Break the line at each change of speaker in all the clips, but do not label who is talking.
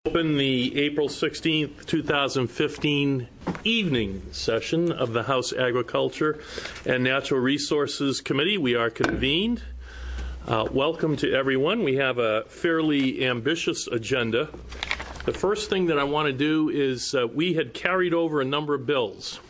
Open the April 16th, 2015 evening session of the House Agriculture and Natural Resources Committee. We are convened. Welcome to everyone. We have a fairly ambitious agenda. The first thing that I want to do is we had carried over a number of bills.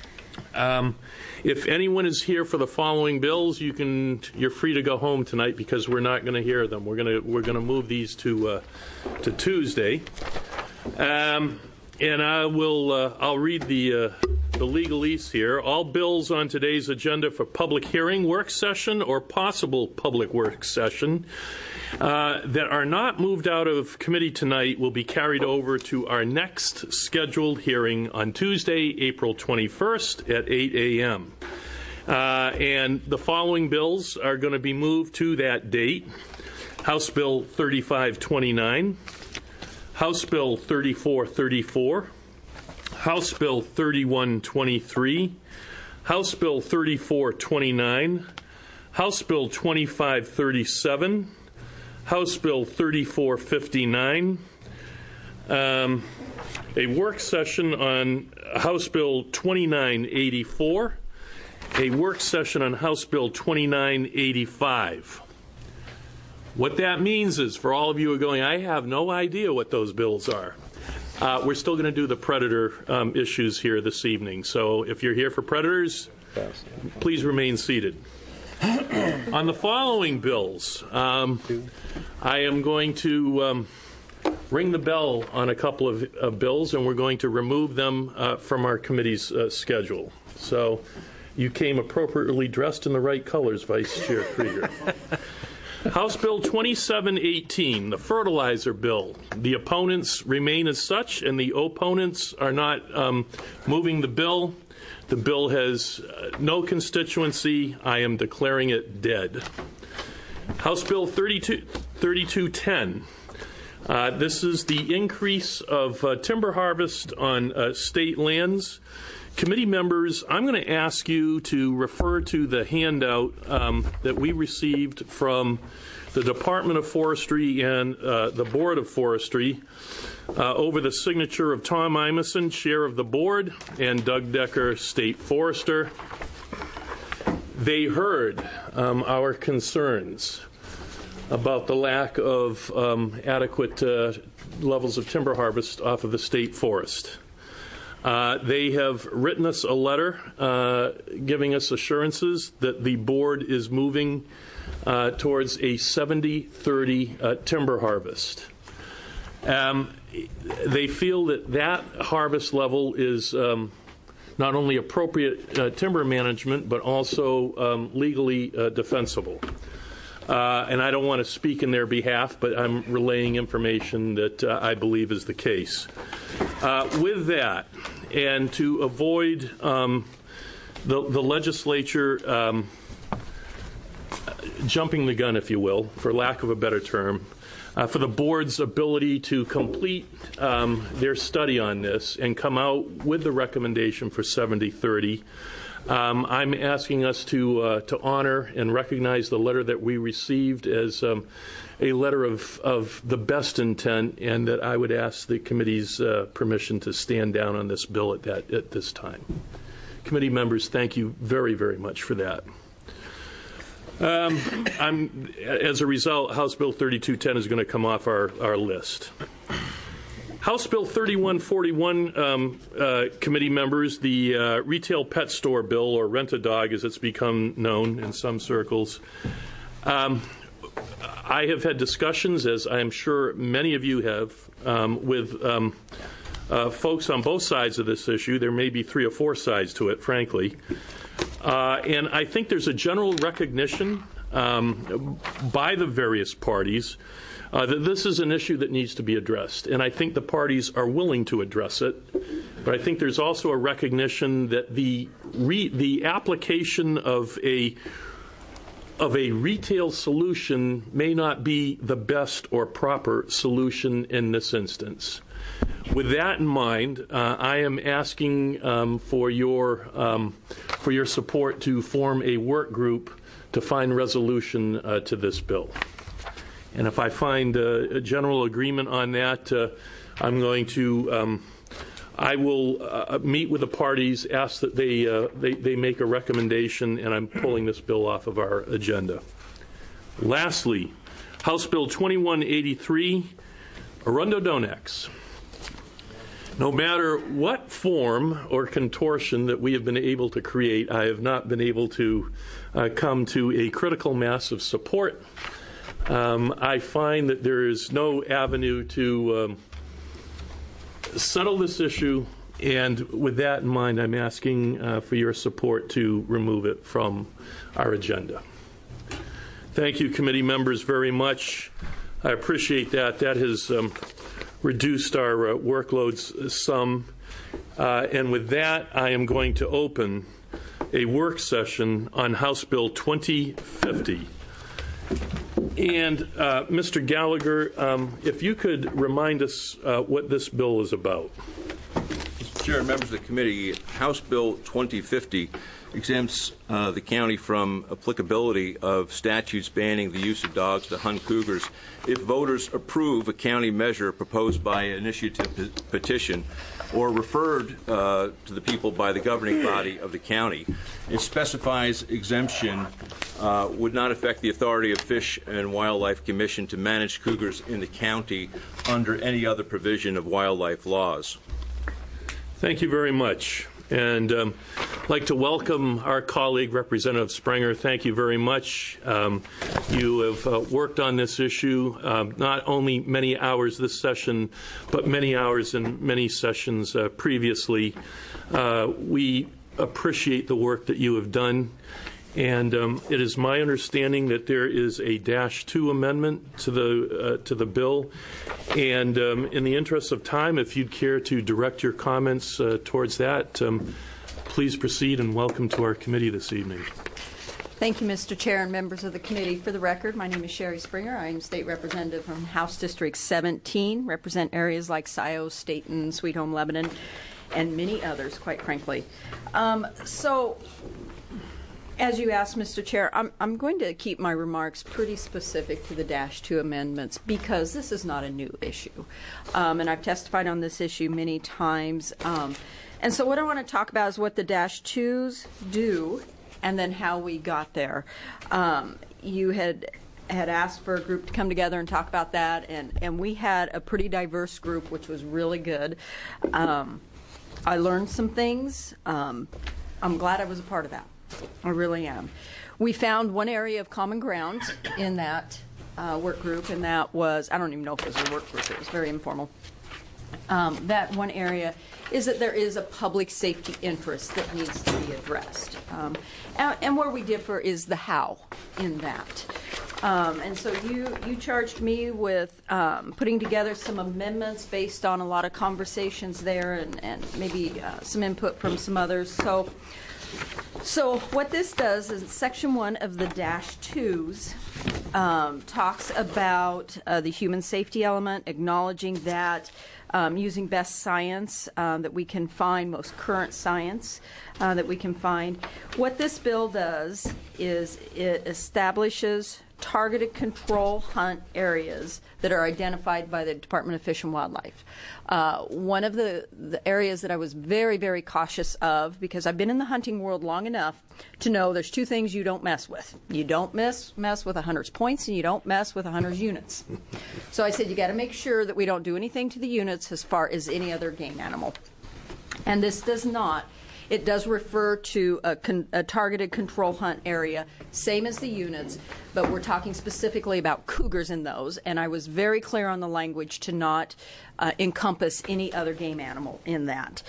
If anyone is here for the following bills, you're free to go home tonight because we're not going to hear them. We're going to move these to Tuesday, and I'll read the legalese here. All bills on today's agenda for public hearing, work session, or possible public work session that are not moved out of committee tonight will be carried over to our next scheduled hearing on Tuesday, April 21st at 8 a.m. And the following bills are going to be moved to that date. House Bill 3529, House Bill 3434, House Bill 3123, House Bill 3429, House Bill 2537, House Bill 3459, a work session on House Bill 2984, a work session on House Bill 2985. What that means is, for all of you who are going, I have no idea what those bills are. We're still going to do the predator issues here this evening. So if you're here for predators, please remain seated. On the following bills, I am going to ring the bell on a couple of bills, and we're going to remove them from our committee's schedule. So you came appropriately dressed in the right colors, Vice Chair Krieger. House Bill 2718, the fertilizer bill. The opponents remain as such, and the opponents are not moving the bill. The bill has no constituency. I am declaring it dead. House Bill 3210. This is the increase of timber harvest on state lands. Committee members, I'm going to ask you to refer to the handout that we received from the Department of Forestry and the Board of Forestry over the signature of Tom Imeson, Chair of the Board, and Doug Decker, State Forester. They heard our concerns about the lack of adequate levels of timber harvest off of the state forest. They have written us a letter giving us assurances that the board is moving towards a 70-30 timber harvest. They feel that harvest level is not only appropriate timber management, but also legally defensible. And I don't want to speak in their behalf, but I'm relaying information that I believe is the case. With that, and to avoid the legislature jumping the gun, if you will, for lack of a better term, for the board's ability to complete their study on this and come out with the recommendation for 70-30, I'm asking us to honor and recognize the letter that we received as a letter of the best intent, and that I would ask the committee's permission to stand down on this bill at this time. Committee members, thank you very, very much for that. As a result, House Bill 3210 is going to come off our list. House Bill 3141, committee members, the retail pet store bill, or rent-a-dog as it's become known in some circles. I have had discussions, as I'm sure many of you have, with folks on both sides of this issue. There may be 3 or 4 sides to it, frankly. And I think there's a general recognition by the various parties that this is an issue that needs to be addressed. And I think the parties are willing to address it. But I think there's also a recognition that the application of a retail solution may not be the best or proper solution in this instance. With that in mind, I am asking for your support to form a work group to find resolution to this bill. And if I find a general agreement on that, I'm going to I will meet with the parties, ask that they make a recommendation, and I'm pulling this bill off of our agenda. Lastly, House Bill 2183, Arundel-Donax. No matter what form or contortion that we have been able to create, I have not been able to come to a critical mass of support. I find that there is no avenue to settle this issue, and with that in mind, I'm asking for your support to remove it from our agenda. Thank you, committee members, very much. I appreciate that. That has reduced our workloads some. And with that, I am going to open a work session on House Bill 2050. And Mr. Gallagher, if you could remind us what this bill is about.
Mr. Chair and members of the committee, House Bill 2050 exempts the county from applicability of statutes banning the use of dogs to hunt cougars if voters approve a county measure proposed by an initiative petition or referred to the people by the governing body of the county. It specifies exemption would not affect the authority of Fish and Wildlife Commission to manage cougars in the county under any other provision of wildlife laws.
Thank you very much. And I'd like to welcome our colleague, Representative Springer. Thank you very much. You have worked on this issue not only many hours this session, but many hours in many sessions previously. We appreciate the work that you have done. And it is my understanding that there is a -2 amendment to the bill. And in the interest of time, if you'd care to direct your comments towards that, please proceed, and welcome to our committee this evening.
Thank you, Mr. Chair and members of the committee. For the record, my name is Sherry Springer. I am State Representative from House District 17, represent areas like Scioto, Staten, Sweet Home, Lebanon, and many others, quite frankly. As you asked, Mr. Chair, I'm going to keep my remarks pretty specific to the -2 amendments because this is not a new issue. And I've testified on this issue many times. And so what I want to talk about is what the -2s do and then how we got there. You had asked for a group to come together and talk about that, and we had a pretty diverse group, which was really good. I learned some things. I'm glad I was a part of that. I really am. We found one area of common ground in that work group, and that was, I don't even know if it was a work group, it was very informal. That one area is that there is a public safety interest that needs to be addressed. And where we differ is the how in that. And so you charged me with putting together some amendments based on a lot of conversations there and maybe some input from some others. So what this does is Section 1 of the -2s talks about the human safety element, acknowledging that using best science that we can find, most current science that we can find. What this bill does is it establishes targeted control hunt areas that are identified by the Department of Fish and Wildlife. One of the areas that I was very, very cautious of, because I've been in the hunting world long enough to know there's two things you don't mess with. You don't mess with a hunter's points, and you don't mess with a hunter's units. So I said you got to make sure that we don't do anything to the units as far as any other game animal. And this does not. It does refer to a targeted control hunt area, same as the units, but we're talking specifically about cougars in those, and I was very clear on the language to not encompass any other game animal in that.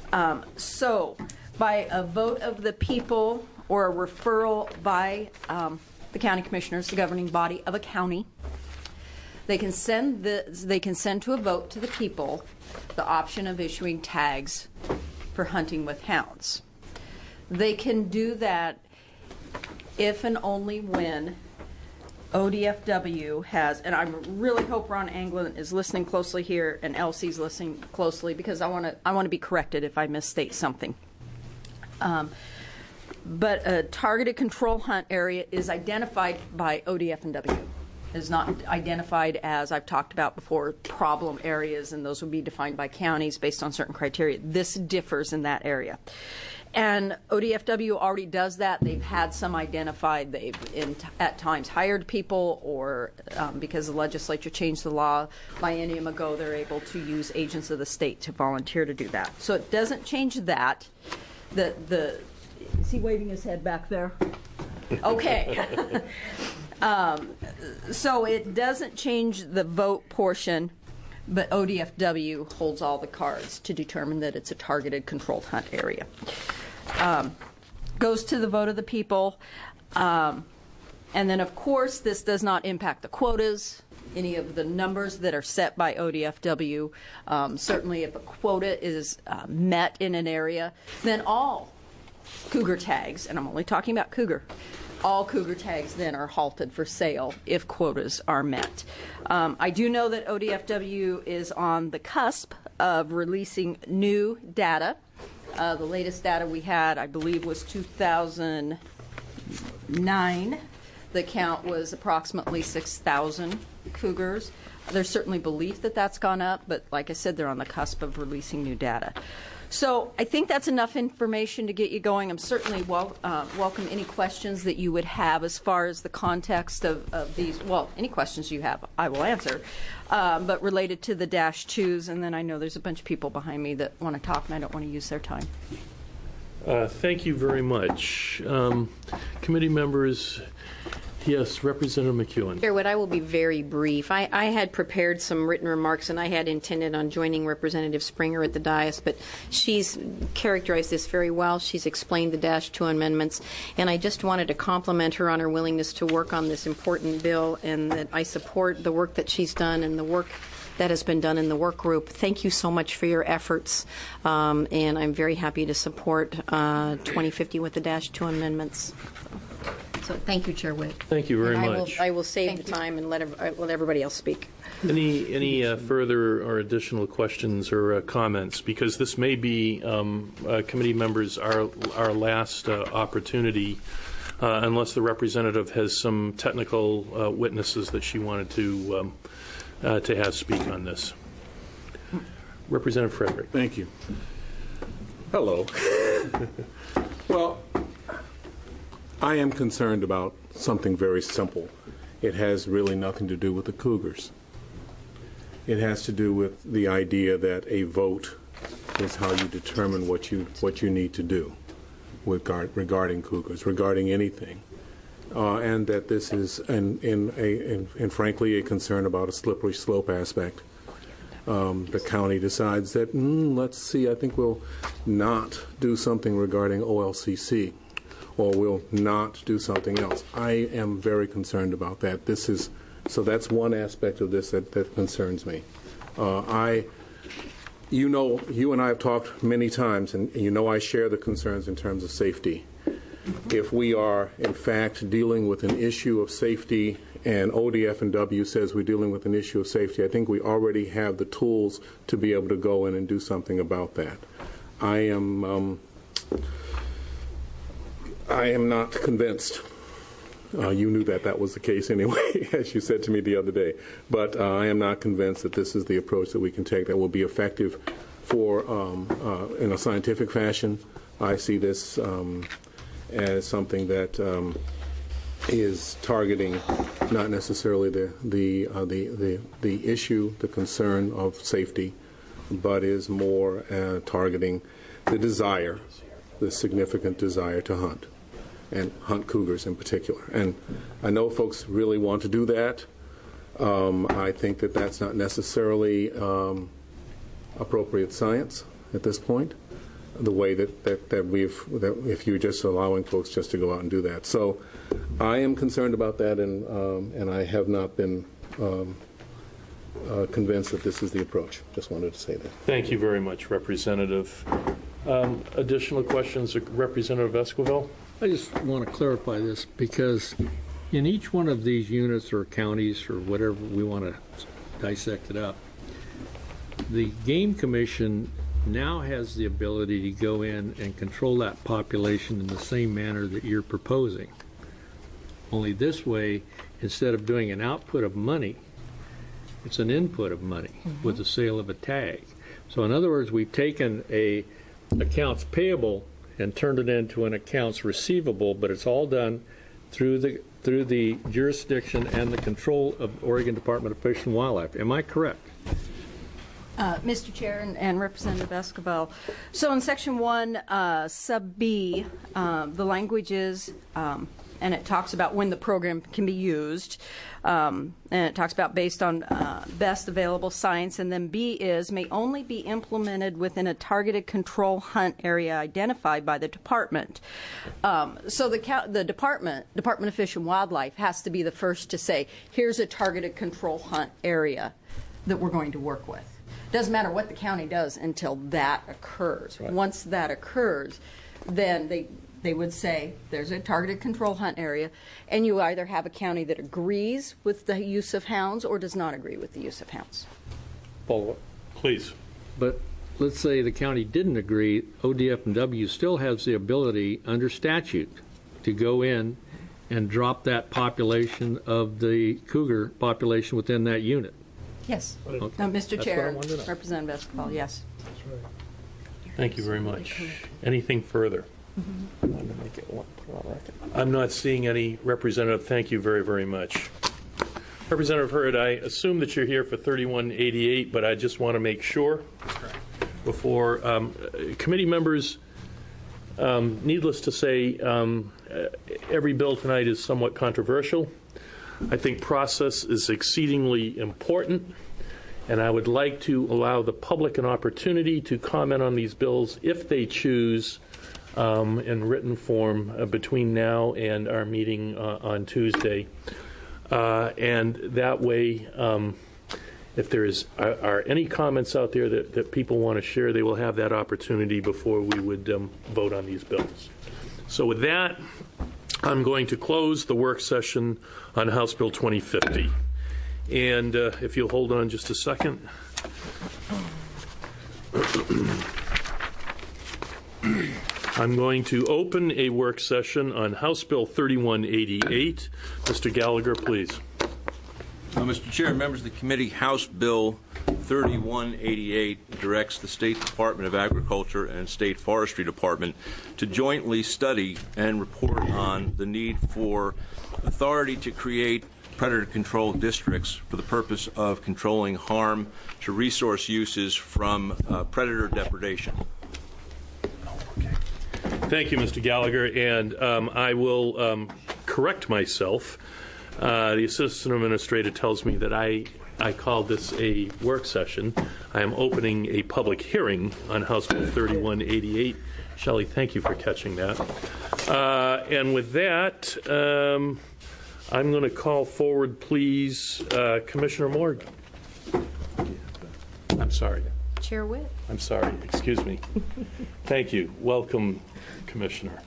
So by a vote of the people or a referral by the county commissioners, the governing body of a county, they can send to a vote to the people the option of issuing tags for hunting with hounds. They can do that if and only when ODFW has, and I really hope Ron Anglin is listening closely here and Elsie's listening closely, because I want to be corrected if I misstate something. But a targeted control hunt area is identified by ODF&W. is not identified as, I've talked about before, problem areas, and those would be defined by counties based on certain criteria. This differs in that area. And ODFW already does that. They've had some identified. They've at times hired people, or because the legislature changed the law biennium ago, they're able to use agents of the state to volunteer to do that. So it doesn't change that. Is he waving his head back there? Okay. So it doesn't change the vote portion, but ODFW holds all the cards to determine that it's a targeted controlled hunt area. Goes to the vote of the people. And then, of course, this does not impact the quotas, any of the numbers that are set by ODFW. Certainly, if a quota is met in an area, then all cougar tags, and I'm only talking about cougar, all cougar tags then are halted for sale if quotas are met. I do know that ODFW is on the cusp of releasing new data. The latest data we had, I believe, was 2009. The count was approximately 6,000 cougars. There's certainly belief that that's gone up, but like I said, they're on the cusp of releasing new data. So I think that's enough information to get you going. I'm certainly welcome any questions that you would have as far as the context of these. Well, any questions you have, I will answer. But related to the -2s, and then I know there's a bunch of people behind me that want to talk, and I don't want to use their time.
Thank you very much. Committee members, yes, Representative McEwen.
Chairwood, I will be very brief. I had prepared some written remarks, and I had intended on joining Representative Springer at the dais, but she's characterized this very well. She's explained the -2 amendments, and I just wanted to compliment her on her willingness to work on this important bill, and that I support the work that she's done and the work that has been done in the work group. Thank you so much for your efforts, and I'm very happy to support 2050 with the -2 amendments. So thank you, Chair Witt.
Thank you very much.
I will save the time and let everybody else speak.
Any further or additional questions or comments? Because this may be, committee members, our last opportunity, unless the representative has some technical witnesses that she wanted to have speak on this. Representative Frederick.
Thank you. Hello. Well, I am concerned about something very simple. It has really nothing to do with the cougars. It has to do with the idea that a vote is how you determine what you need to do regarding cougars, regarding anything, and that this is, and frankly, a concern about a slippery slope aspect. The county decides that, let's see, I think we'll not do something regarding OLCC, or we'll not do something else. I am very concerned about that. So that's one aspect of this that concerns me. You and I have talked many times, and you know I share the concerns in terms of safety. If we are, in fact, dealing with an issue of safety, and ODF&W says we're dealing with an issue of safety, I think we already have the tools to be able to go in and do something about that. I am not convinced. You knew that was the case anyway, as you said to me the other day. But I am not convinced that this is the approach that we can take that will be effective for in a scientific fashion. I see this as something that is targeting not necessarily the issue, the concern of safety, but is more targeting the desire, the significant desire to hunt, and hunt cougars in particular. And I know folks really want to do that. I think that that's not necessarily appropriate science at this point, the way that if you're just allowing folks just to go out and do that. So I am concerned about that, and I have not been convinced that this is the approach. Just wanted to say that.
Thank you very much, Representative. Additional questions, Representative Esquivel?
I just want to clarify this, because in each one of these units or counties or whatever we want to dissect it up, the Game Commission now has the ability to go in and control that population in the same manner that you're proposing. Only this way, instead of doing an output of money, it's an input of money with the sale of a tag. So in other words, we've taken a accounts payable and turned it into an accounts receivable, but it's all done through the jurisdiction and the control of Oregon Department of Fish and Wildlife. Am I correct?
Mr. Chair and Representative Escobar. So in Section 1, Sub B, the language is, and it talks about when the program can be used, and it talks about based on best available science, and then B is may only be implemented within a targeted control hunt area identified by the department. So the Department of Fish and Wildlife has to be the first to say, here's a targeted control hunt area that we're going to work with. Doesn't matter what the county does until that occurs.
Right.
Once that occurs, then they would say there's a targeted control hunt area, and you either have a county that agrees with the use of hounds or does not agree with the use of hounds.
Follow up.
Please.
But let's say the county didn't agree, ODF&W still has the ability under statute to go in and drop that population of the cougar population within that unit.
Yes.
Okay.
No, Mr.
That's
Chair,
what I wanted to know.
Representative Escobar, yes.
Thank you very much. Anything further? I'm not seeing any. Representative, thank you very, very much. Representative Hurd, I assume that you're here for 3188, but I just want to make sure before committee members, needless to say, every bill tonight is somewhat controversial. I think process is exceedingly important, and I would like to allow the public an opportunity to comment on these bills if they choose in written form between now and our meeting on Tuesday. And that way, if there are any comments out there that people want to share, they will have that opportunity before we would vote on these bills. So with that, I'm going to close the work session on House Bill 2050. And if you'll hold on just a second. I'm going to open a work session on House Bill 3188. Mr. Gallagher, please.
Mr. Chair, members of the committee, House Bill 3188 directs the State Department of Agriculture and State Forestry Department to jointly study and report on the need for authority to create predator control districts for the purpose of controlling harm to resource uses from predator depredation.
Thank you, Mr. Gallagher. And I will correct myself. The assistant administrator tells me that I called this a work session. I am opening a public hearing on House Bill 3188. Shelley, thank you for catching that. And with that, I'm going to call forward, please, Commissioner Morgan. I'm sorry.
Chair Witt.
I'm sorry. Excuse me. Thank you. Welcome, Commissioner.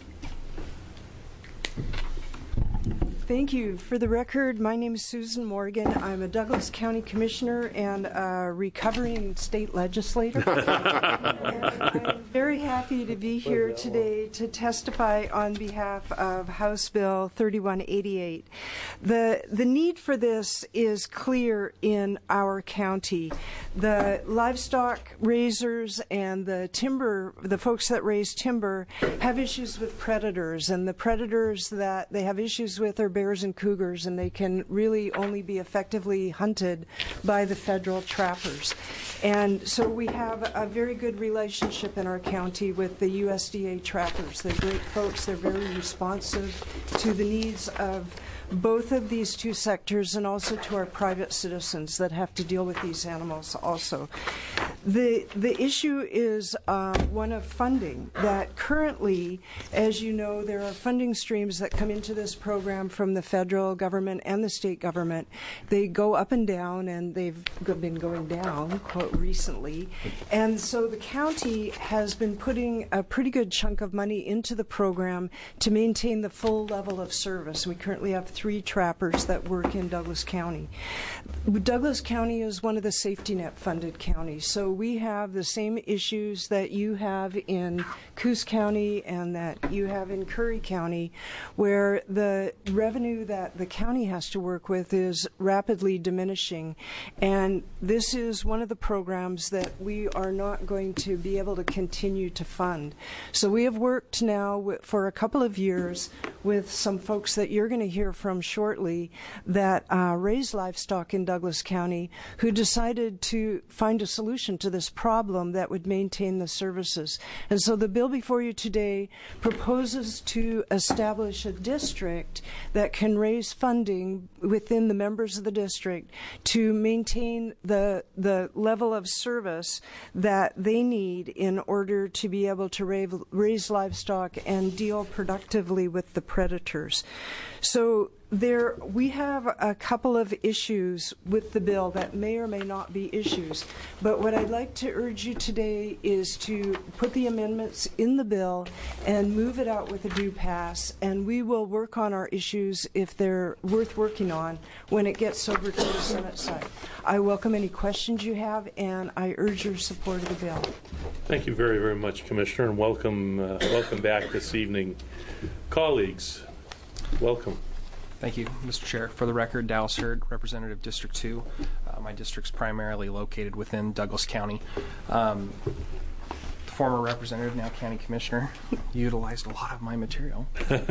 Thank you. For the record, my name is Susan Morgan. I'm a Douglas County Commissioner and a recovering state legislator. And I'm very happy to be here today to testify on behalf of House Bill 3188. The need for this is clear in our county. The livestock raisers and the folks that raise timber have issues with predators, and the predators that they have issues with are bears and cougars, and they can really only be effectively hunted by the federal trappers. And so we have a very good relationship in our county with the USDA trappers. They're great folks. They're very responsive to the needs of both of these two sectors and also to our private citizens that have to deal with these animals also. The issue is one of funding, that currently, as you know, there are funding streams that come into this program from the federal government and the state government. They go up and down, and they've been going down quite recently. And so the county has been putting a pretty good chunk of money into the program to maintain the full level of service. We currently have 3 trappers that work in Douglas County. Douglas County is one of the safety net funded counties, so so we have the same issues that you have in Coos County and that you have in Curry County, where the revenue that the county has to work with is rapidly diminishing. And this is one of the programs that we are not going to be able to continue to fund. So we have worked now for a couple of years with some folks that you're going to hear from shortly that raise livestock in Douglas County, who decided to find a solution to this problem that would maintain the services. And so the bill before you today proposes to establish a district that can raise funding within the members of the district to maintain the level of service that they need in order to be able to raise livestock and deal productively with the predators. So we have a couple of issues with the bill that may or may not be issues, but what I'd like to urge you today is to put the amendments in the bill and move it out with a due pass, and we will work on our issues if they're worth working on when it gets over to the Senate side. I welcome any questions you have, and I urge your support of the bill.
Thank you very, very much, Commissioner, and welcome back this evening. Colleagues, welcome.
Thank you, Mr. Chair. For the record, Dallas Hurd, Representative District 2. My district's primarily located within Douglas County. The former representative, now county commissioner, utilized a lot of my material.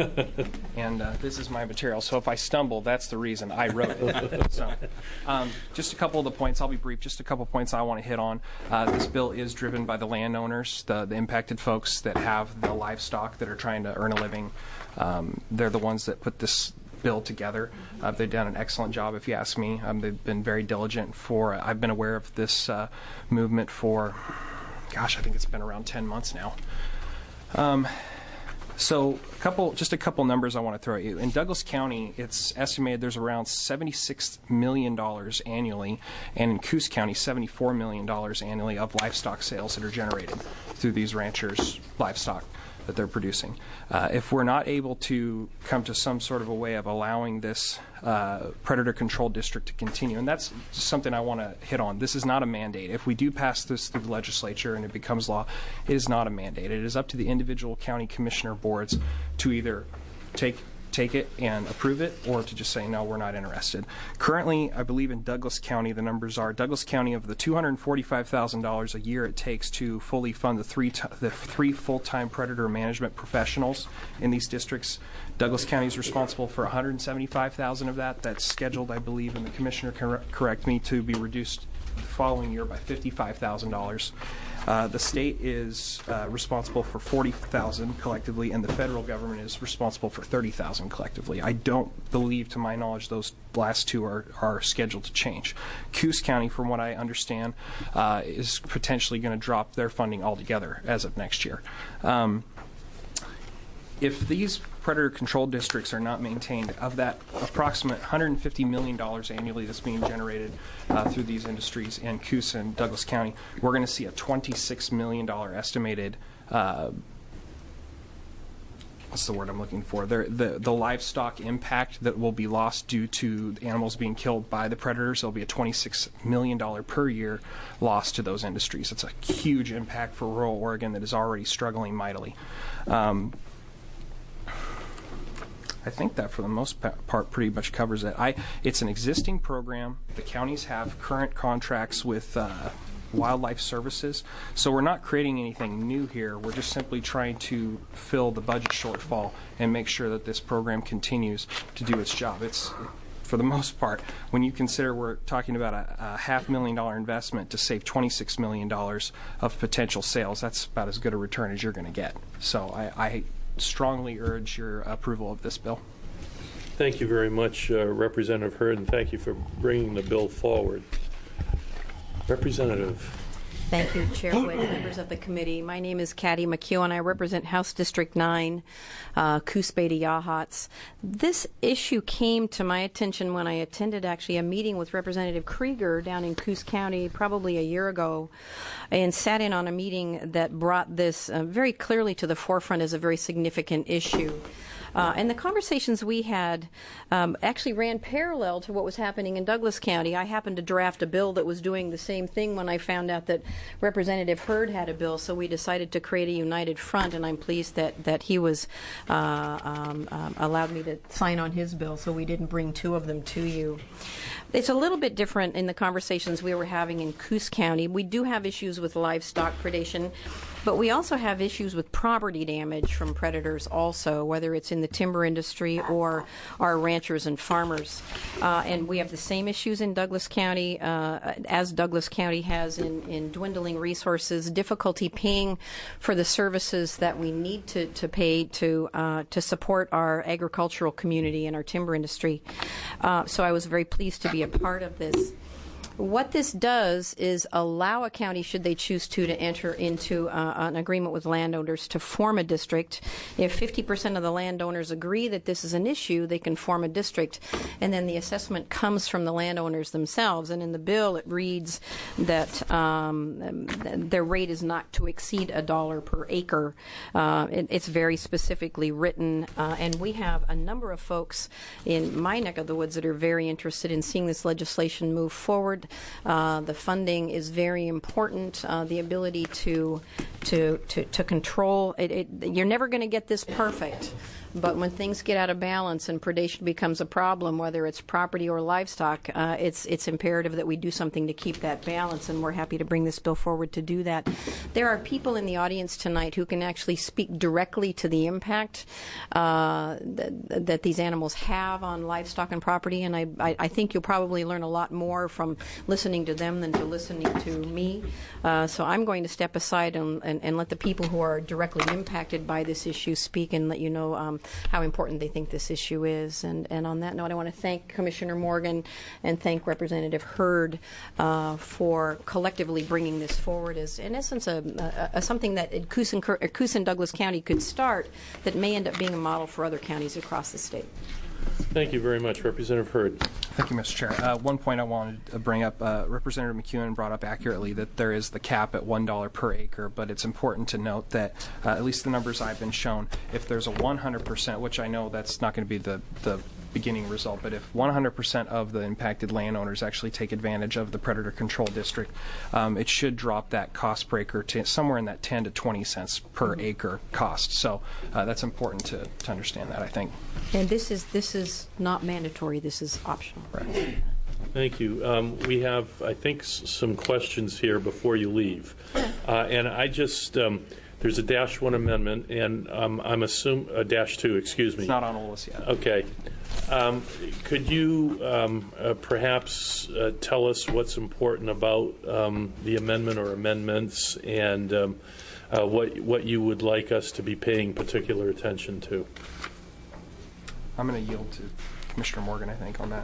And this is my material. So if I stumble, that's the reason. I wrote it. So, just a couple of the points. I'll be brief. Just a couple of points I want to hit on. This bill is driven by the landowners, the impacted folks that have the livestock that are trying to earn a living. They're the ones that put this bill together. They've done an excellent job, if you ask me. They've been very diligent I've been aware of this movement for, I think it's been around 10 months now. So just a couple numbers I want to throw at you. In Douglas County, it's estimated there's around $76 million annually, and in Coos County, $74 million annually of livestock sales that are generated through these ranchers' livestock that they're producing. If we're not able to come to some sort of a way of allowing this predator control district to continue, and that's something I want to hit on. This is not a mandate. If we do pass this through the legislature and it becomes law, it is not a mandate. It is up to the individual county commissioner boards to either take it and approve it, or to just say, no, we're not interested. Currently, I believe in Douglas County, the numbers are, Douglas County, of the $245,000 a year it takes to fully fund the three full-time predator management professionals in these districts, Douglas County is responsible for $175,000 of that. That's scheduled, I believe, and the commissioner can correct me, to be reduced the following year by $55,000. The state is responsible for $40,000 collectively, and the federal government is responsible for $30,000 collectively. I don't believe, to my knowledge, those last two are scheduled to change. Coos County, from what I understand, is potentially going to drop their funding altogether as of next year. If these predator control districts are not maintained, of that approximate $150 million annually that's being generated through these industries in Coos and Douglas County, we're going to see a $26 million estimated, what's the word I'm looking for? The livestock impact that will be lost due to animals being killed by the predators. There'll be a $26 million per year loss to those industries. It's a huge impact for rural Oregon that is already struggling mightily. I think that for the most part pretty much covers it. It's an existing program. The counties have current contracts with wildlife services, so we're not creating anything new here. We're just simply trying to fill the budget shortfall and make sure that this program continues to do its job. It's, for the most part, when you consider we're talking about a $500,000 investment to save $26 million of potential sales, that's about as good a return as you're going to get. So I strongly urge your approval of this bill.
Thank you very much, Representative Hurd, and thank you for bringing the bill forward. Representative.
Thank you, Chair Wood, members of the committee. My name is Katty McEwen. I represent House District 9, Coos Bay to Yachats. This issue came to my attention when I attended actually a meeting with Representative Krieger down in Coos County probably a year ago, and sat in on a meeting that brought this very clearly to the forefront as a very significant issue. And the conversations we had actually ran parallel to what was happening in Douglas County. I happened to draft a bill that was doing the same thing when I found out that Representative Hurd had a bill, so we decided to create a united front, and I'm pleased that he was allowed me to sign on his bill, so we didn't bring two of them to you. It's a little bit different in the conversations we were having in Coos County. We do have issues with livestock predation, but we also have issues with property damage from predators also, whether it's in the timber industry or our ranchers and farmers. And we have the same issues in Douglas County as Douglas County has in dwindling resources, difficulty paying for the services that we need to pay to support our agricultural community and our timber industry. So I was very pleased to be a part of this. What this does is allow a county, should they choose to enter into an agreement with landowners to form a district. If 50% of the landowners agree that this is an issue, they can form a district, and then the assessment comes from the landowners themselves. And in the bill, it reads that their rate is not to exceed $1 per acre. It's very specifically written, and we have a number of folks in my neck of the woods that are very interested in seeing this legislation move forward. The funding is very important. The ability to control it. You're never going to get this perfect. But when things get out of balance and predation becomes a problem, whether it's property or livestock, it's imperative that we do something to keep that balance, and we're happy to bring this bill forward to do that. There are people in the audience tonight who can actually speak directly to the impact that these animals have on livestock and property, and I think you'll probably learn a lot more from listening to them than to listening to me. So I'm going to step aside and let the people who are directly impacted by this issue speak and let you know how important they think this issue is. And on that note, I want to thank Commissioner Morgan and thank Representative Hurd for collectively bringing this forward as, in essence, something that Coos and Douglas County could start that may end up being a model for other counties across the state.
Thank you very much, Representative Hurd.
Thank you, Mr. Chair. One point I wanted to bring up, Representative McEwen brought up accurately that there is the cap at $1 per acre, but it's important to note that, at least the numbers I've been shown, if there's a 100%, which I know that's not going to be the beginning result, but if 100% of the impacted landowners actually take advantage of the predator control district, it should drop that cost per acre to somewhere in that 10 to 20 cents per acre cost. So that's important to understand that, I think.
And this is not mandatory. This is optional.
Right.
Thank you. We have, I think, some questions here before you leave. And I just, there's a -1 amendment, and I'm assuming, -2, excuse me.
It's not on OLS yet.
Okay. Could you perhaps tell us what's important about the amendment or amendments and what you would like us to be paying particular attention to?
I'm going to yield to Commissioner Morgan, I think, on that.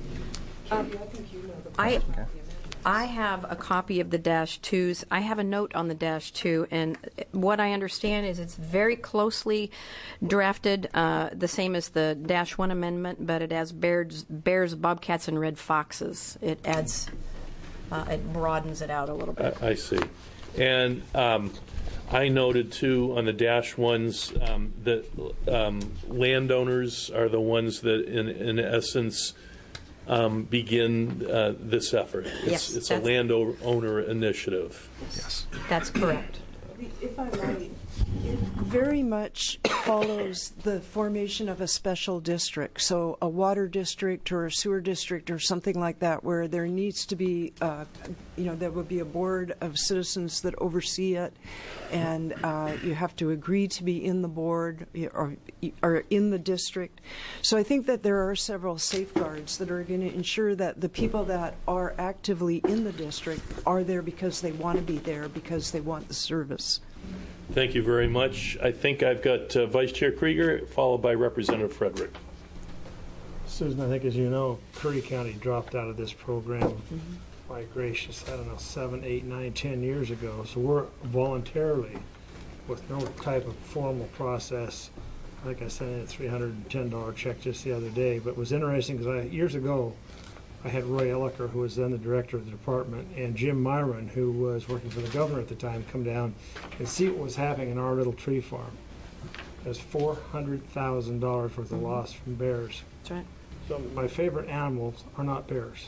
I have a copy of the -2s. I have a note on the -2, and what I understand is it's very closely drafted, the same as the -1 amendment, but it has bears, bobcats, and red foxes. It adds, it broadens it out a little bit.
I see. And I noted, too, on the -1s that landowners are the ones that, in essence, begin this effort. It's a landowner initiative.
Yes.
That's correct.
If I might, it very much follows the formation of a special district, so a water district or a sewer district or something like that, where there needs to be, there would be a board of citizens that oversee it, and you have to agree to be in the board or in the district. So I think that there are several safeguards that are going to ensure that the people that are actively in the district are there because they want to be there, because they want the service.
Thank you very much. I think I've got Vice Chair Krieger, followed by Representative Frederick.
Susan, I think as you know, Curry County dropped out of this program, by gracious, 7, 8, 9, 10 years ago. So we're voluntarily, with no type of formal process. Like I sent in a $310 check just the other day. But it was interesting because years ago, I had Roy Elliker, who was then the director of the department, and Jim Myron, who was working for the governor at the time, come down and see what was happening in our little tree farm. has $400,000 worth of loss from bears.
That's right.
So my favorite animals are not bears.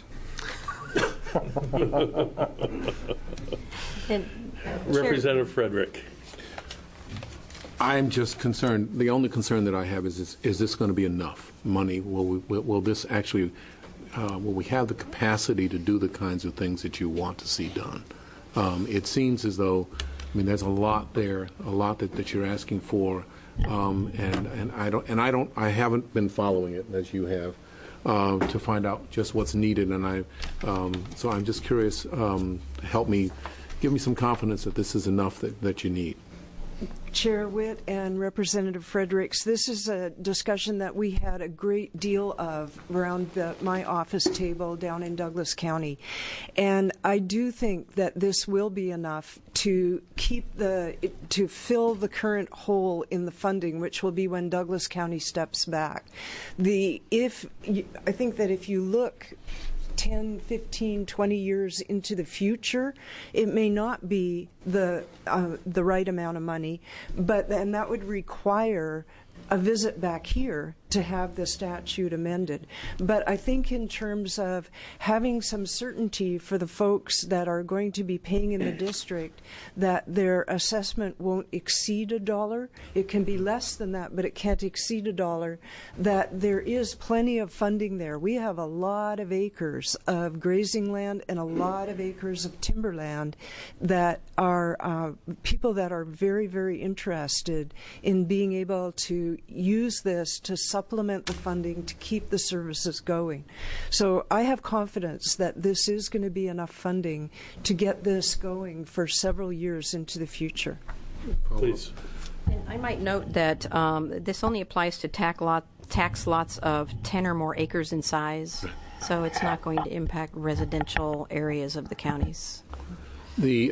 And
Representative Frederick.
I'm just concerned, the only concern that I have is this going to be enough money? Will this actually, will we have the capacity to do the kinds of things that you want to see done? It seems as though, I mean, there's a lot there, a lot that you're asking for, and I haven't been following it as you have to find out just what's needed, and so I'm just curious. Help me, give me some confidence that this is enough that you need.
Chair Witt and Representative Fredericks, this is a discussion that we had a great deal of around my office table down in Douglas County. And I do think that this will be enough to to fill the current hole in the funding, which will be when Douglas County steps back. I think that if you look 10, 15, 20 years into the future, it may not be the right amount of money, and that would require a visit back here to have the statute amended. But I think in terms of having some certainty for the folks that are going to be paying in the district that their assessment won't exceed $1, it can be less than that, but it can't exceed $1, that there is plenty of funding there. We have a lot of acres of grazing land and a lot of acres of timberland that are people that are very, very interested in being able to use this to supplement the funding to keep the services going. So I have confidence that this is going to be enough funding to get this going for several years into the future.
Please.
And I might note that this only applies to tax lots of 10 or more acres in size, so it's not going to impact residential areas of the counties.
The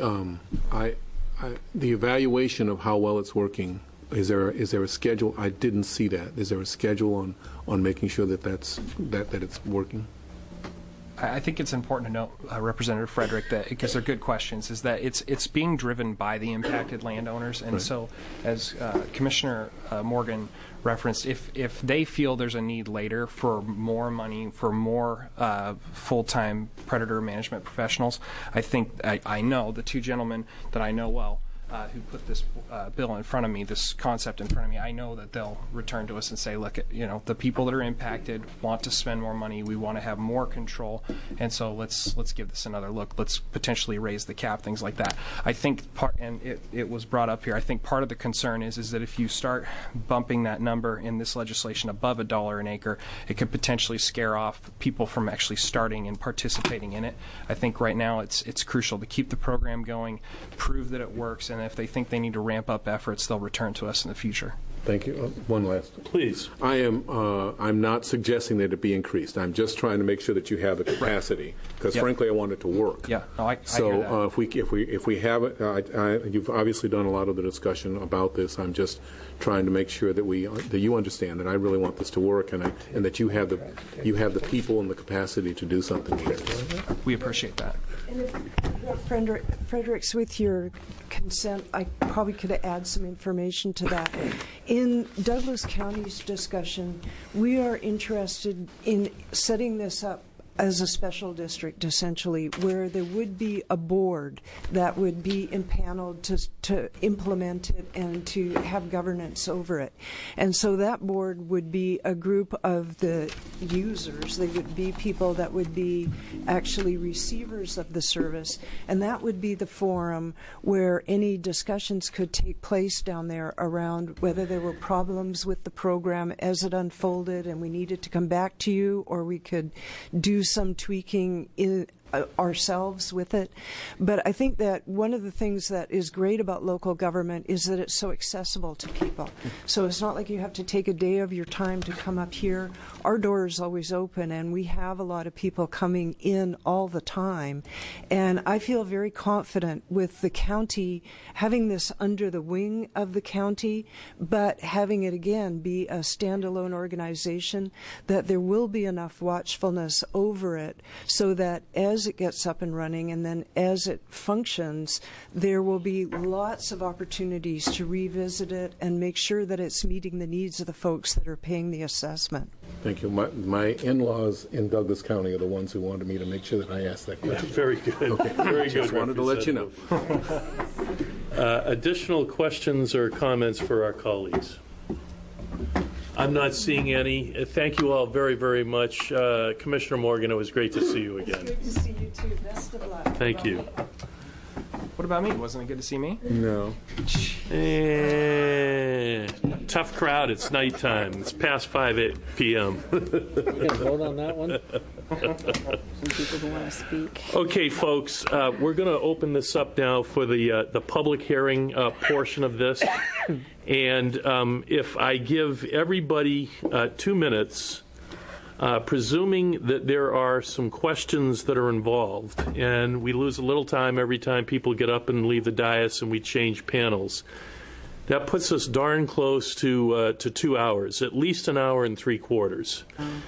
evaluation of how well it's working, is there a schedule? I didn't see that. Is there a schedule on making sure that it's working?
I think it's important to note, Representative Frederick, that because they're good questions, is that it's being driven by the impacted landowners, and so as Commissioner Morgan referenced, if they feel there's a need later for more money, for more full-time predator management professionals, I know the two gentlemen that I know well who put this bill in front of me, this concept in front of me, I know that they'll return to us and say, look, the people that are impacted want to spend more money. We want to have more control, and so let's give this another look. Let's potentially raise the cap, things like that. I think it was brought up here. I think part of the concern is that if you start bumping that number in this legislation above $1 an acre, it could potentially scare off people from actually starting and participating in it. I think right now it's crucial to keep the program going, prove that it works, and if they think they need to ramp up efforts, they'll return to us in the future.
Thank you. One last.
Please.
I'm not suggesting that it be increased. I'm just trying to make sure that you have the capacity, because frankly, I want it to work.
Yeah. No, I
so
hear that.
if we have it, you've obviously done a lot of the discussion about this. I'm just trying to make sure that you understand that I really want this to work, and that you have the people and the capacity to do something with it.
We appreciate that.
And if, Fredericks, with your consent, I probably could add some information to that. In Douglas County's discussion, we are interested in setting this up as a special district, essentially, where there would be a board that would be impaneled to implement it and to have governance over it. And so that board would be a group of the users. They would be people that would be actually receivers of the service, and that would be the forum where any discussions could take place down there around whether there were problems with the program as it unfolded and we needed to come back to you, or we could do some tweaking ourselves with it. But I think that one of the things that is great about local government is that it's so accessible to people. So it's not like you have to take a day of your time to come up here. Our door is always open, and we have a lot of people coming in all the time. And I feel very confident with the county having this under the wing of the county, but having it again be a standalone organization, that there will be enough watchfulness over it so that as as it gets up and running, and then as it functions, there will be lots of opportunities to revisit it and make sure that it's meeting the needs of the folks that are paying the assessment.
Thank you. My in-laws in Douglas County are the ones who wanted me to make sure that I asked that question.
Very good.
Okay.
Very
Just
good.
wanted to let you know.
Additional questions or comments for our colleagues? I'm not seeing any. Thank you all very, very much. Commissioner Morgan, it was great to see you again.
Good to see you too. Best of luck.
Thank you.
What about me? Wasn't it good to see me?
No.
Tough crowd. It's nighttime. It's past 5 p.m.
You can vote on that one?
Some people who want to speak.
Okay, folks, we're going to open this up now for the public hearing portion of this. And if I give everybody 2 minutes, presuming that there are some questions that are involved, and we lose a little time every time people get up and leave the dais and we change panels, that puts us darn close to 2 hours, at least an hour and 3/4.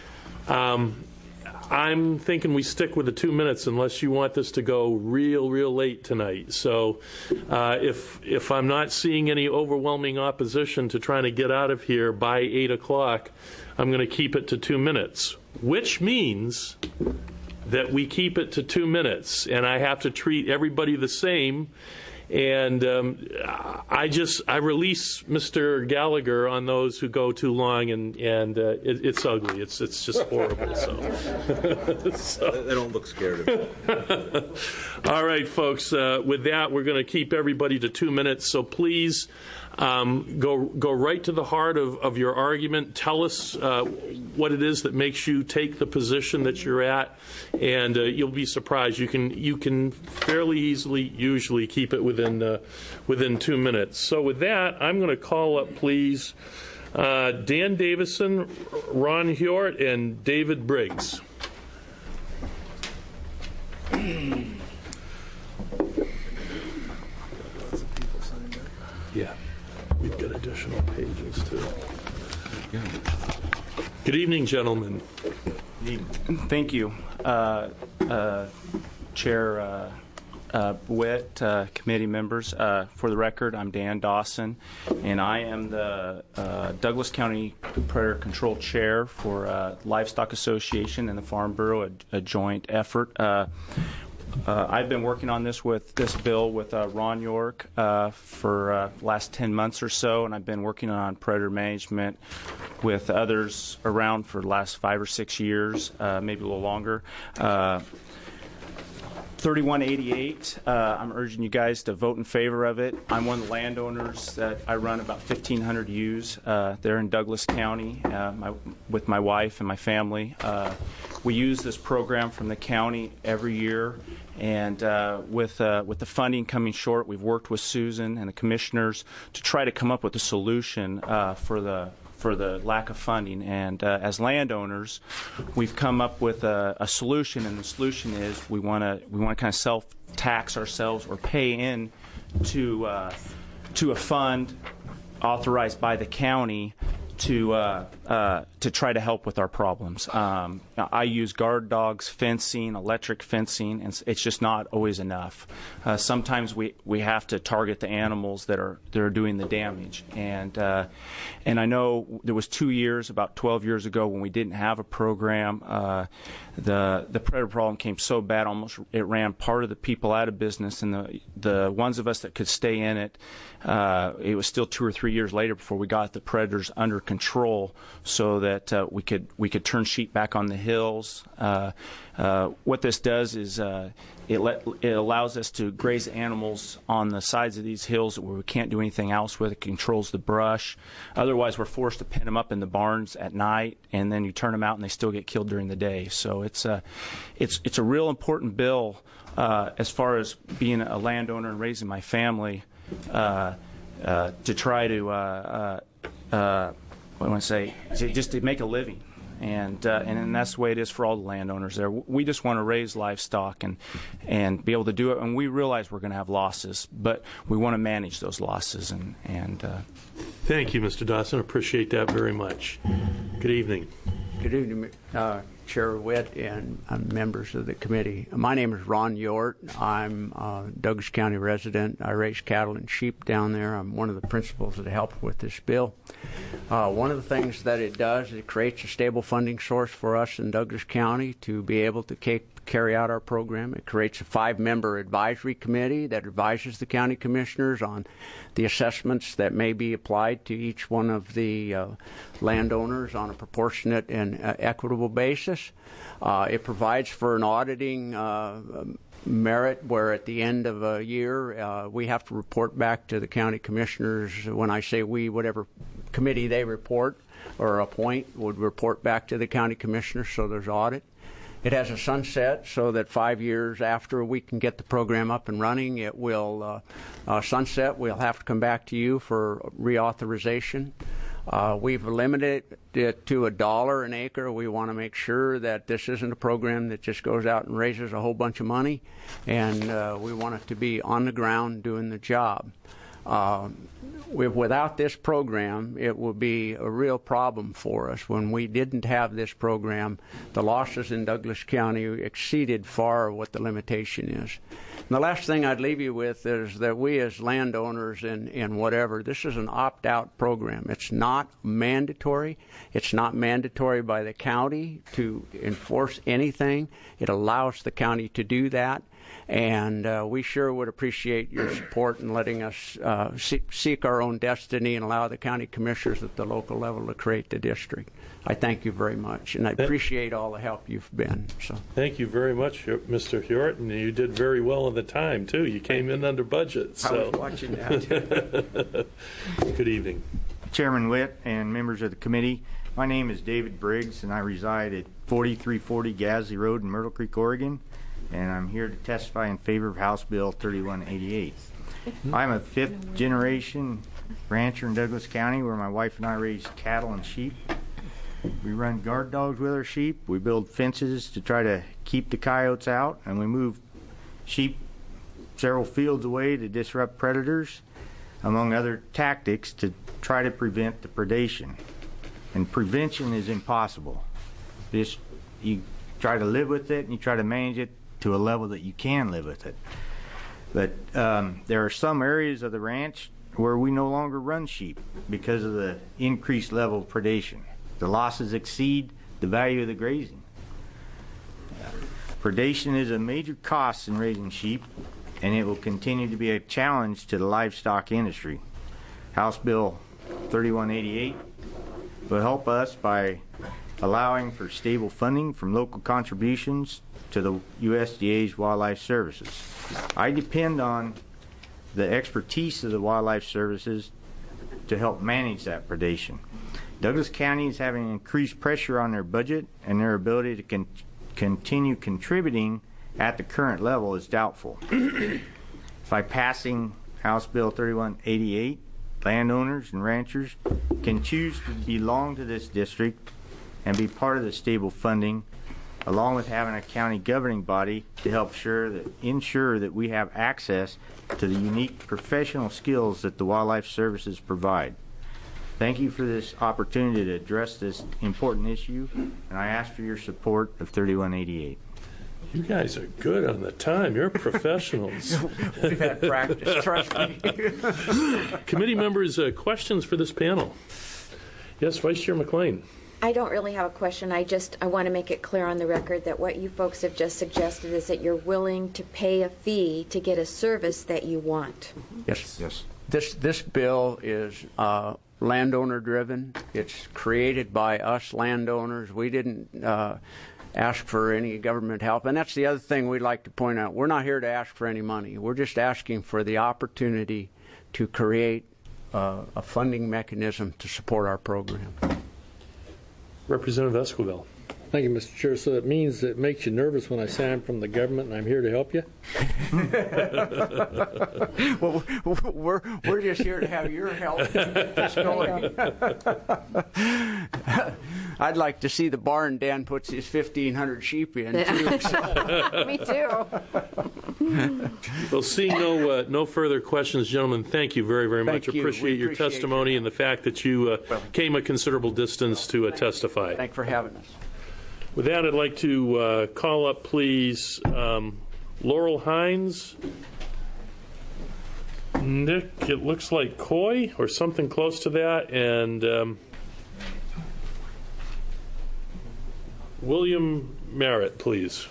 I'm thinking we stick with the 2 minutes unless you want this to go real late tonight. So if I'm not seeing any overwhelming opposition to trying to get out of here by 8 o'clock, I'm going to keep it to 2 minutes, which means that we keep it to 2 minutes, and I have to treat everybody the same. And I release Mr. Gallagher on those who go too long, and it's ugly. It's just horrible. So
They don't look scared of it.
All right, folks. With that, we're going to keep everybody to 2 minutes. So please go right to the heart of your argument. Tell us what it is that makes you take the position that you're at, and you'll be surprised. You can fairly easily usually keep it within 2 minutes. So with that, I'm going to call up, please, Dan Davison, Ron Hjort, and David Briggs. Yeah. We've got additional pages, too. Good evening, gentlemen.
Thank you, Chair Witt, committee members. For the record, I'm Dan Dawson, and I am the Douglas County Predator Control Chair for Livestock Association and the Farm Bureau, a joint effort. I've been working on this bill with Ron York for the last 10 months or so, and I've been working on predator management with others around for the last 5 or 6 years, maybe a little longer. 3188, I'm urging you guys to vote in favor of it. I'm one of the landowners that I run about 1,500 ewes there in Douglas County with my wife and my family. We use this program from the county every year, and with the funding coming short, we've worked with Susan and the commissioners to try to come up with a solution for the lack of funding. And as landowners, we've come up with a solution, and the solution is we want to kind of self-tax ourselves or pay in to a fund authorized by the county to try to help with our problems. I use guard dogs, fencing, electric fencing, and it's just not always enough. Sometimes we have to target the animals that are doing the damage. And I know there was 2 years, about 12 years ago, when we didn't have a program. The predator problem came so bad, almost it ran part of the people out of business, and the ones of us that could stay in it, it was still 2 or 3 years later before we got the predators under control, so that we could turn sheep back on the hills. What this does is it allows us to graze animals on the sides of these hills where we can't do anything else with. It controls the brush. Otherwise, we're forced to pin them up in the barns at night, and then you turn them out and they still get killed during the day. So it's a real important bill as far as being a landowner and raising my family to try to just to make a living. And that's the way it is for all the landowners there. We just want to raise livestock and be able to do it. And we realize we're going to have losses, but we want to manage those losses.
Thank you, Mr. Dawson. Appreciate that very much. Good evening.
Good evening, Chair Witt and members of the committee. My name is Ron Yort. I'm a Douglas County resident. I raise cattle and sheep down there. I'm one of the principals that helped with this bill. One of the things that it does, it creates a stable funding source for us in Douglas County to be able to carry out our program. It creates a 5-member advisory committee that advises the county commissioners on the assessments that may be applied to each one of the landowners on a proportionate and equitable basis. It provides for an auditing merit where at the end of a year we have to report back to the county commissioners. When I say we, whatever committee they report or appoint would report back to the county commissioners, so there's audit. It has a sunset so that 5 years after we can get the program up and running, it will sunset. We'll have to come back to you for reauthorization. We've limited it to $1 an acre. We want to make sure that this isn't a program that just goes out and raises a whole bunch of money, and we want it to be on the ground doing the job. Without this program, it will be a real problem for us. When we didn't have this program, the losses in Douglas County exceeded far what the limitation is. And the last thing I'd leave you with is that we as landowners in whatever, this is an opt-out program. It's not mandatory. It's not mandatory by the county to enforce anything. It allows the county to do that. And we sure would appreciate your support in letting us seek our own destiny and allow the county commissioners at the local level to create the district. I thank you very much, and I appreciate all the help you've been. So,
thank you very much, Mr. Hjort, and you did very well in the time, too. You came in under budget. So.
I was watching that.
Good evening.
Chairman Witt and members of the committee, my name is David Briggs, and I reside at 4340 Gasley Road in Myrtle Creek, Oregon. And I'm here to testify in favor of House Bill 3188. I'm a 5th-generation rancher in Douglas County where my wife and I raise cattle and sheep. We run guard dogs with our sheep. We build fences to try to keep the coyotes out, and we move sheep several fields away to disrupt predators, among other tactics to try to prevent the predation. And prevention is impossible. You try to live with it and you try to manage it to a level that you can live with it. But there are some areas of the ranch where we no longer run sheep because of the increased level of predation. The losses exceed the value of the grazing. Predation is a major cost in raising sheep, and it will continue to be a challenge to the livestock industry. House Bill 3188 will help us by allowing for stable funding from local contributions to the USDA's Wildlife Services. I depend on the expertise of the Wildlife Services to help manage that predation. Douglas County is having increased pressure on their budget, and their ability to continue contributing at the current level is doubtful. By passing House Bill 3188, landowners and ranchers can choose to belong to this district and be part of the stable funding, along with having a county governing body to help ensure that we have access to the unique professional skills that the Wildlife Services provide. Thank you for this opportunity to address this important issue, and I ask for your support of 3188.
You guys are good on the time. You're professionals.
We've had practice, trust me.
Committee members, questions for this panel? Yes, Vice Chair McLean.
I don't really have a question. I want to make it clear on the record that what you folks have just suggested is that you're willing to pay a fee to get a service that you want.
Yes. This bill is landowner driven. It's created by us landowners. We didn't ask for any government help, and that's the other thing we'd like to point out. We're not here to ask for any money. We're just asking for the opportunity to create a funding mechanism to support our program.
Representative Esquivel.
Thank you, Mr. Chair. So it means it makes you nervous when I say I'm from the government and I'm here to help you?
Well, we're just here to have your help to get this going. I'd like to see the barn Dan puts his 1,500 sheep in, too. So.
Me too.
Well, seeing no further questions, gentlemen, thank you very, very much. Appreciate your testimony and the fact that you came a considerable distance to testify.
Thanks for having us.
With that, I'd like to call up, please, Laurel Hines. Nick, it looks like Coy or something close to that, and William Merritt, please.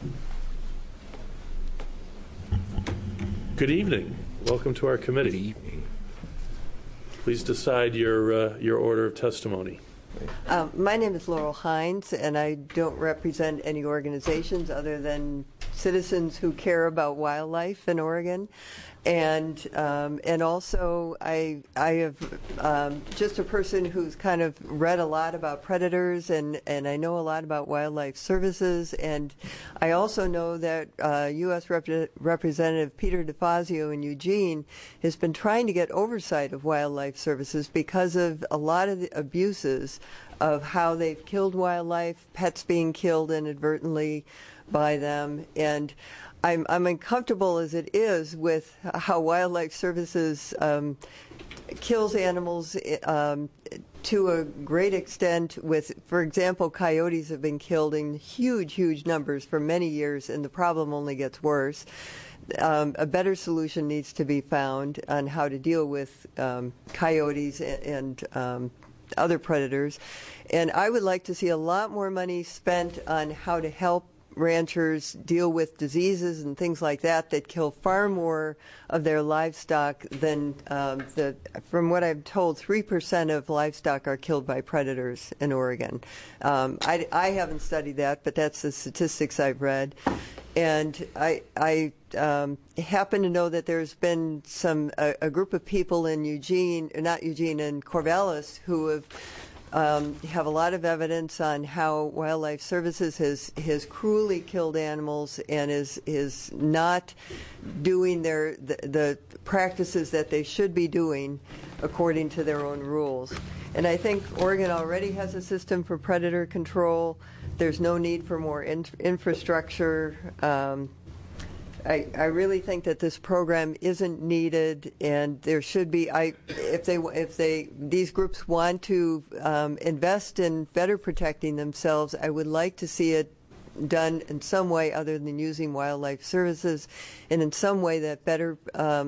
Good evening. Welcome to our committee.
Good evening.
Please decide your order of testimony.
My name is Laurel Hines, and I don't represent any organizations other than citizens who care about wildlife in Oregon. And also I have just a person who's kind of read a lot about predators, and I know a lot about wildlife services, and I also know that U.S. Representative Peter DeFazio in Eugene has been trying to get oversight of wildlife services because of a lot of the abuses of how they've killed wildlife, pets being killed inadvertently by them, and I'm uncomfortable as it is with how wildlife services kills animals to a great extent. With, for example, coyotes have been killed in huge numbers for many years, and the problem only gets worse. A better solution needs to be found on how to deal with coyotes and other predators. And I would like to see a lot more money spent on how to help ranchers deal with diseases and things like that kill far more of their livestock than from what I'm told, 3% of livestock are killed by predators in Oregon. I haven't studied that, but that's the statistics I've read. And I happen to know that there's been a group of people in in Corvallis who have a lot of evidence on how Wildlife Services has cruelly killed animals and is not doing the practices that they should be doing according to their own rules. And I think Oregon already has a system for predator control. There's no need for more infrastructure. I really think that this program isn't needed, and there should be. If these groups want to invest in better protecting themselves, I would like to see it done in some way other than using Wildlife Services, and in some way that better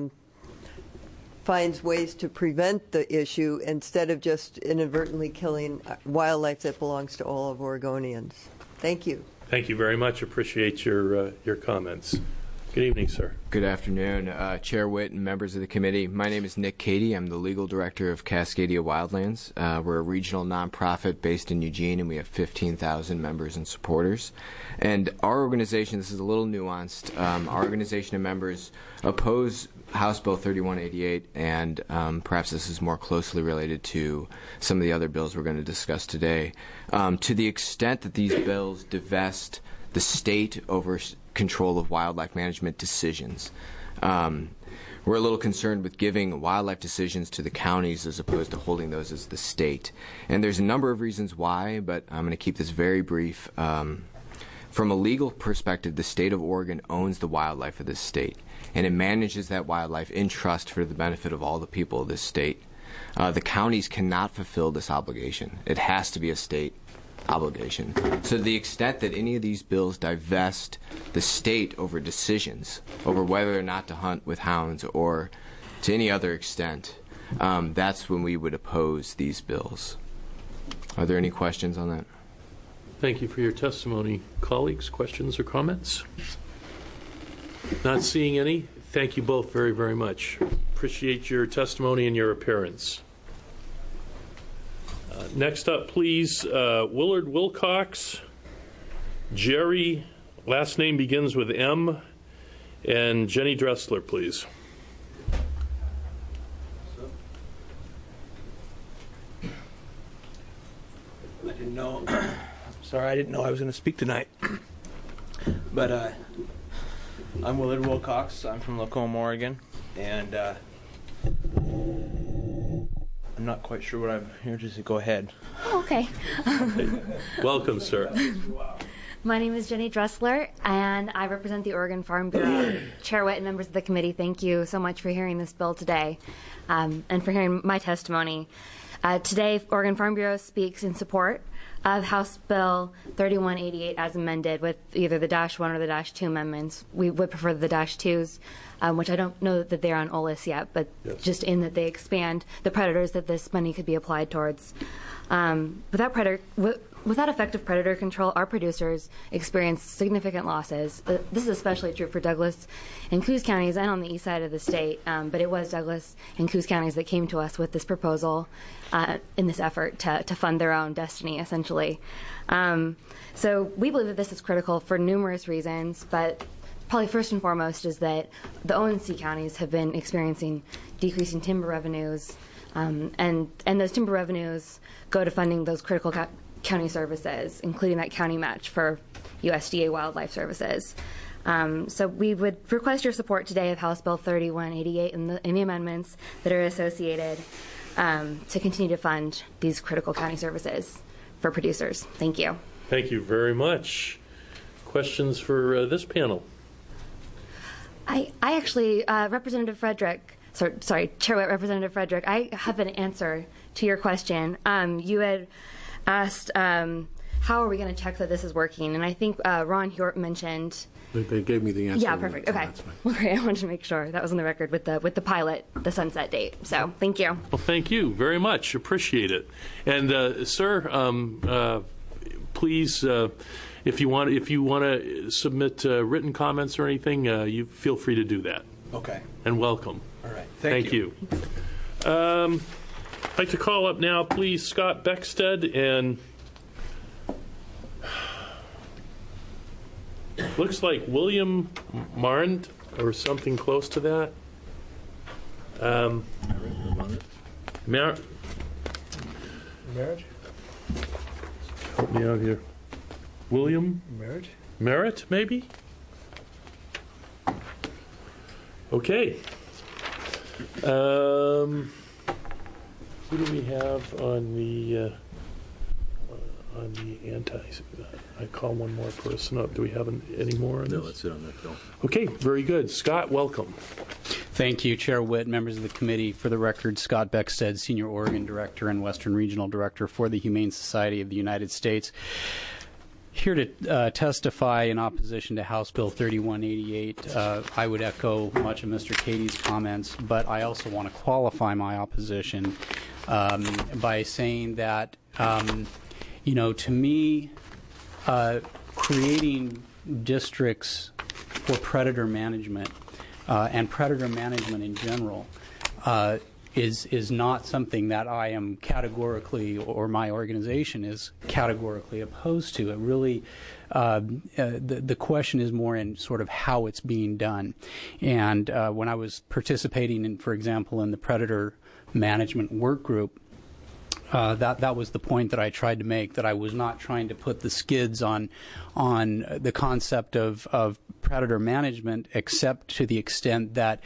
finds ways to prevent the issue instead of just inadvertently killing wildlife that belongs to all of Oregonians. Thank you.
Thank you very much. Appreciate your comments. Good evening, sir.
Good afternoon, Chair Witt and members of the committee. My name is Nick Cady. I'm the legal director of Cascadia Wildlands. We're a regional nonprofit based in Eugene, and we have 15,000 members and supporters. And our organization, this is a little nuanced, our organization and members oppose House Bill 3188, and perhaps this is more closely related to some of the other bills we're going to discuss today. To the extent that these bills divest the state over control of wildlife management decisions. We're a little concerned with giving wildlife decisions to the counties as opposed to holding those as the state. And there's a number of reasons why, but I'm going to keep this very brief. From a legal perspective, the state of Oregon owns the wildlife of this state, and it manages that wildlife in trust for the benefit of all the people of this state. The counties cannot fulfill this obligation. It has to be a state obligation. So to the extent that any of these bills divest the state over decisions, over whether or not to hunt with hounds or to any other extent, that's when we would oppose these bills. Are there any questions on that?
Thank you for your testimony. Colleagues, questions or comments? Not seeing any. Thank you both very, very much. Appreciate your testimony and your appearance. Next up, please, Willard Wilcox, Jerry, last name begins with M, and Jenny Dressler, please.
I didn't know. Sorry, I didn't know I was going to speak tonight. But I'm Willard Wilcox. I'm from Lacombe, Oregon, and I'm not quite sure what I'm here to go ahead.
Oh, okay.
Welcome, sir.
My name is Jenny Dressler, and I represent the Oregon Farm Bureau. Chair Witt and members of the committee, thank you so much for hearing this bill today and for hearing my testimony. Today, Oregon Farm Bureau speaks in support of House Bill 3188 as amended with either the -1 or the -2 amendments. We would prefer the -2s, which I don't know that they're on OLIS yet, but just in that they expand the predators that this money could be applied towards. Without effective predator control, our producers experience significant losses. This is especially true for Douglas and Coos counties and on the east side of the state, but it was Douglas and Coos counties that came to us with this proposal in this effort to fund their own destiny, essentially. So we believe that this is critical for numerous reasons, but probably first and foremost is that the ONC counties have been experiencing decreasing timber revenues, and those timber revenues go to funding those critical county services, including that county match for USDA Wildlife Services. So we would request your support today of House Bill 3188 and the amendments that are associated to continue to fund these critical county services for producers. Thank you.
Thank you very much. Questions for this panel?
I actually, Representative Frederick, sorry, Chair Witt, Representative Frederick, I have an answer to your question. You had asked, how are we going to check that this is working? And I think Ron Hjort mentioned.
They gave me the answer.
Yeah, perfect. Okay. Well, great. I wanted to make sure that was on the record with the pilot, the sunset date. So thank you.
Well, thank you very much. Appreciate it. And sir, please, if you want to submit written comments or anything, you feel free to do that.
Okay.
And welcome.
All right.
Thank you. I'd like to call up now, please, Scott Beckstead and looks like William Marnd or something close to that.
Marriage?
Help me out here. William? Merritt, maybe? Okay. Who do we have on the anti? I call one more person up. Do we have any more on this?
No, that's it on that bill.
Okay, very good. Scott, welcome.
Thank you, Chair Witt, members of the committee. For the record, Scott Beckstead, Senior Oregon Director and Western Regional Director for the Humane Society of the United States. Here to testify in opposition to House Bill 3188. I would echo much of Mr. Cady's comments, but I also want to qualify my opposition by saying that, to me, creating districts for predator management and predator management in general is not something that I am categorically, or my organization is categorically opposed to. It really, the question is more in sort of how it's being done. And when I was participating in, for example, in the predator management work group, that was the point that I tried to make, that I was not trying to put the skids on the concept of predator management, except to the extent that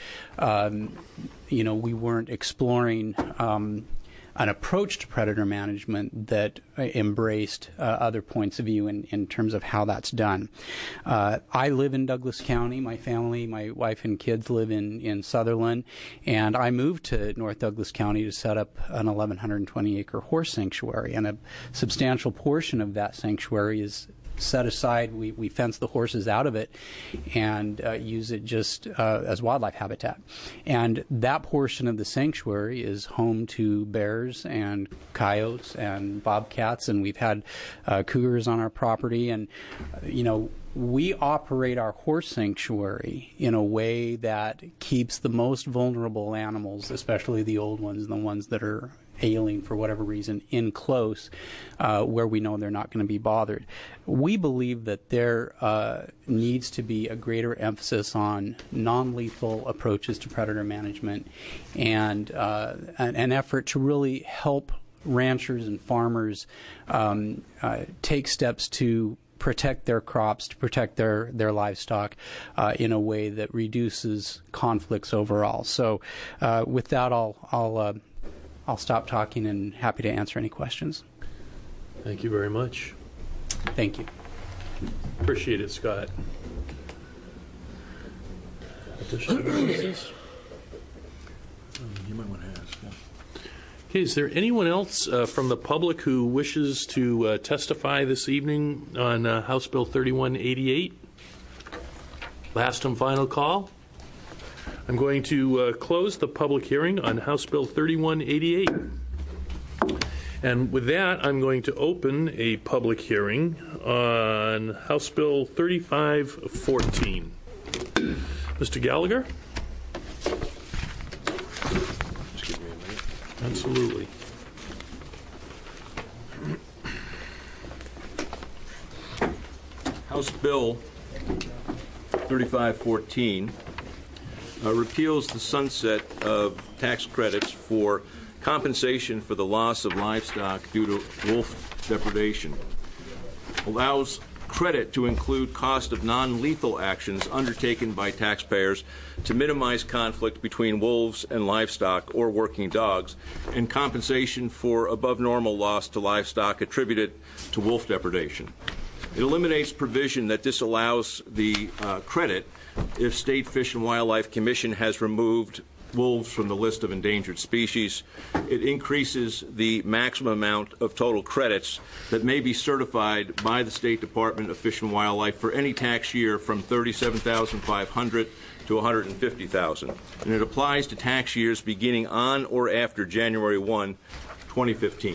we weren't exploring an approach to predator management that embraced other points of view in terms of how that's done. I live in Douglas County. My family, my wife and kids live in Sutherland, and I moved to North Douglas County to set up an 1,120-acre horse sanctuary, and a substantial portion of that sanctuary is set aside. We fence the horses out of it and use it just as wildlife habitat. And that portion of the sanctuary is home to bears and coyotes and bobcats, and we've had cougars on our property. And, we operate our horse sanctuary in a way that keeps the most vulnerable animals, especially the old ones, the ones that are ailing for whatever reason, in close, where we know they're not going to be bothered. We believe that there needs to be a greater emphasis on non-lethal approaches to predator management and an effort to really help ranchers and farmers take steps to protect their crops, to protect their livestock in a way that reduces conflicts overall. So with that, I'll stop talking and happy to answer any questions.
Thank you very much.
Thank you.
Appreciate it, Scott. Additional questions?
You might want to ask.
Okay, is there anyone else from the public who wishes to testify this evening on House Bill 3188? Last and final call. I'm going to close the public hearing on House Bill 3188. And with that, I'm going to open a public hearing on House Bill 3514. Mr. Gallagher? Just give me a minute. Absolutely.
House Bill 3514 repeals the sunset of tax credits for compensation for the loss of livestock due to wolf depredation, allows credit to include cost of non-lethal actions undertaken by taxpayers to minimize conflict between wolves and livestock or working dogs, and compensation for above normal loss to livestock attributed to wolf depredation. It eliminates provision that disallows the credit if State Fish and Wildlife Commission has removed wolves from the list of endangered species. It increases the maximum amount of total credits that may be certified by the State Department of Fish and Wildlife for any tax year from $37,500 to $150,000. And it applies to tax years beginning on or after January 1, 2015.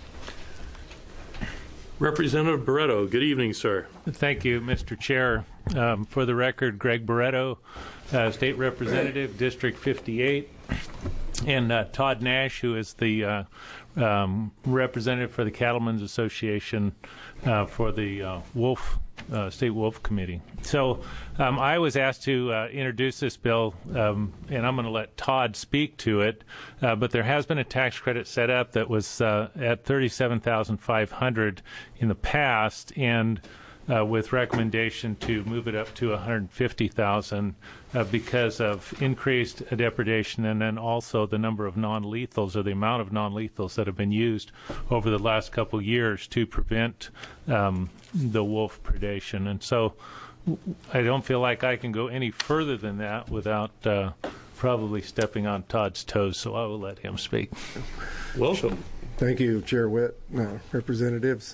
Representative Barretto, good evening, sir.
Thank you, Mr. Chair. For the record, Greg Barretto, State Representative, District 58, and Todd Nash, who is the representative for the Cattlemen's Association for the State Wolf Committee. So I was asked to introduce this bill, and I'm going to let Todd speak to it, but there has been a tax credit set up that was at $37,500 in the past, and with recommendation to move it up to $150,000 because of increased depredation, and then also the number of non-lethals, or the amount of non-lethals that have been used over the last couple years to prevent the wolf predation. And so I don't feel like I can go any further than that without probably stepping on Todd's toes, so I will let him speak.
Welcome.
Thank you, Chair Witt, representatives.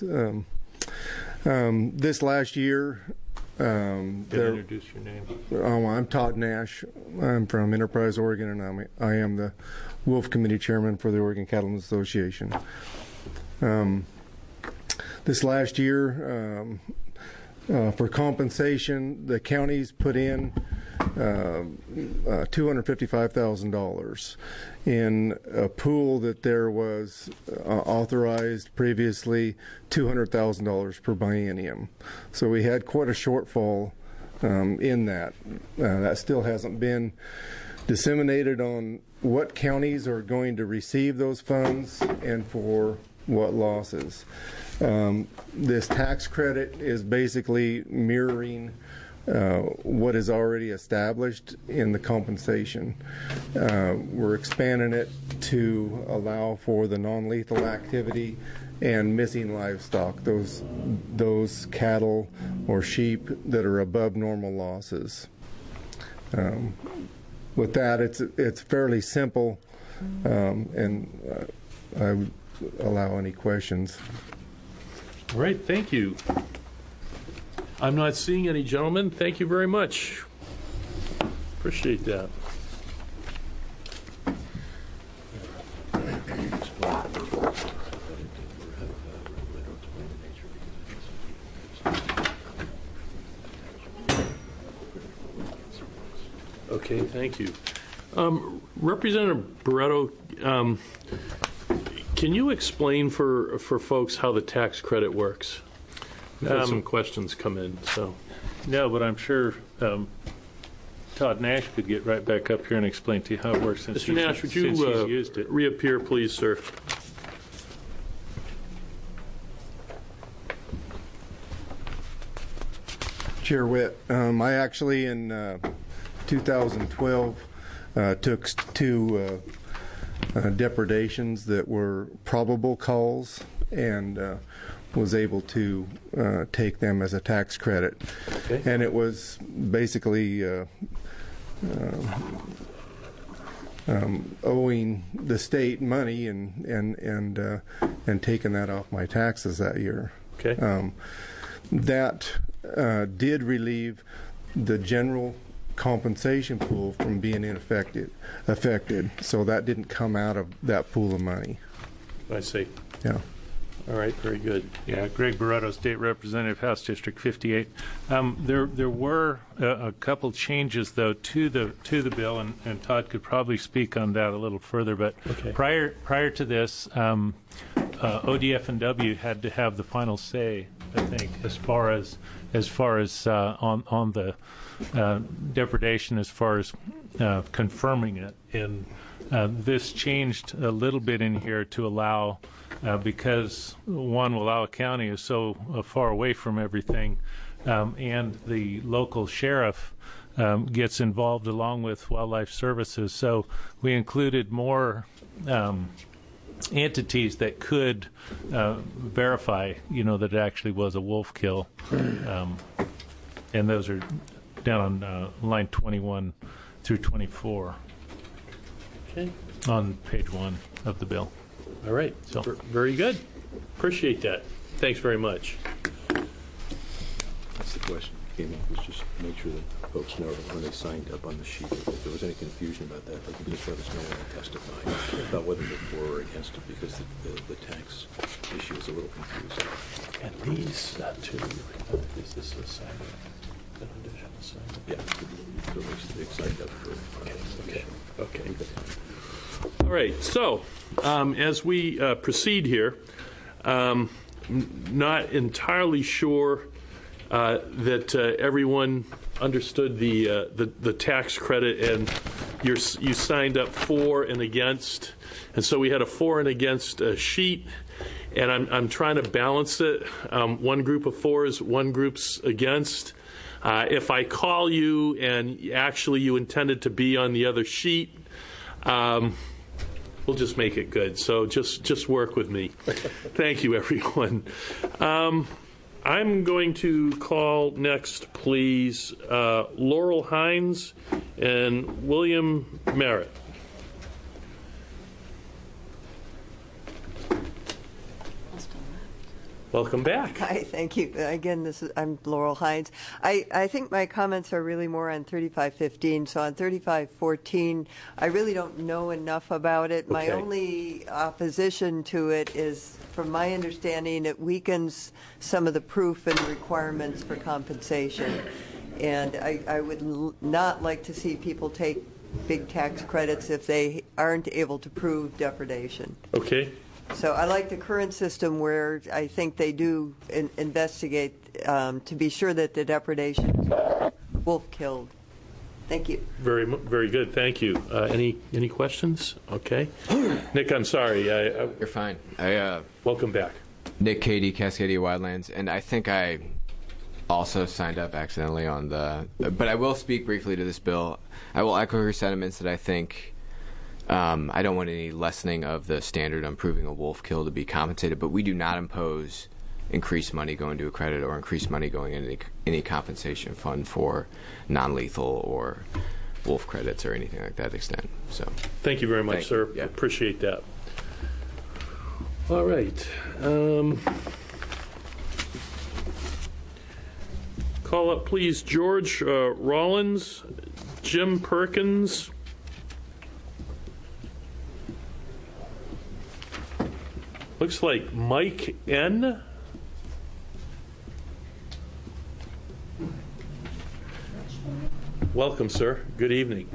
This last year,
introduce your name.
I'm Todd Nash. I'm from Enterprise, Oregon, and I am the Wolf Committee Chairman for the Oregon Cattlemen's Association. This last year, for compensation, the counties put in $255,000 in a pool that there was authorized previously $200,000 per biennium. So we had quite a shortfall in that. That still hasn't been disseminated on what counties are going to receive those funds and for what losses. This tax credit is basically mirroring what is already established in the compensation. We're expanding it to allow for the non-lethal activity and missing livestock, those cattle or sheep that are above normal losses. With that, it's fairly simple, and I would allow any questions.
All right, thank you. I'm not seeing any gentlemen. Thank you very much. Appreciate that. Okay, thank you. Representative Barretto, can you explain for folks how the tax credit works? We've had some questions come in. So,
no, but I'm sure Todd Nash could get right back up here and explain to you how it works. Since
Mr. Nash, would you
used it.
Reappear, please, sir?
Chair Witt, I actually in 2012 took two depredations that were probable calls and was able to take them as a tax credit. Okay. And it was basically owing the state money and taking that off my taxes that year.
Okay.
That did relieve the general compensation pool from being affected. So that didn't come out of that pool of money.
I see.
Yeah.
All right, very good.
Yeah, Greg Barretto, State Representative, House District 58. There were a couple changes though to the bill, and Todd could probably speak on that a little further. But prior to this, ODF&W had to have the final say, I think, as far as on the depredation, as far as confirming it. And this changed a little bit in here to allow. Because Wallowa County is so far away from everything, and the local sheriff gets involved along with Wildlife Services. So we included more entities that could verify, that it actually was a wolf kill. And those are down on line 21 through 24 on page 1 of the bill.
All right. So very good. Appreciate that. Thanks very much.
That's the question that came up, was just make sure that folks know that when they signed up on the sheet, if there was any confusion about that, they can just let us know when they testify about whether they're for or against it, because the tax issue is a little confusing.
And these two, is this a sign up? An additional sign up?
Yeah. So they signed up for
Okay. All right, so as we proceed here, not entirely sure that everyone understood the tax credit, and you signed up for and against, and so we had a for and against sheet, and I'm trying to balance it. One group of fors, one group's against. If I call you and actually you intended to be on the other sheet, we'll just make it good. So just work with me. Thank you, everyone. I'm going to call next, please, Laurel Hines and William Merritt. Welcome back.
Hi, thank you. Again, I'm Laurel Hines. I think my comments are really more on 3515. So on 3514, I really don't know enough about it. My only opposition to it is, from my understanding, it weakens some of the proof and requirements for compensation. And I would not like to see people take big tax credits if they aren't able to prove depredation.
Okay.
So I like the current system where I think they do investigate to be sure that the depredation is wolf killed. Thank you.
Very good. Thank you. Any questions? Okay. Nick, I'm sorry.
You're fine.
Welcome back.
Nick Cady, Cascadia Wildlands, and I think I also signed up accidentally on but I will speak briefly to this bill. I will echo her sentiments that I think I don't want any lessening of the standard on proving a wolf kill to be compensated, but we do not impose increased money going to a credit or increased money going into any compensation fund for non-lethal or wolf credits or anything like that extent. So,
thank you very much, sir. Yeah. Appreciate that. All right. Call up, please, George Rollins, Jim Perkins. Looks like Mike N. Welcome, sir. Good evening.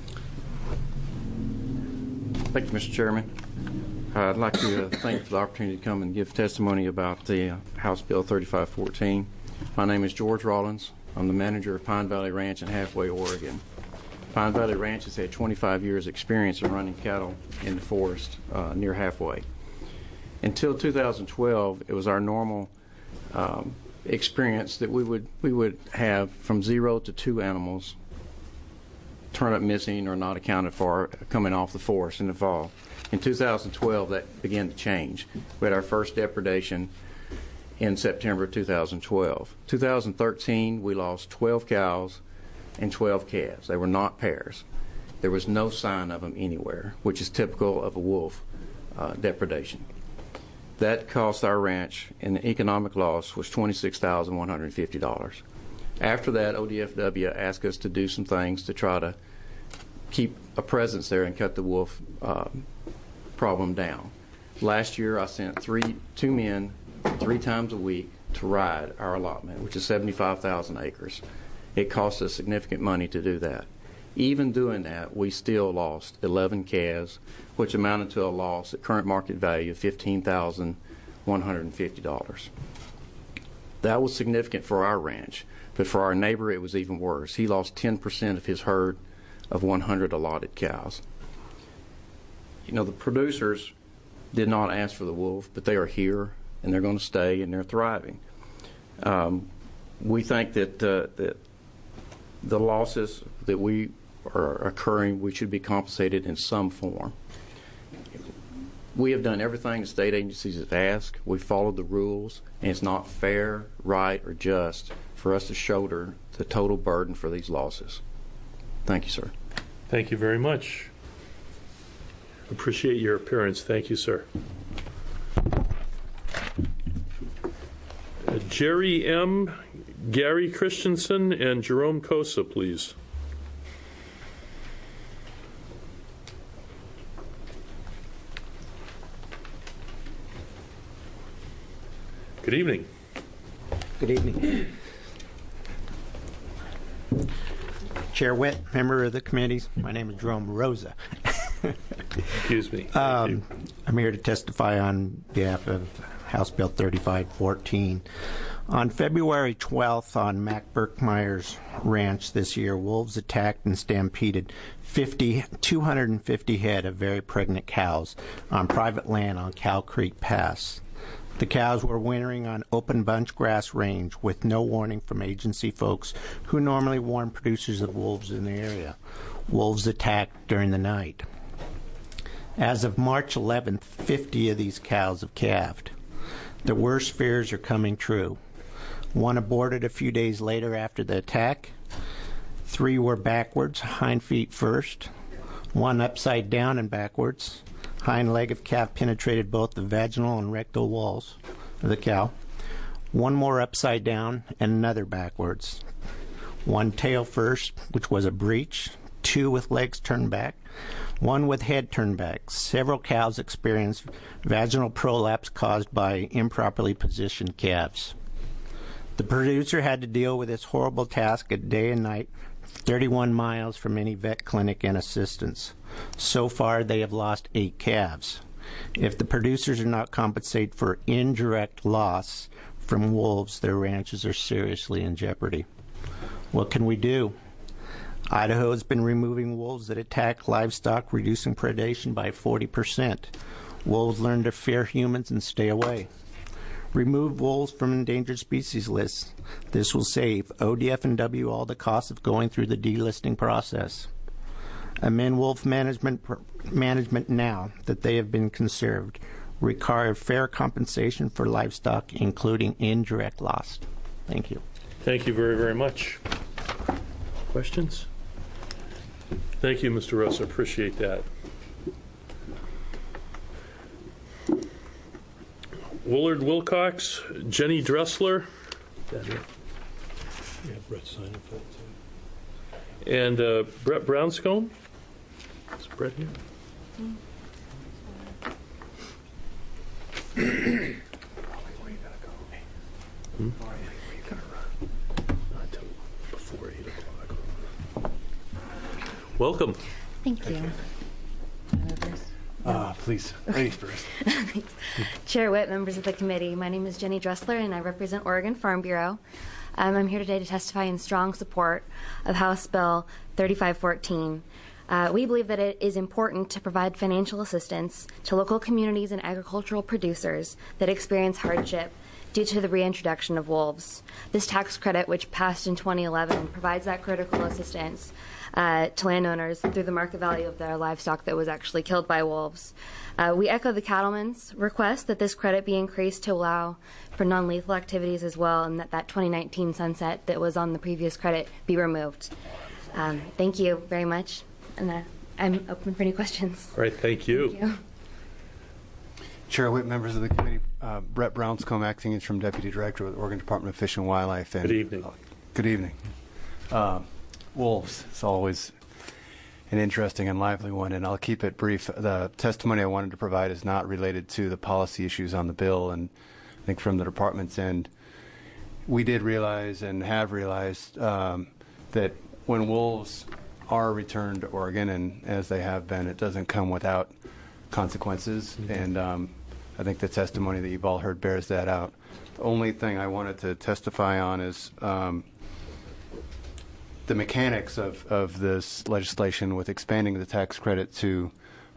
Thank you, Mr. Chairman. I'd like to thank you for the opportunity to come and give testimony about the House Bill 3514. My name is George Rollins. I'm the manager of Pine Valley Ranch in Halfway, Oregon. Pine Valley Ranch has had 25 years experience in running cattle in the forest near Halfway. Until 2012, it was our normal experience that we would have from 0 to 2 animals turn up missing or not accounted for coming off the forest in the fall. In 2012, that began to change. We had our first depredation in September 2012. 2013, we lost 12 cows and 12 calves. They were not pairs. There was no sign of them anywhere, which is typical of a wolf depredation. That cost our ranch, and the economic loss was $26,150. After that, ODFW asked us to do some things to try to keep a presence there and cut the wolf problem down. Last year, I sent two men 3 times a week to ride our allotment, which is 75,000 acres. It cost us significant money to do that. Even doing that, we still lost 11 calves, which amounted to a loss at current market value of $15,150. That was significant for our ranch, but for our neighbor, it was even worse. He lost 10% of his herd of 100 allotted cows. You know, the producers did not ask for the wolf, but they are here, and they're going to stay, and they're thriving. We think that the losses that we are occurring, we should be compensated in some form. We have done everything the state agencies have asked. We've followed the rules, and it's not fair, right, or just for us to shoulder the total burden for these losses. Thank you, sir.
Thank you very much. Appreciate your appearance. Thank you, sir. Jerry M., Gary Christensen, and Jerome Cosa, please. Good evening.
Good evening. Chair Witt, member of the committees, my name is Jerome Rosa.
Excuse me.
I'm here to testify on behalf of House Bill 3514. On February 12th on Mac Berkmeyer's ranch this year, wolves attacked and stampeded 250 head of very pregnant cows on private land on Cow Creek Pass. The cows were wintering on open bunch grass range with no warning from agency folks who normally warn producers of wolves in the area. Wolves attacked during the night. As of March 11th, 50 of these cows have calved. The worst fears are coming true. 1 aborted a few days later after the attack. 3 were backwards, hind feet first. 1 upside down and backwards. Hind leg of calf penetrated both the vaginal and rectal walls of the cow. 1 more upside down and another backwards. 1 tail first, which was a breech. 2 with legs turned back. 1 with head turned back. Several cows experienced vaginal prolapse caused by improperly positioned calves. The producer had to deal with this horrible task at day and night, 31 miles from any vet clinic and assistance. So far, they have lost 8 calves. If the producers are not compensated for indirect loss from wolves, their ranches are seriously in jeopardy. What can we do? Idaho has been removing wolves that attack livestock, reducing predation by 40%. Wolves learn to fear humans and stay away. Remove wolves from endangered species lists. This will save ODF&W all the costs of going through the delisting process. Amend wolf management now that they have been conserved. Require fair compensation for livestock, including indirect loss. Thank you.
Thank you very, very much. Questions? Thank you, Mr. Rosa. Appreciate that. Willard Wilcox, Jenny Dressler.
Yeah, Brett signed for that too.
And Brett Brownscombe. Is Brett here? Before 8 o'clock. Welcome.
Thank you.
Please, ladies first.
Chair Witt, members of the committee, my name is Jenny Dressler, and I represent Oregon Farm Bureau. I'm here today to testify in strong support of House Bill 3514. We believe that it is important to provide financial assistance to local communities and agricultural producers that experience hardship due to the reintroduction of wolves. This tax credit, which passed in 2011, provides that critical assistance to landowners through the market value of their livestock that was actually killed by wolves. We echo the cattlemen's request that this credit be increased to allow for non-lethal activities as well, and that 2019 sunset that was on the previous credit be removed. Thank you very much. And I'm open for any questions.
All right, thank you.
Thank you.
Chair Witt, members of the committee, Brett Brownscombe, Acting Interim Deputy Director with Oregon Department of Fish and Wildlife. And,
Good evening.
Good evening. Wolves, it's always an interesting and lively one, and I'll keep it brief. The testimony I wanted to provide is not related to the policy issues on the bill, and I think from the department's end, we did realize and have realized that when wolves are returned to Oregon, and as they have been, it doesn't come without consequences, and I think the testimony that you've all heard bears that out. The only thing I wanted to testify on is the mechanics of this legislation with expanding the tax credit to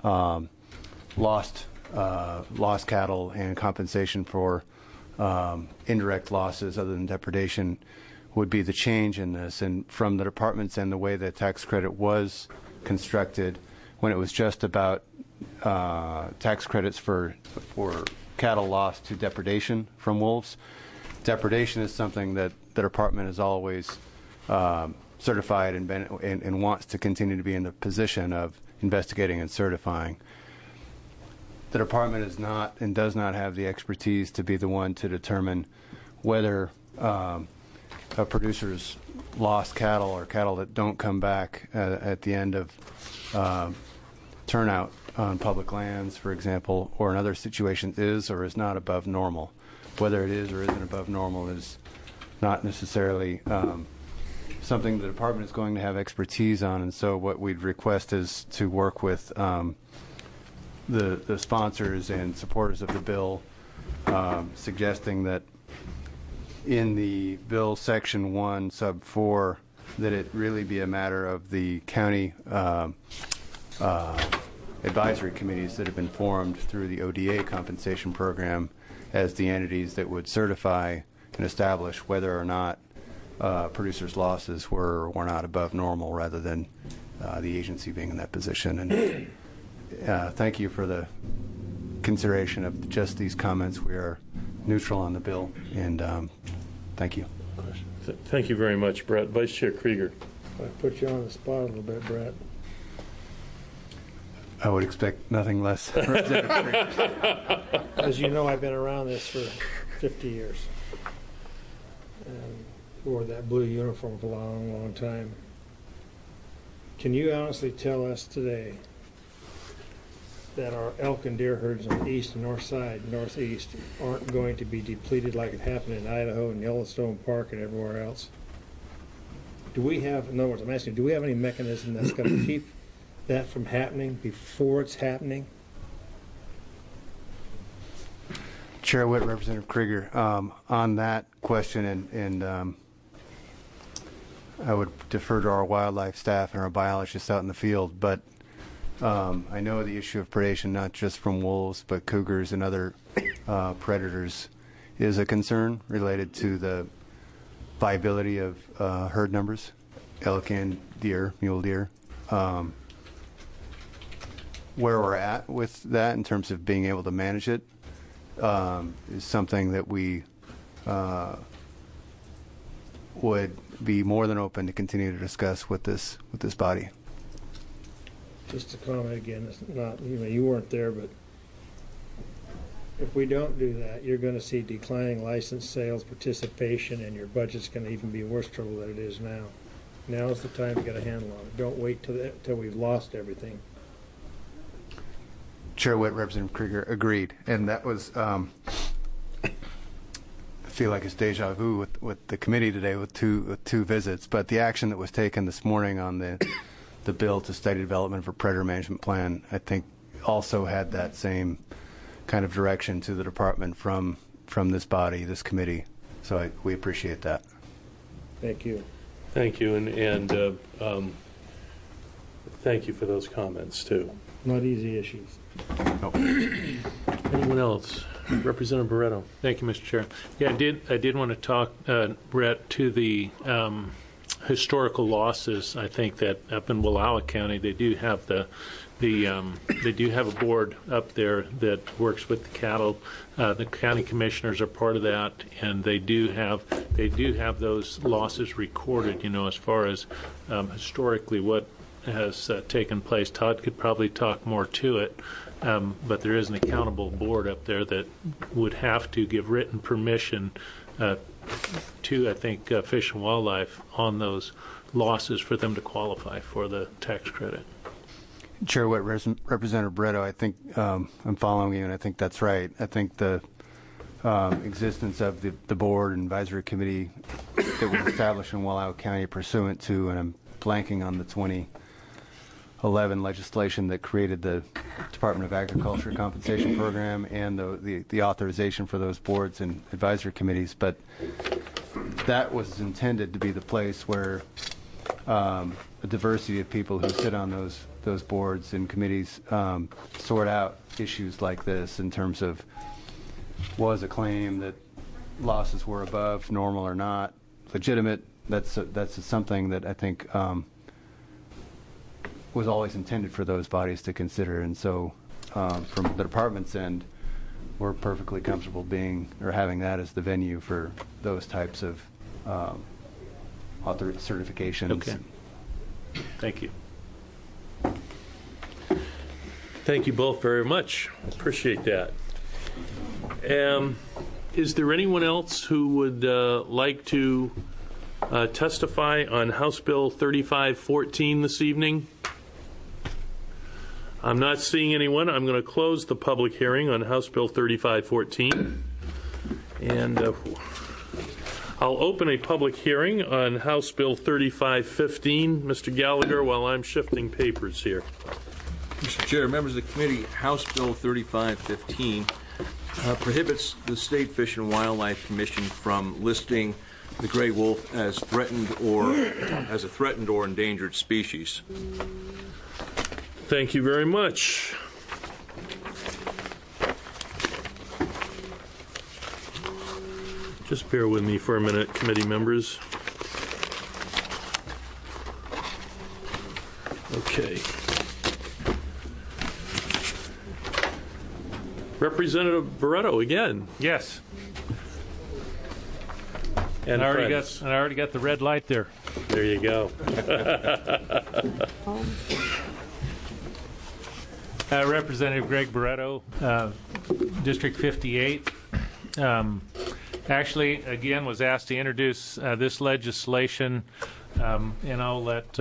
lost cattle and compensation for indirect losses other than depredation would be the change in this. And from the department's end, the way the tax credit was constructed, when it was just about tax credits for cattle lost to depredation from wolves, depredation is something that the department has always certified and wants to continue to be in the position of investigating and certifying. The department is not and does not have the expertise to be the one to determine whether a producer's lost cattle or cattle that don't come back at the end of turnout on public lands, for example, or in other situations is or is not above normal. Whether it is or isn't above normal is not necessarily something the department is going to have expertise on, and so what we'd request is to work with the sponsors and supporters of the bill, suggesting that in the bill section 1 sub 4 that it really be a matter of the county advisory committees that have been formed through the ODA compensation program as the entities that would certify and establish whether or not producers' losses were or were not above normal, rather than the agency being in that position. And thank you for the consideration of just these comments. We are neutral on the bill, and thank you.
Thank you very much, Brett. Vice Chair Krieger.
I put you on the spot a little bit, Brett.
I would expect nothing less.
As you know, I've been around this for 50 years. And wore that blue uniform for a long, long time. Can you honestly tell us today that our elk and deer herds on the east and north side, northeast, aren't going to be depleted like it happened in Idaho and Yellowstone Park and everywhere else? Do we have, in other words, I'm asking, do we have any mechanism that's going to keep that from happening before it's happening?
Chair Witt, Representative Krieger, on that question, and I would defer to our wildlife staff and our biologists out in the field, but I know the issue of predation, not just from wolves, but cougars and other predators, is a concern related to the viability of herd numbers, elk and deer, mule deer. Where we're at with that in terms of being able to manage it is something that we would be more than open to continue to discuss with this body.
Just to comment again, it's not, you weren't there, but if we don't do that, you're going to see declining license sales, participation, and your budget's going to even be worse trouble than it is now. Now is the time to get a handle on it. Don't wait till we've lost everything.
Chair Witt, Representative Krieger, agreed. And that was, I feel like it's deja vu with the committee today with two visits, but the action that was taken this morning on the bill to study development for predator management plan, I think also had that same kind of direction to the department from this body, this committee. So we appreciate that.
Thank you.
Thank you, and thank you for those comments too.
Not easy issues.
Nope.
Anyone else? Representative Barreto.
Thank you, Mr. Chair. Yeah, I did want to talk, Brett, to the historical losses. I think that up in Wallowa County, they do have they do have a board up there that works with the cattle. The county commissioners are part of that, and they do have those losses recorded. As far as historically what has taken place. Todd could probably talk more to it, but there is an accountable board up there that would have to give written permission to, I think, Fish and Wildlife on those losses for them to qualify for the tax credit.
Chair Witt, Representative Barretto, I think I'm following you, and I think that's right. I think the existence of the board and advisory committee that was established in Wallowa County pursuant to, and I'm blanking on the 2011 legislation that created the Department of Agriculture compensation program and the authorization for those boards and advisory committees, but that was intended to be the place where a diversity of people who sit on those boards and committees sort out issues like this in terms of, was a claim that losses were above normal or not legitimate. That's something that I think was always intended for those bodies to consider, and so from the department's end, we're perfectly comfortable having that as the venue for those types of author certifications.
Okay. Thank you. Thank you both very much. Appreciate that. Is there anyone else who would like to testify on House Bill 3514 this evening? I'm not seeing anyone. I'm going to close the public hearing on House Bill 3514. And I'll open a public hearing on House Bill 3515. Mr. Gallagher, while I'm shifting papers here.
Mr. Chair, members of the committee, House Bill 3515 prohibits the State Fish and Wildlife Commission from listing the gray wolf as threatened or as a threatened or endangered species.
Thank you very much. Just bear with me for a minute, committee members. Okay. Representative Barretto again.
Yes.
And
I already got the red light there.
There you go.
Representative Greg Barretto, District 58. Actually, again, was asked to introduce this legislation, and I'll let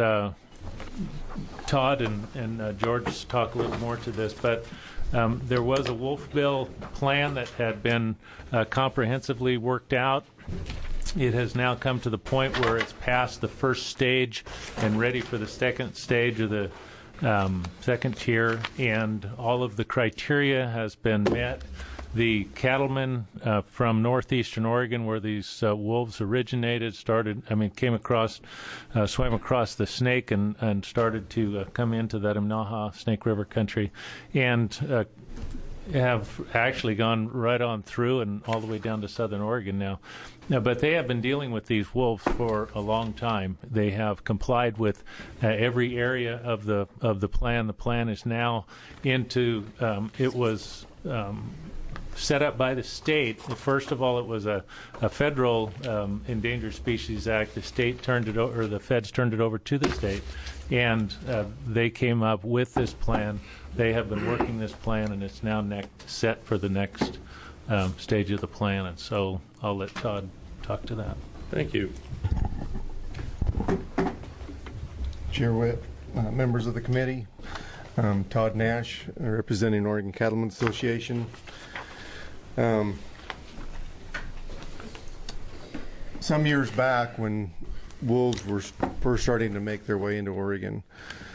Todd and George talk a little more to this, but there was a wolf bill plan that had been comprehensively worked out. It has now come to the point where it's past the first stage and ready for the second stage of the second tier, and all of the criteria has been met. The cattlemen from northeastern Oregon, where these wolves originated, came across, swam across the Snake and started to come into that Imnaha Snake River country, and have actually gone right on through and all the way down to southern Oregon now. But they have been dealing with these wolves for a long time. They have complied with every area of the plan. The plan is now into it was set up by the state. First of all, it was a federal Endangered Species Act. The state turned it over, or the feds turned it over to the state, and they came up with this plan. They have been working this plan, and it's now set for the next stage of the plan. And so I'll let Todd talk to that.
Thank you.
Chair Witt, members of the committee, Todd Nash, representing Oregon Cattlemen's Association. Some years back, when wolves were first starting to make their way into Oregon,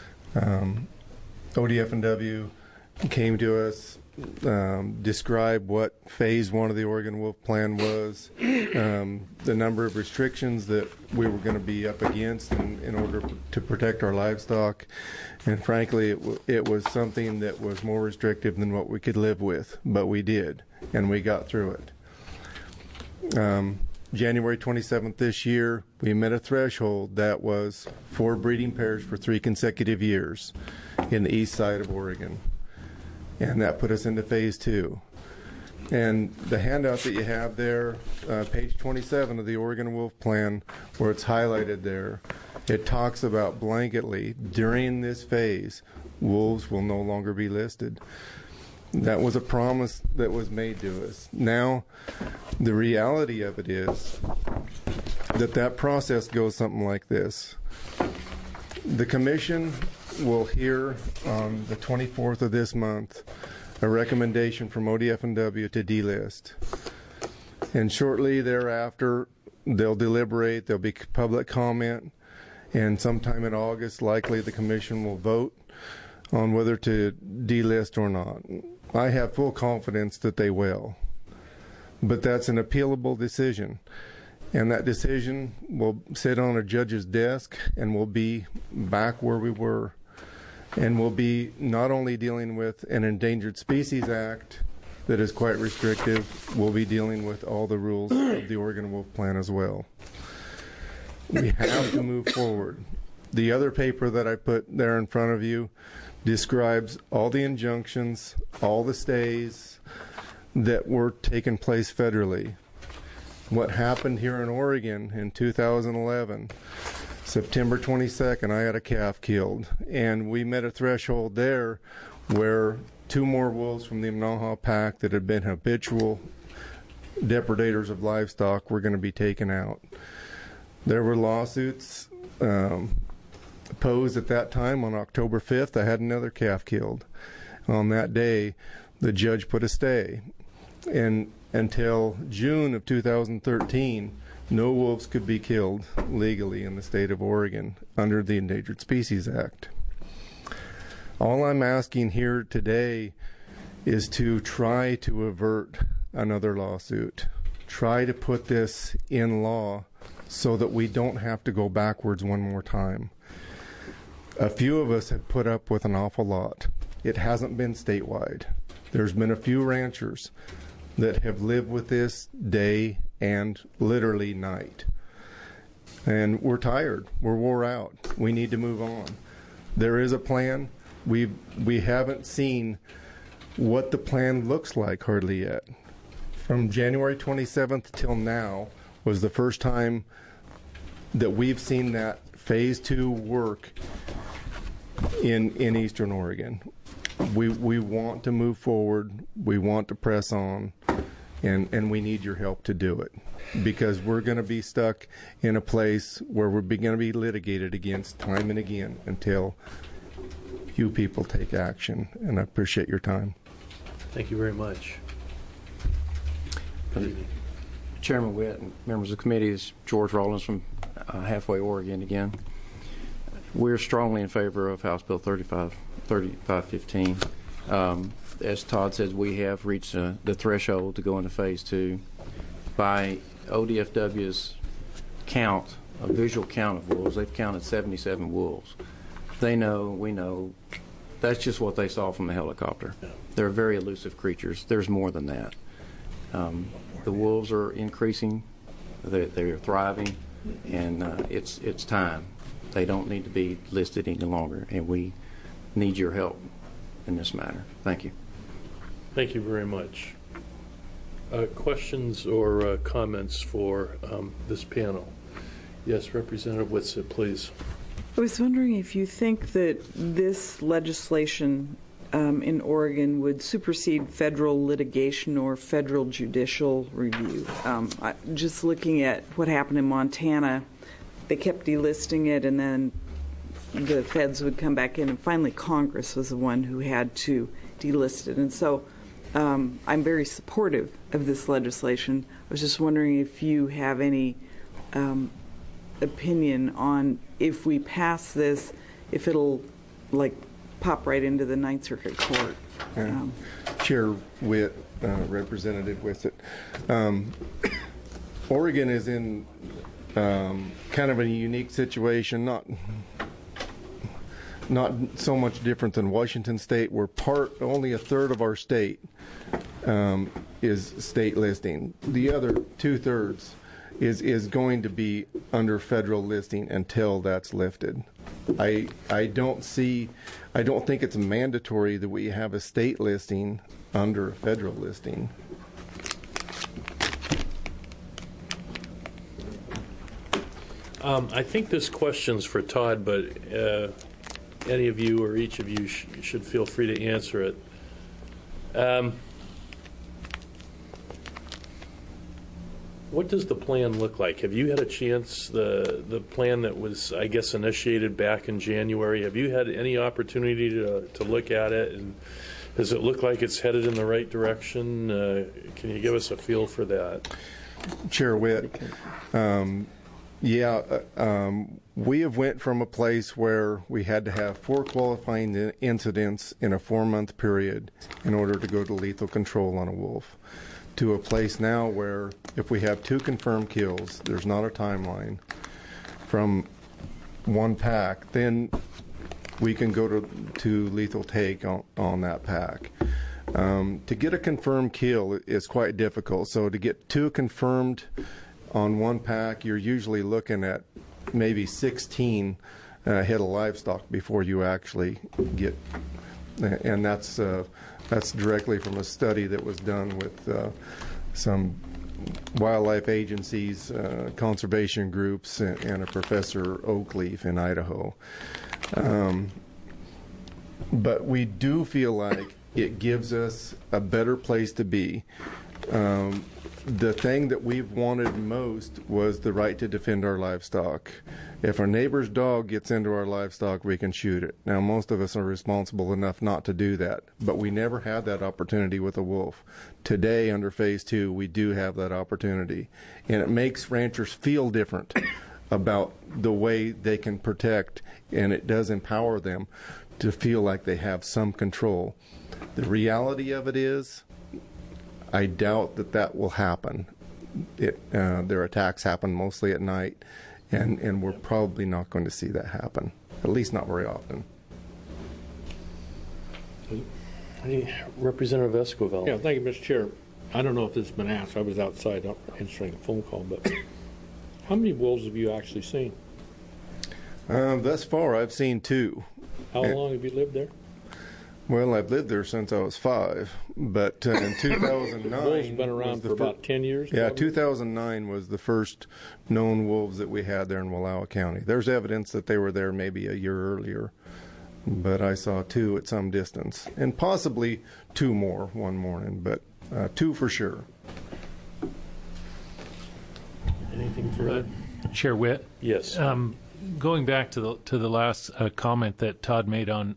ODF&W came to us, described what phase one of the Oregon Wolf Plan was, the number of restrictions that we were going to be up against in order to protect our livestock, and frankly, it was something that was more restrictive than what we could live with, but we did, and we got through it. January 27th this year, we met a threshold that was 4 breeding pairs for 3 consecutive years in the east side of Oregon, and that put us into phase 2. And the handout that you have there, page 27 of the Oregon Wolf Plan, where it's highlighted there, it talks about blanketly, during this phase, wolves will no longer be listed. That was a promise that was made to us. Now, the reality of it is that process goes something like this. The commission will hear on the 24th of this month a recommendation from ODF&W to delist. And shortly thereafter, they'll deliberate, there'll be public comment, and sometime in August, likely the commission will vote on whether to delist or not. I have full confidence that they will. But that's an appealable decision. And that decision will sit on a judge's desk and will be back where we were. And we'll be not only dealing with an Endangered Species Act that is quite restrictive, we'll be dealing with all the rules of the Oregon Wolf Plan as well. We have to move forward. The other paper that I put there in front of you describes all the injunctions, all the stays that were taking place federally. What happened here in Oregon in 2011, September 22nd, I had a calf killed, and we met a threshold there where 2 more wolves from the Mnaha pack that had been habitual depredators of livestock were going to be taken out. There were lawsuits posed at that time. On October 5th, I had another calf killed. On that day, the judge put a stay. And until June of 2013, no wolves could be killed legally in the state of Oregon under the Endangered Species Act. All I'm asking here today is to try to avert another lawsuit. Try to put this in law so that we don't have to go backwards one more time. A few of us have put up with an awful lot. It hasn't been statewide. There's been a few ranchers that have lived with this day and literally night. And we're tired. We're wore out. We need to move on. There is a plan. We haven't seen what the plan looks like hardly yet. From January 27th till now was the first time that we've seen that phase 2 work in Eastern Oregon. We want to move forward. We want to press on. And we need your help to do it, because we're going to be stuck in a place where we're going to be litigated against time and again until you people take action. And I appreciate your time.
Thank you very much.
Chairman Witt and members of the committee, is George Rawlins from Halfway, Oregon again. We're strongly in favor of House Bill 3515. As Todd says, we have reached the threshold to go into phase 2. By ODFW's count, a visual count of wolves, they've counted 77 wolves. They know, we know, that's just what they saw from the helicopter. They're very elusive creatures. There's more than that. The wolves are increasing. They're thriving, and it's time. They don't need to be listed any longer, and we need your help in this matter. Thank you.
Thank you very much. Questions or comments for this panel? Yes, Representative Whitsett, please.
I was wondering if you think that this legislation in Oregon would supersede federal litigation or federal judicial review. Just looking at what happened in Montana, they kept delisting it, and then the feds would come back in, and finally Congress was the one who had to delist it. And so I'm very supportive of this legislation. I was just wondering if you have any opinion on, if we pass this, if it'll pop right into the Ninth Circuit Court.
Chair Witt, Representative Whitsett. Oregon is in kind of a unique situation, not so much different than Washington State, where only a third of our state is state listing. The other 2/3 is going to be under federal listing until that's lifted. I don't think it's mandatory that we have a state listing under a federal listing.
I think this question's for Todd, but any of you or each of you should feel free to answer it. What does the plan look like? Have you had a chance, the plan that was, I guess, initiated back in January, have you had any opportunity to look at it? And does it look like it's headed in the right direction? Can you give us a feel for that?
Chair Witt, we have went from a place where we had to have 4 qualifying incidents in a 4-month period in order to go to lethal control on a wolf, to a place now where if we have 2 confirmed kills, there's not a timeline from 1 pack, then we can go to lethal take on that pack. To get a confirmed kill is quite difficult. So to get 2 confirmed on 1 pack, you're usually looking at maybe 16 head of livestock before you actually get, and that's directly from a study that was done with some wildlife agencies, conservation groups, and a Professor Oakleaf in Idaho. But we do feel like it gives us a better place to be. The thing that we've wanted most was the right to defend our livestock. If our neighbor's dog gets into our livestock, we can shoot it. Now, most of us are responsible enough not to do that, but we never had that opportunity with a wolf. Today, under Phase 2, we do have that opportunity, and it makes ranchers feel different about the way they can protect, and it does empower them to feel like they have some control. The reality of it is, I doubt that will happen. Their attacks happen mostly at night, and we're probably not going to see that happen, at least not very often.
Representative Esquivel.
Yeah, thank you, Mr. Chair. I don't know if this has been asked. I was outside answering a phone call, but how many wolves have you actually seen?
Thus far, I've seen 2.
How long have you lived there?
Well, I've lived there since I was 5, but in 2009...
Wolves been around for about 10 years?
Yeah, 2009 was the first known wolves that we had there in Wallowa County. There's evidence that they were there maybe a year earlier, but I saw 2 at some distance, and possibly 2 more one morning, but 2 for sure.
Anything further?
Chair Witt?
Yes.
Going back to the last comment that Todd made on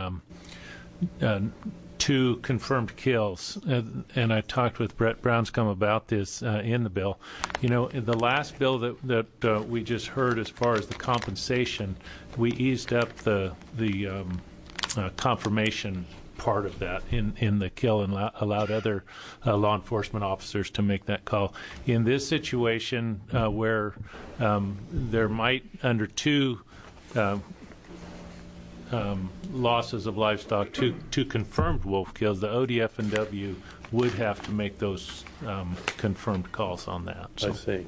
2 confirmed kills, and I talked with Brett Brownscombe about this in the bill. You know, in the last bill that we just heard, as far as the compensation, we eased up the confirmation part of that in the kill and allowed other law enforcement officers to make that call. In this situation where there might, under 2 losses of livestock, two confirmed wolf kills, the ODF&W would have to make those confirmed calls on that.
So. I see.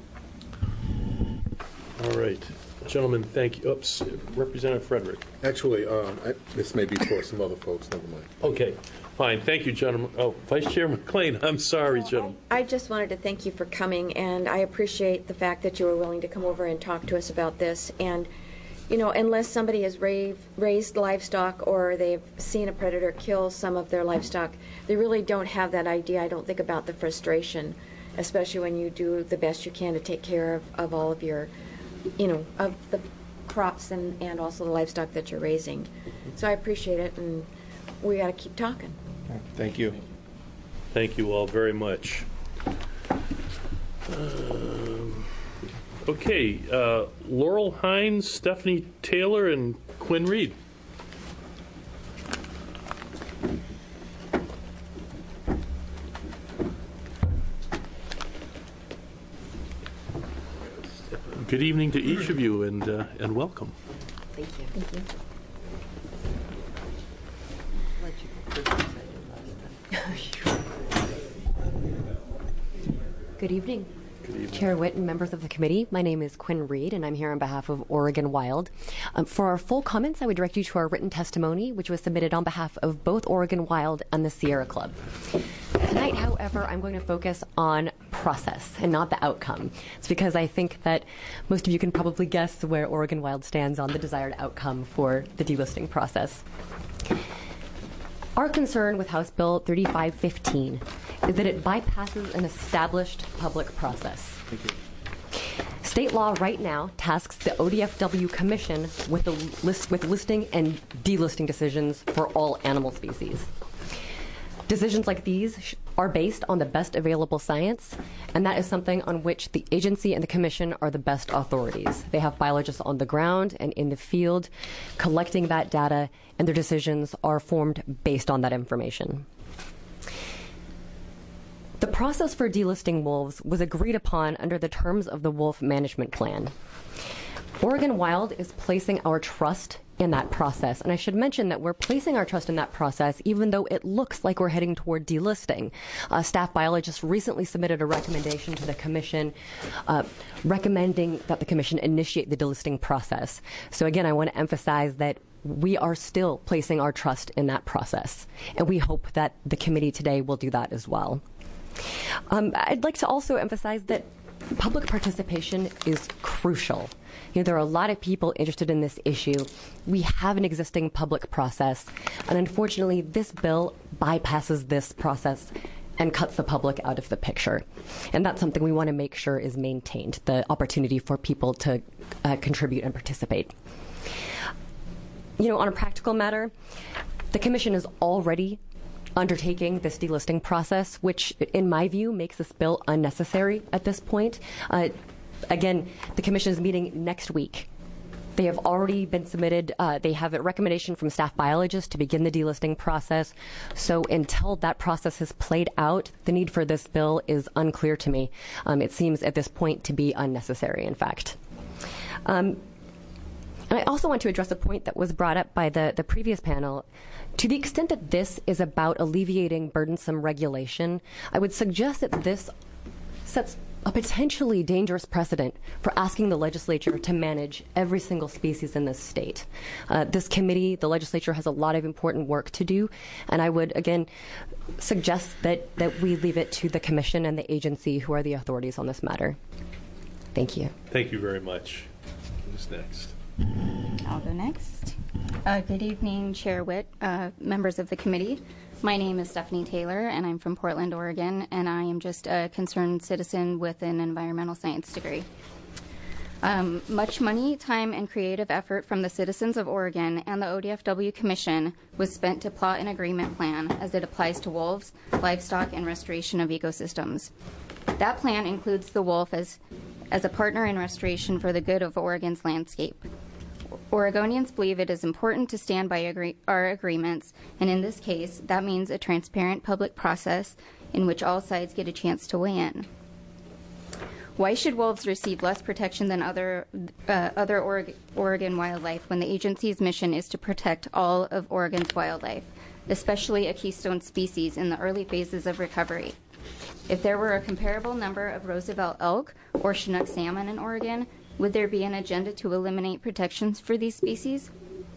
All right. Gentlemen, thank you. Oops, Representative Frederick.
Actually, this may be for some other folks. Never mind.
Okay, fine. Thank you, gentlemen. Oh, Vice Chair McLean, I'm sorry, gentlemen.
I just wanted to thank you for coming, and I appreciate the fact that you were willing to come over and talk to us about this. And, you know, unless somebody has raised livestock or they've seen a predator kill some of their livestock, they really don't have that idea, I don't think, about the frustration, especially when you do the best you can to take care of all of your, you know, of the crops and also the livestock that you're raising. So I appreciate it, and we got to keep talking.
Thank you.
Thank you all very much. Okay, Laurel Hines, Stephanie Taylor, and Quinn Reed. Good evening to each of you, and welcome.
Thank you. Thank you.
Good evening.
Good evening.
Chair Witt and members of the committee, my name is Quinn Reed, and I'm here on behalf of Oregon Wild. For our full comments, I would direct you to our written testimony, which was submitted on behalf of both Oregon Wild and the Sierra Club. Tonight, however, I'm going to focus on process and not the outcome. It's because I think that most of you can probably guess where Oregon Wild stands on the desired outcome for the delisting process. Our concern with House Bill 3515 is that it bypasses an established public process.
Thank you.
State law right now tasks the ODFW Commission with listing and delisting decisions for all animal species. Decisions like these are based on the best available science, and that is something on which the agency and the commission are the best authorities. They have biologists on the ground and in the field collecting that data, and their decisions are formed based on that information. The process for delisting wolves was agreed upon under the terms of the Wolf Management Plan. Oregon Wild is placing our trust in that process. And I should mention that we're placing our trust in that process even though it looks like we're heading toward delisting. Staff biologists recently submitted a recommendation to the Commission recommending that the Commission initiate the delisting process. So again, I want to emphasize that we are still placing our trust in that process. And we hope that the committee today will do that as well. I'd like to also emphasize that public participation is crucial. There are a lot of people interested in this issue. We have an existing public process, and unfortunately, this bill bypasses this process and cuts the public out of the picture. And that's something we want to make sure is maintained, the opportunity for people to contribute and participate. On a practical matter, the Commission is already undertaking this delisting process, which, in my view, makes this bill unnecessary at this point. Again, the Commission is meeting next week. They have already been submitted. They have a recommendation from staff biologists to begin the delisting process. So until that process has played out, the need for this bill is unclear to me. It seems at this point to be unnecessary, in fact. And I also want to address a point that was brought up by the previous panel. To the extent that this is about alleviating burdensome regulation, I would suggest that this sets a potentially dangerous precedent for asking the legislature to manage every single species in this state. This committee, the legislature, has a lot of important work to do, and I would, again, suggest that we leave it to the Commission and the agency who are the authorities on this matter. Thank you.
Thank you very much. Who's next?
I'll go next. Good evening, Chair Witt, members of the committee. My name is Stephanie Taylor, and I'm from Portland, Oregon, and I am just a concerned citizen with an environmental science degree. Much money, time, and creative effort from the citizens of Oregon and the ODFW Commission was spent to plot an agreement plan as it applies to wolves, livestock, and restoration of ecosystems. That plan includes the wolf as a partner in restoration for the good of Oregon's landscape. Oregonians believe it is important to stand by our agreements, and in this case, that means a transparent public process in which all sides get a chance to weigh in. Why should wolves receive less protection than other Oregon wildlife when the agency's mission is to protect all of Oregon's wildlife, especially a keystone species in the early phases of recovery? If there were a comparable number of Roosevelt elk or Chinook salmon in Oregon, would there be an agenda to eliminate protections for these species?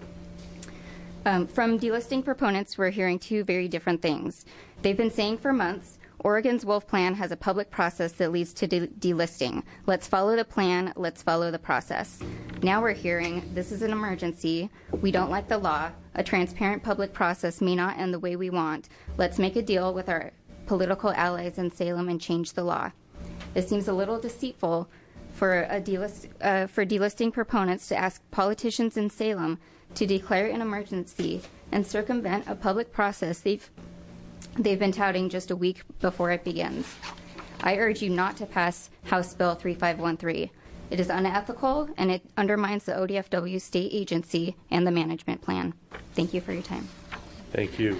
From delisting proponents, we're hearing two very different things. They've been saying for months, Oregon's wolf plan has a public process that leads to delisting. Let's follow the plan, let's follow the process. Now we're hearing, this is an emergency, we don't like the law, a transparent public process may not end the way we want. Let's make a deal with our political allies in Salem and change the law. It seems a little deceitful for delisting proponents to ask politicians in Salem to declare an emergency and circumvent a public process they've been touting just a week before it begins. I urge you not to pass House Bill 3513. It is unethical and it undermines the ODFW state agency and the management plan. Thank you for your time.
Thank you.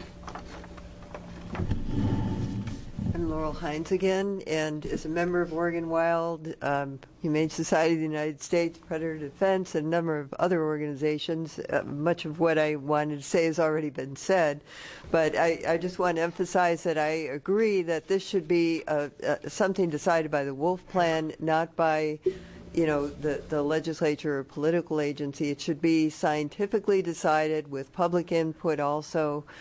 I'm Laurel Hines again, and as a member of Oregon Wild, Humane Society of the United States, Predator Defense, and a number of other organizations, much of what I wanted to say has already been said, but I just want to emphasize that I agree that this should be something decided by the Wolf Plan, not by the legislature or political agency. It should be scientifically decided with public input also.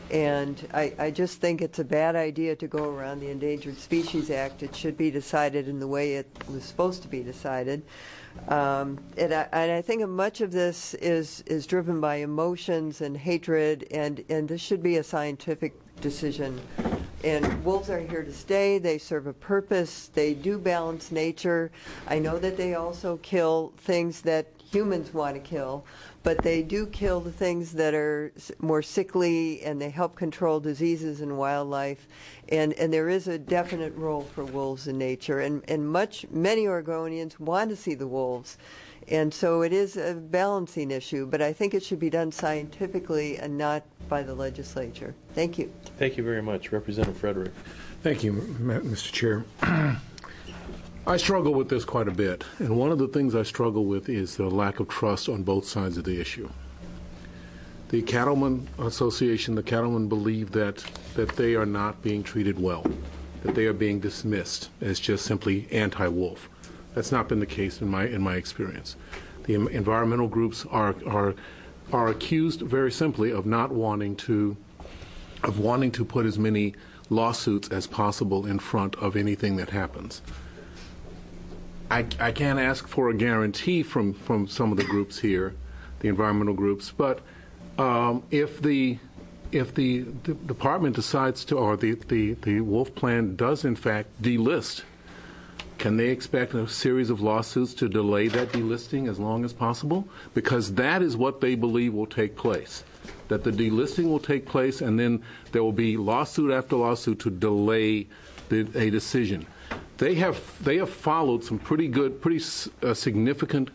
And I just think it's a bad idea to go around the Endangered Species Act. It should be decided in the way it was supposed to be decided. And I think much of this is driven by emotions and hatred, and this should be a scientific decision. And wolves are here to stay. They serve a purpose. They do balance nature. I know that they also kill things that humans want to kill, but they do kill the things that are more sickly, and they help control diseases in wildlife. And there is a definite role for wolves in nature. And many Oregonians want to see the wolves. And so it is a balancing issue, but I think it should be done scientifically and not by the legislature. Thank you.
Thank you very much. Representative Frederick.
Thank you, Mr. Chair. I struggle with this quite a bit, and one of the things I struggle with is the lack of trust on both sides of the issue. The Cattlemen Association, the cattlemen believe that they are not being treated well, that they are being dismissed as just simply anti-wolf. That's not been the case in my experience. The environmental groups are accused very simply of not wanting to put as many lawsuits as possible in front of anything that happens. I can't ask for a guarantee from some of the groups here, the environmental groups, but if the department decides to, or the wolf plan does in fact delist, can they expect a series of lawsuits to delay that delisting as long as possible? Because that is what they believe will take place, that the delisting will take place, and then there will be lawsuit after lawsuit to delay a decision. They have followed some pretty significant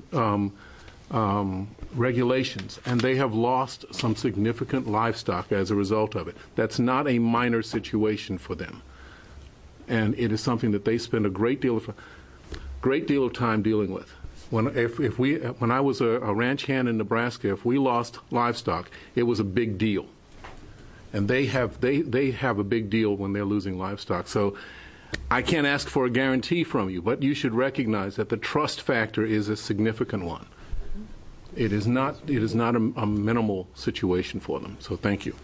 regulations, and they have lost some significant livestock as a result of it. That's not a minor situation for them, and it is something that they spend a great deal of time dealing with. When I was a ranch hand in Nebraska, if we lost livestock, it was a big deal, and they have a big deal when they're losing livestock. So I can't ask for a guarantee from you, but you should recognize that the trust factor is a significant one. It is not a minimal situation for them. So thank you.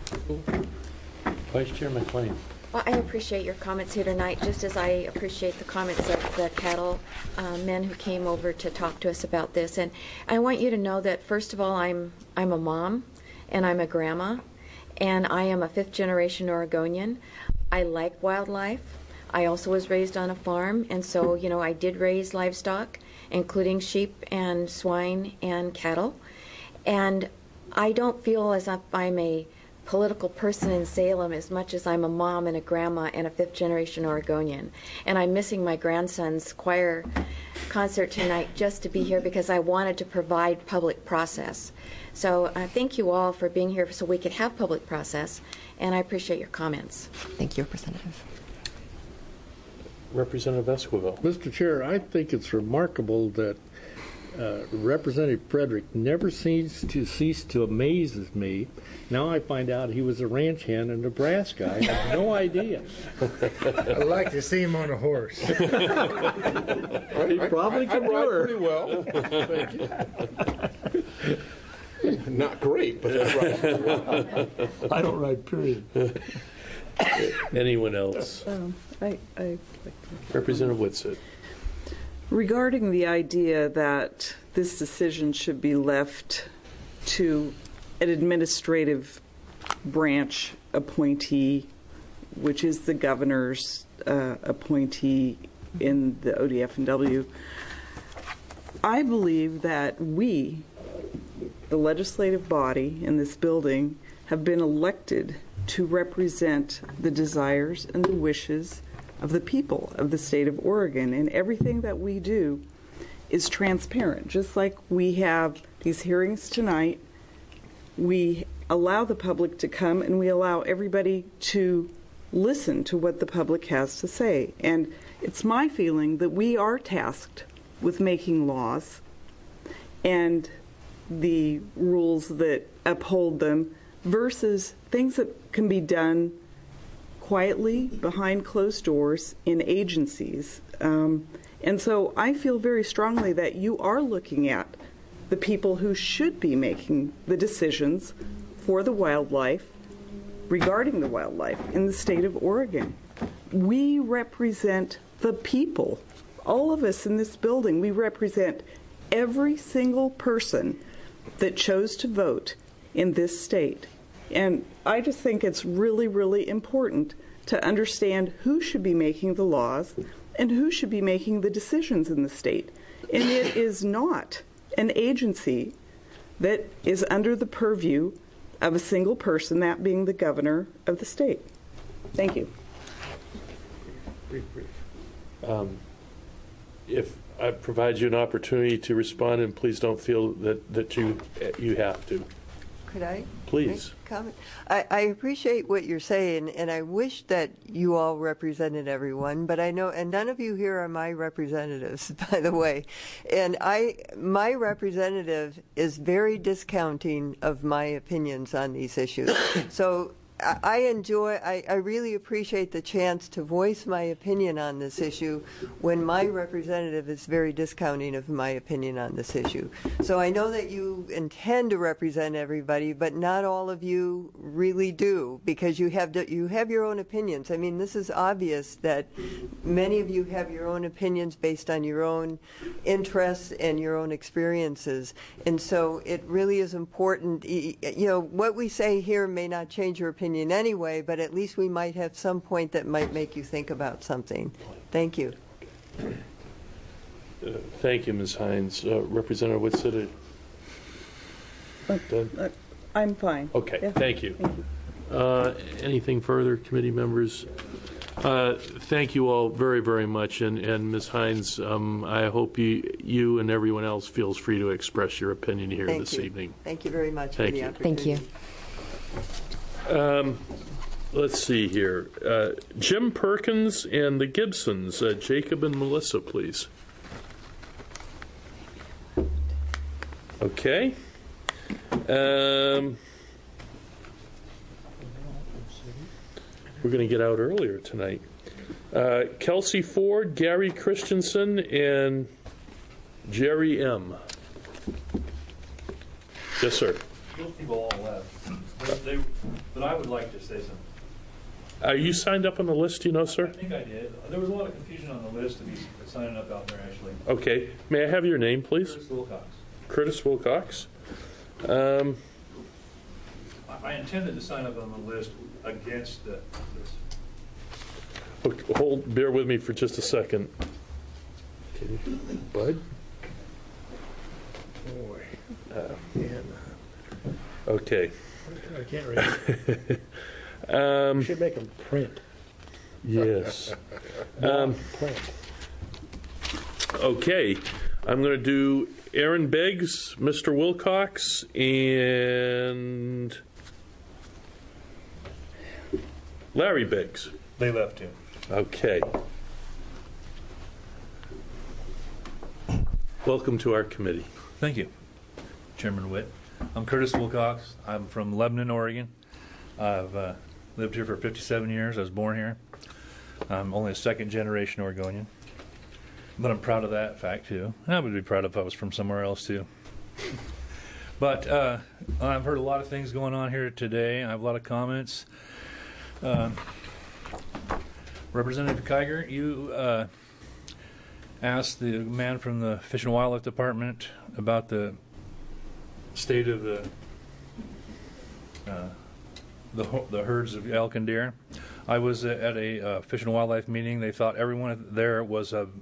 Vice Chair McLean.
Well, I appreciate your comments here tonight, just as I appreciate the comments of the cattle men who came over to talk to us about this. And I want you to know that, first of all, I'm a mom, and I'm a grandma, and I am a fifth-generation Oregonian. I like wildlife. I also was raised on a farm, and so, I did raise livestock, including sheep and swine and cattle. And I don't feel as if I'm a political person in Salem as much as I'm a mom and a grandma and a fifth-generation Oregonian. And I'm missing my grandson's choir concert tonight just to be here because I wanted to provide public process. So thank you all for being here so we could have public process, and I appreciate your comments.
Thank you, Representative.
Representative Esquivel.
Mr. Chair, I think it's remarkable that Representative Frederick never seems to cease to amaze me. Now I find out he was a ranch hand in Nebraska. I had no idea.
I'd like to see him on a horse.
He probably can do
ride
her.
pretty well. Thank you. Not great, but that's right.
I don't ride, period.
Anyone else? Representative Whitsett.
Regarding the idea that this decision should be left to an administrative branch appointee, which is the governor's appointee in the ODF&W, I believe that we, the legislative body in this building, have been elected to represent the desires and the wishes of the people of the state of Oregon, and everything that we do is transparent. Just like we have these hearings tonight, we allow the public to come and we allow everybody to listen to what the public has to say. And it's my feeling that we are tasked with making laws and the rules that uphold them versus things that can be done quietly behind closed doors in agencies. And so I feel very strongly that you are looking at the people who should be making the decisions for the wildlife regarding the wildlife in the state of Oregon. We represent the people. All of us in this building, we represent every single person that chose to vote in this state. And I just think it's really, really important to understand who should be making the laws and who should be making the decisions in the state. And it is not an agency that is under the purview of a single person, that being the governor of the state. Thank you.
If I provide you an opportunity to respond, and please don't feel that you have to.
Could I?
Please.
Comment? I appreciate what you're saying, and I wish that you all represented everyone, but I know, and none of you here are my representatives, by the way, and my representative is very discounting of my opinions on these issues. So I really appreciate the chance to voice my opinion on this issue when my representative is very discounting of my opinion on this issue. So I know that you intend to represent everybody, but not all of you really do, because you have your own opinions. I mean, this is obvious that many of you have your own opinions based on your own interests and your own experiences. And so it really is important. You know, what we say here may not change your opinion anyway, but at least we might have some point that might make you think about something. Thank you.
Thank you, Ms. Hines. Representative Whitsitt. Done?
I'm fine.
Okay,
yeah.
Thank you. Anything further, committee members? Thank you all very, very much. And Ms. Hines, I hope you and everyone else feels free to express your opinion here this evening.
Thank you very much for the opportunity.
Thank you.
Let's see here. Jim Perkins and the Gibsons. Jacob and Melissa, please. Okay. We're going to get out earlier tonight. Kelsey Ford, Gary Christensen, and Jerry M. Yes, sir.
Those people all left. But I would like to say something.
Are you signed up on the list, sir?
I think I did. There was a lot of confusion on the list of these signing up out there, actually.
Okay. May I have your name, please?
Curtis Wilcox.
Curtis Wilcox.
I intended to sign up on the list against this.
Okay, bear with me for just a second. Okay. Bud? Boy. Okay.
I can't read it. You should make them print.
Yes.
Print.
Okay. I'm going to do Aaron Beggs, Mr. Wilcox, and Larry Beggs.
They left him.
Okay. Welcome to our committee.
Thank you, Chairman Witt. I'm Curtis Wilcox. I'm from Lebanon, Oregon. I've lived here for 57 years. I was born here. I'm only a second-generation Oregonian. But I'm proud of that fact, too. And I would be proud if I was from somewhere else, too. But I've heard a lot of things going on here today. I have a lot of comments. Representative Kiger, you asked the man from the Fish and Wildlife Department about the state of the herds of elk and deer. I was at a Fish and Wildlife meeting. They thought everyone there was an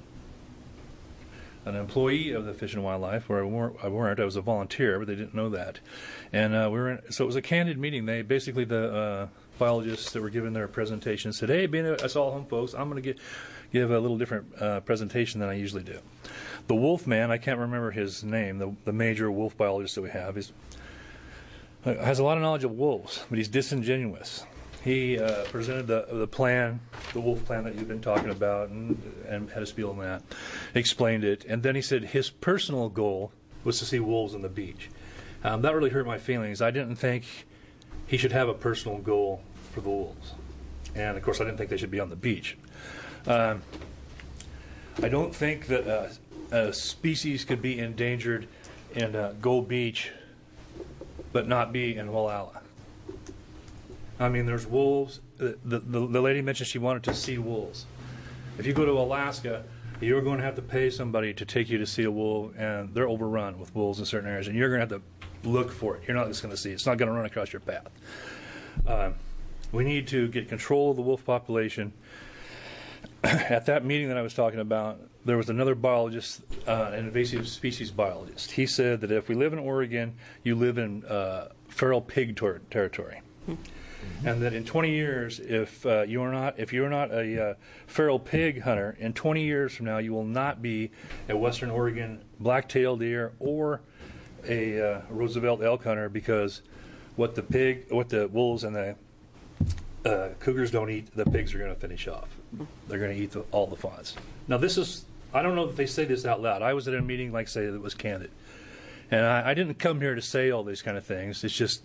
employee of the Fish and Wildlife, where I weren't. I was a volunteer, but they didn't know that. And so it was a candid meeting. They basically, the biologists that were giving their presentation said, "Hey, being us all home folks, I'm going to give a little different presentation than I usually do." The wolf man, I can't remember his name, the major wolf biologist that we have, has a lot of knowledge of wolves, but he's disingenuous. He presented the plan, the wolf plan that you've been talking about, and had a spiel on that, explained it, and then he said his personal goal was to see wolves on the beach. That really hurt my feelings. I didn't think he should have a personal goal for the wolves. And, of course, I didn't think they should be on the beach. I don't think that a species could be endangered in Gold Beach but not be in Walhalla. I mean, there's wolves. The lady mentioned she wanted to see wolves. If you go to Alaska, you're going to have to pay somebody to take you to see a wolf, and they're overrun with wolves in certain areas, and you're going to have to look for it. You're not just going to see it. It's not going to run across your path. We need to get control of the wolf population. At that meeting that I was talking about, there was another biologist, an invasive species biologist. He said that if we live in Oregon, you live in feral pig territory. And that in 20 years, if you're not a feral pig hunter, in 20 years from now, you will not be a Western Oregon black-tailed deer or a Roosevelt elk hunter, because what the wolves and the cougars don't eat, the pigs are going to finish off. They're going to eat all the fawns. Now, I don't know if they say this out loud. I was at a meeting, like say, that was candid. And I didn't come here to say all these kind of things. It's just,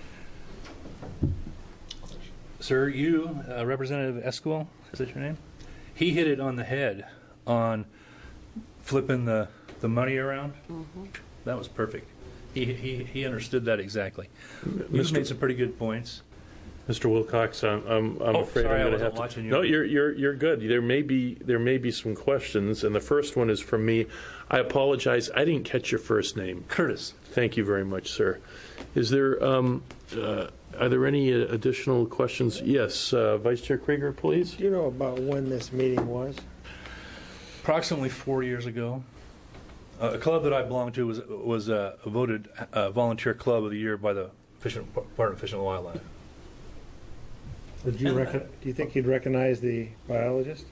sir, you, Representative Esquivel, is that your name? He hit it on the head on flipping the money around. Mm-hmm. That was perfect. He understood that exactly. You've made some pretty good points.
Mr. Wilcox, I'm afraid
sorry,
I'm going to have to.
Watching you.
No, you're good. There may be some questions, and the first one is from me. I apologize. I didn't catch your first name.
Curtis.
Thank you very much, sir. Is there are there any additional questions? Yes, Vice Chair Krieger, please.
Do you know about when this meeting was?
Approximately 4 years ago. A club that I belonged to was voted Volunteer Club of the Year by the Department of Fish and Wildlife.
Do you think you'd recognize the biologist?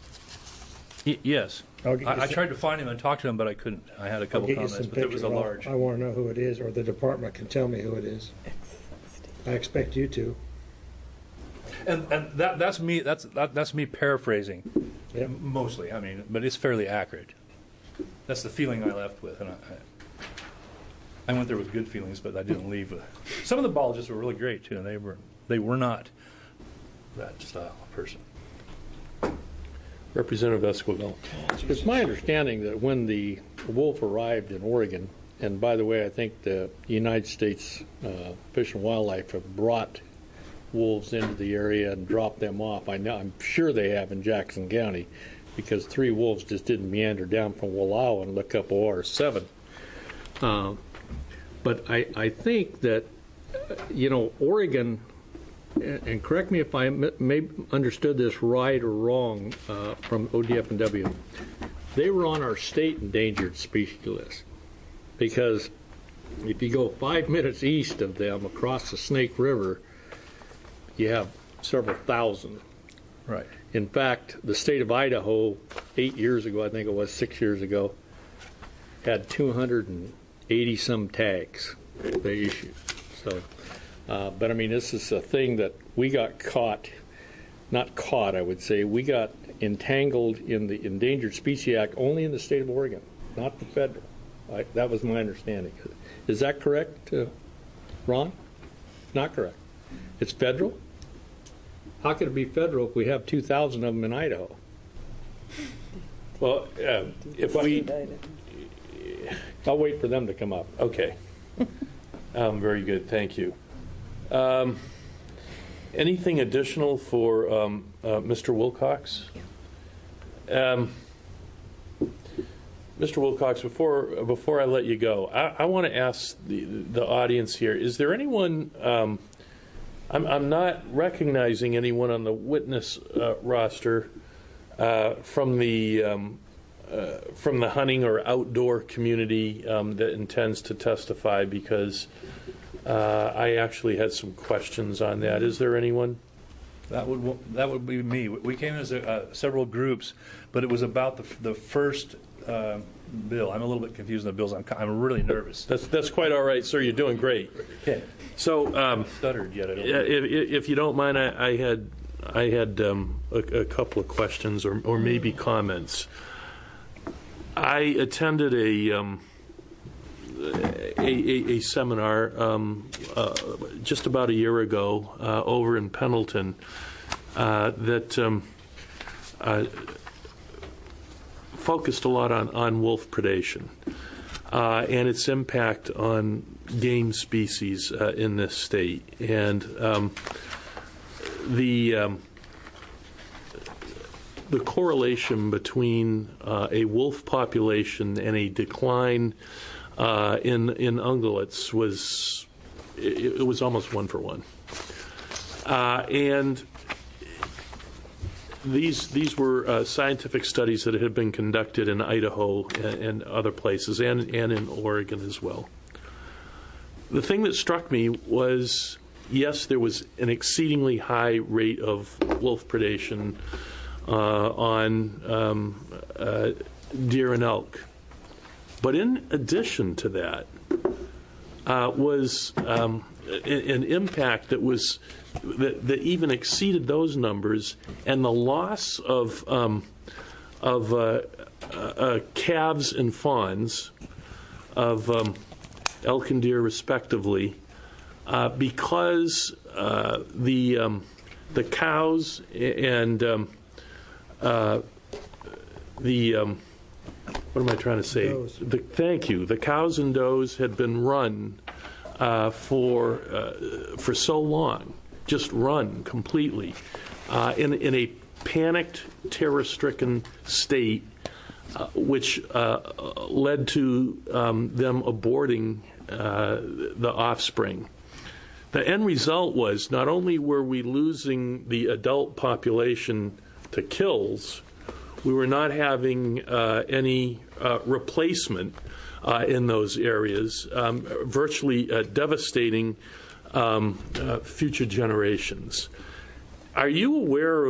Yes. I tried to find him and talk to him, but I couldn't. I had a couple comments, but it was a large.
I want to know who it is, or the department can tell me who it is. I expect you to.
And that's me. That's me paraphrasing. Yep. Mostly, I mean, but it's fairly accurate. That's the feeling I left with, and I went there with good feelings, but I didn't leave with. Some of the biologists were really great too, and they were not that style of person.
Representative Esquivel.
It's my understanding that when the wolf arrived in Oregon, and by the way, I think the United States Fish and Wildlife have brought wolves into the area and dropped them off. I'm sure they have in Jackson County, because 3 wolves just didn't meander down from Wallowa and look up OR 7. But I think that, Oregon, and correct me if I may understood this right or wrong from ODF&W, they were on our state endangered species list, because if you go 5 minutes east of them across the Snake River, you have several thousand.
Right.
In fact, the state of Idaho, 8 years ago, I think it was 6 years ago, had 280 some tags they issued. So, but I mean, this is a thing that we got I would say, we got entangled in the Endangered Species Act only in the state of Oregon, not the federal. That was my understanding. Is that correct, Ron? Not correct. It's federal? How could it be federal if we have 2,000 of them in Idaho?
Well, if we...
I'll wait for them to come up.
Okay. Very good. Thank you. Anything additional for Mr. Wilcox? Mr. Wilcox, before I let you go, I want to ask the audience here, is there anyone... I'm not recognizing anyone on the witness roster from the hunting or outdoor community that intends to testify, because I actually had some questions on that. Is there anyone?
That would be me. We came as several groups, but it was about the first bill. I'm a little bit confused on the bills. I'm really nervous.
That's quite all right, sir. You're doing great.
Okay.
So,
stuttered yet.
If you don't mind, I had a couple of questions or maybe comments. I attended a seminar just about a year ago over in Pendleton that focused a lot on wolf predation and its impact on game species in this state. And the correlation between a wolf population and a decline in ungulates was almost 1 for 1, and these were scientific studies that had been conducted in Idaho and other places, and in Oregon as well. The thing that struck me was, yes, there was an exceedingly high rate of wolf predation on deer and elk. But in addition to that was an impact that even exceeded those numbers, and the loss of calves and fawns of elk and deer respectively, because the cows and what am I trying to say? Thank you. The cows and does had been run for so long, just run completely, in a panicked, terror-stricken state, which led to them aborting the offspring. The end result was not only were we losing the adult population to kills, we were not having any replacement in those areas, virtually devastating future generations. Are you aware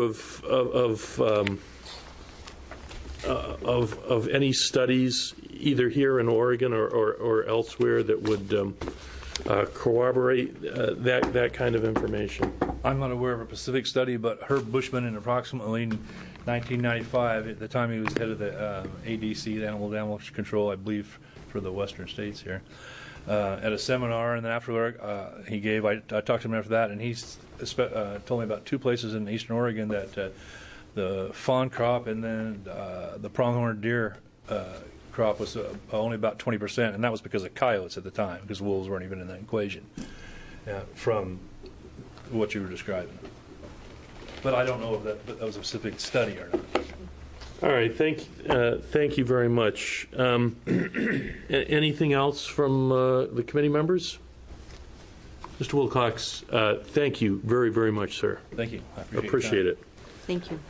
of any studies, either here in Oregon or elsewhere, that would corroborate that kind of information?
I'm not aware of a specific study, but Herb Bushman, in approximately 1995, at the time he was head of the ADC, the Animal Damage Control, I believe, for the western states here, at a seminar, and then after he gave, I talked to him after that, and he told me about 2 places in eastern Oregon that the fawn crop and then the pronghorn deer crop was only about 20%, and that was because of coyotes at the time, because wolves weren't even in that equation, from what you were describing. But I don't know if that was a specific study or not.
All right, thank you very much. Anything else from the committee members? Mr. Wilcox, thank you very, very much, sir.
Thank you. I
appreciate it.
Thank you.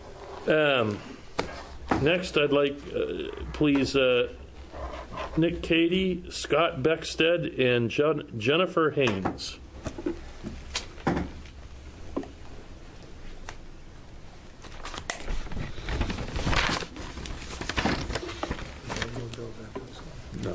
Next, I'd like, please, Nick Cady, Scott Beckstead, and Jennifer Haynes. No.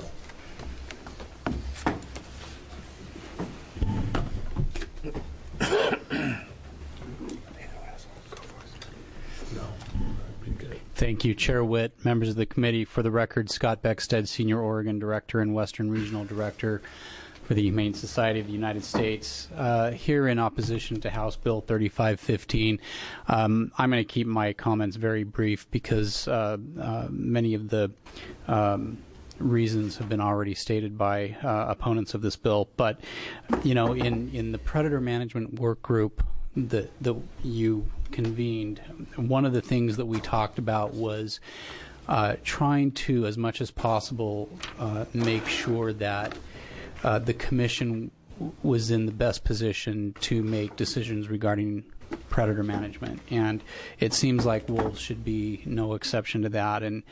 Thank you, Chair Witt, members of the committee. For the record, Scott Beckstead, Senior Oregon Director and Western Regional Director for the Humane Society of the United States. Here in opposition to House Bill 3515, I'm going to keep my comments very brief because many of the reasons have been already stated by opponents of this bill. But, you know, in the predator management work group that you convened, one of the things that we talked about was trying to, as much as possible, make sure that the Commission was in the best position to make decisions regarding predator management. And it seems like wolves should be no exception to that. And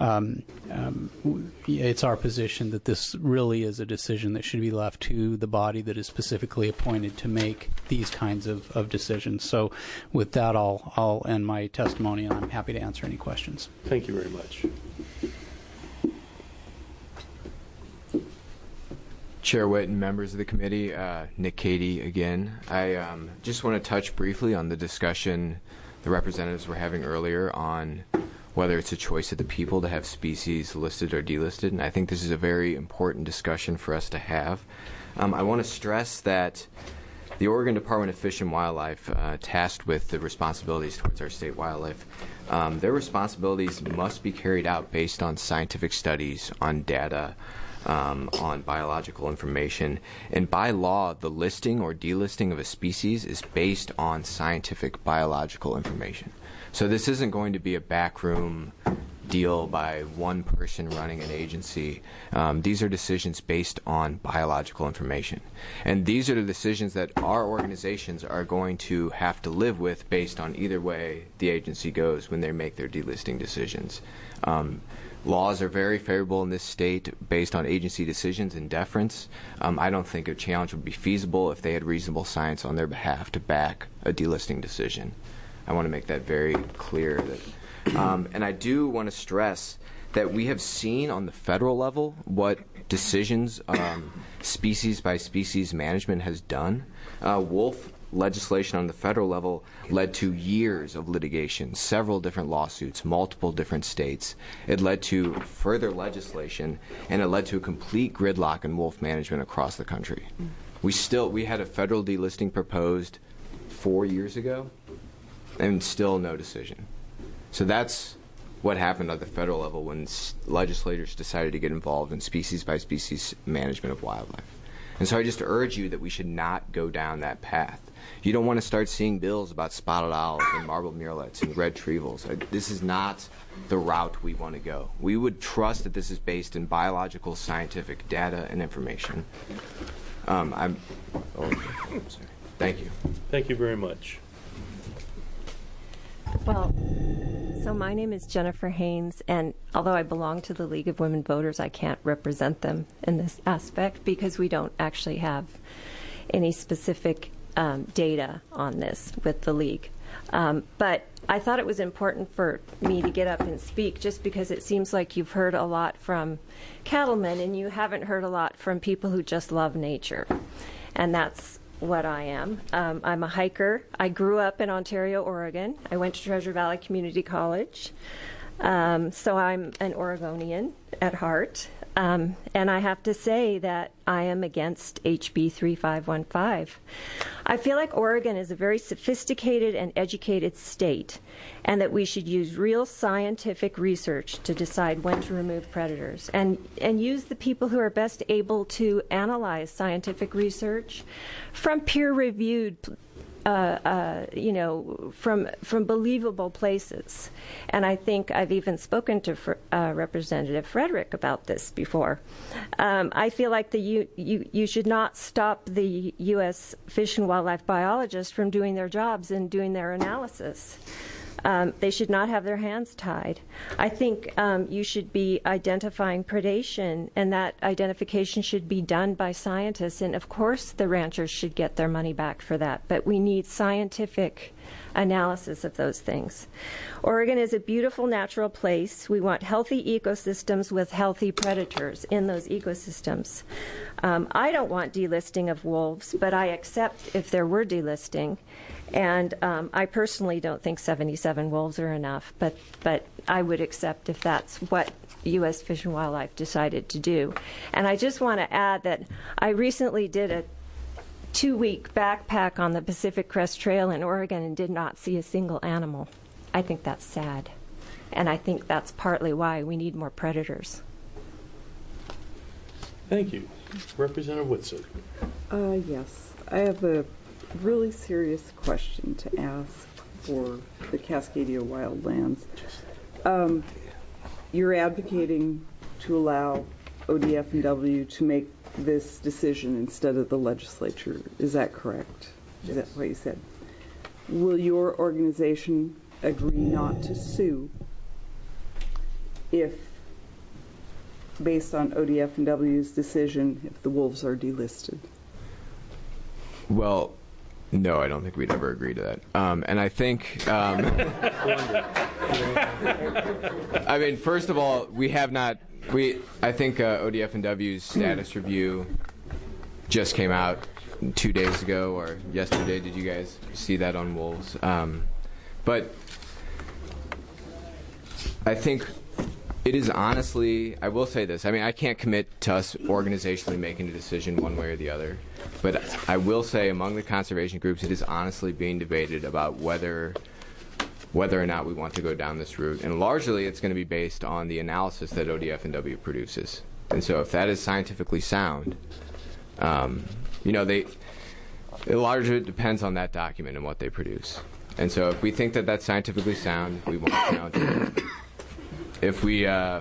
it's our position that this really is a decision that should be left to the body that is specifically appointed to make these kinds of decisions. So with that, I'll end my testimony, and I'm happy to answer any questions.
Thank you very much.
Chair Witt and members of the committee, Nick Cady again. I just want to touch briefly on the discussion the representatives were having earlier on whether it's a choice of the people to have species listed or delisted, and I think this is a very important discussion for us to have. I want to stress that the Oregon Department of Fish and Wildlife, tasked with the responsibilities towards our state wildlife, their responsibilities must be carried out based on scientific studies, on data, on biological information. And by law, the listing or delisting of a species is based on scientific biological information. So this isn't going to be a backroom deal by one person running an agency. These are decisions based on biological information. And these are the decisions that our organizations are going to have to live with based on either way the agency goes when they make their delisting decisions. Laws are very favorable in this state based on agency decisions and deference. I don't think a challenge would be feasible if they had reasonable science on their behalf to back a delisting decision. I want to make that very clear. And I do want to stress that we have seen on the federal level what decisions species by species management has done. Wolf legislation on the federal level led to years of litigation, several different lawsuits, multiple different states. It led to further legislation, and it led to a complete gridlock in wolf management across the country. We had a federal delisting proposed 4 years ago, and still no decision. So that's what happened at the federal level when legislators decided to get involved in species by species management of wildlife. And so I just urge you that we should not go down that path. You don't want to start seeing bills about spotted owls and marbled murrelets and red treevals. This is not the route we want to go. We would trust that this is based in biological, scientific data and information. Sorry. Thank you.
Thank you very much.
Well, so my name is Jennifer Haynes, and although I belong to the League of Women Voters, I can't represent them in this aspect because we don't actually have any specific data on this with the League. But I thought it was important for me to get up and speak just because it seems like you've heard a lot from cattlemen and you haven't heard a lot from people who just love nature. And that's what I am. I'm a hiker. I grew up in Ontario, Oregon. I went to Treasure Valley Community College. So I'm an Oregonian at heart. And I have to say that I am against HB 3515. I feel like Oregon is a very sophisticated and educated state, and that we should use real scientific research to decide when to remove predators, and use the people who are best able to analyze scientific research from peer-reviewed from believable places. And I think I've even spoken to Representative Frederick about this before. I feel like you should not stop the U.S. Fish and Wildlife biologists from doing their jobs and doing their analysis. They should not have their hands tied. I think you should be identifying predation, and that identification should be done by scientists. And of course, the ranchers should get their money back for that. But we need scientific analysis of those things. Oregon is a beautiful natural place. We want healthy ecosystems with healthy predators in those ecosystems. I don't want delisting of wolves, but I accept if there were delisting. And I personally don't think 77 wolves are enough, but I would accept if that's what U.S. Fish and Wildlife decided to do. And I just want to add that I recently did a 2-week backpack on the Pacific Crest Trail in Oregon and did not see a single animal. I think that's sad. And I think that's partly why we need more predators.
Thank you. Representative Whitson.
Yes. I have a really serious question to ask for the Cascadia Wildlands. You're advocating to allow ODF&W to make this decision instead of the legislature. Is that correct? Is that what you said? Will your organization agree not to sue if, based on ODF&W's decision, if the wolves are delisted?
Well, no, I don't think we'd ever agree to that. And I think, I mean, first of all, we have not. I think ODF&W's status review just came out 2 days ago or yesterday. Did you guys see that on wolves? But I think it is honestly, I will say this. I mean, I can't commit to us organizationally making a decision one way or the other. But I will say among the conservation groups, it is honestly being debated about whether or not we want to go down this route. And largely, it's going to be based on the analysis that ODF&W produces. And so if that is scientifically sound, you know, a lot of it depends on that document and what they produce. And so if we think that that's scientifically sound, we won't challenge it. If we, I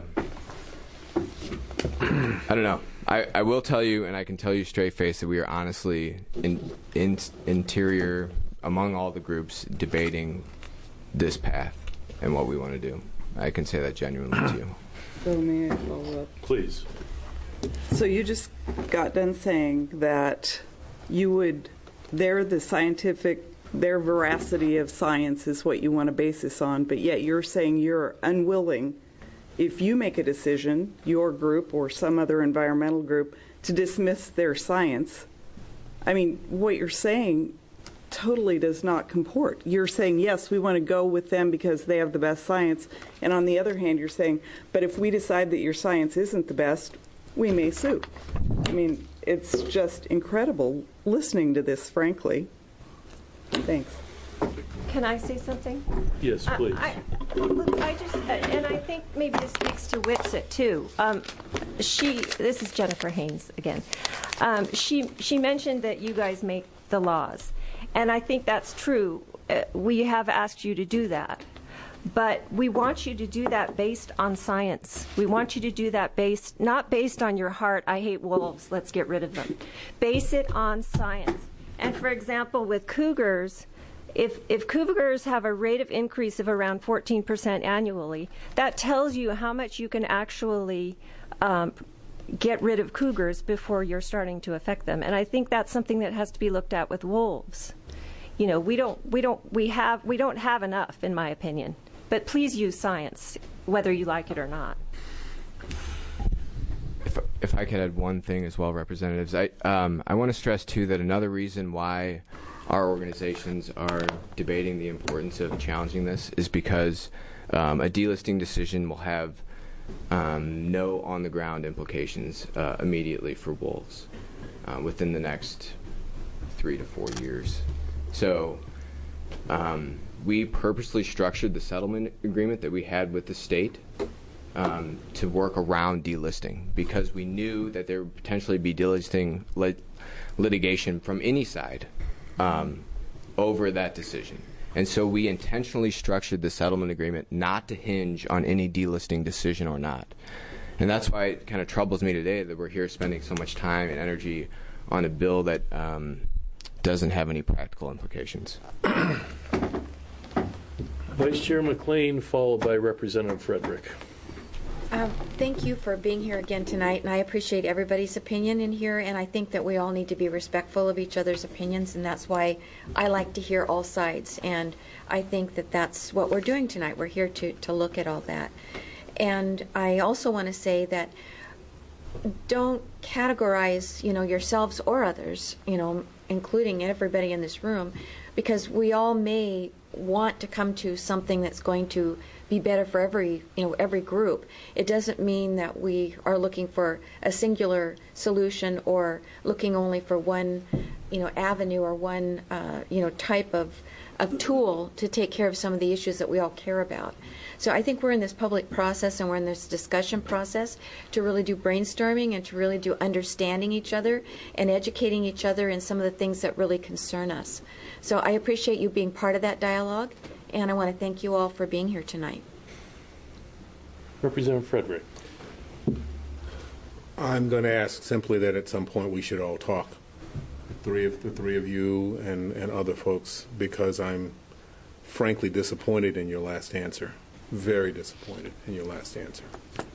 don't know. I will tell you, and I can tell you straight face, that we are honestly interior among all the groups debating this path and what we want to do. I can say that genuinely to you.
So may I follow up?
Please.
So you just got done saying that their veracity of science is what you want to base this on, but yet you're saying you're unwilling, if you make a decision, your group or some other environmental group, to dismiss their science. I mean, what you're saying totally does not comport. You're saying, yes, we want to go with them because they have the best science, and on the other hand, you're saying, but if we decide that your science isn't the best, we may sue. I mean, it's just incredible listening to this, frankly. Thanks.
Can I say something?
Yes, please.
And I think maybe this speaks to Witsit too. This is Jennifer Haynes again. She mentioned that you guys make the laws, and I think that's true. We have asked you to do that, but we want you to do that based on science. We want you to do that not based on your heart. I hate wolves. Let's get rid of them. Base it on science. And for example, with cougars. If cougars have a rate of increase of around 14% annually, that tells you how much you can actually get rid of cougars before you're starting to affect them. And I think that's something that has to be looked at with wolves. You know, we don't have enough, in my opinion. But please use science, whether you like it or not.
If I could add one thing as well, representatives, I want to stress too that another reason why our organizations are debating the importance of challenging this is because a delisting decision will have no on-the-ground implications immediately for wolves within the next 3 to 4 years. So we purposely structured the settlement agreement that we had with the state to work around delisting because we knew that there would potentially be delisting litigation from any side over that decision. And so we intentionally structured the settlement agreement not to hinge on any delisting decision or not. And that's why it kind of troubles me today that we're here spending so much time and energy on a bill that doesn't have any practical implications.
Vice Chair McLean, followed by Representative Frederick.
Thank you for being here again tonight, and I appreciate everybody's opinion in here, and I think that we all need to be respectful of each other's opinions, and that's why I like to hear all sides, and I think that that's what we're doing tonight. We're here to look at all that. And I also want to say that don't categorize, yourselves or others, including everybody in this room, because we all may want to come to something that's going to be better for every group. It doesn't mean that we are looking for a singular solution or looking only for one, avenue or one, type of tool to take care of some of the issues that we all care about. So I think we're in this public process and we're in this discussion process to really do brainstorming and to really do understanding each other and educating each other in some of the things that really concern us. So I appreciate you being part of that dialogue, and I want to thank you all for being here tonight.
Representative Frederick.
I'm going to ask simply that at some point we should all talk, the three of you and other folks, because I'm frankly disappointed in your last answer. Very disappointed in your last answer.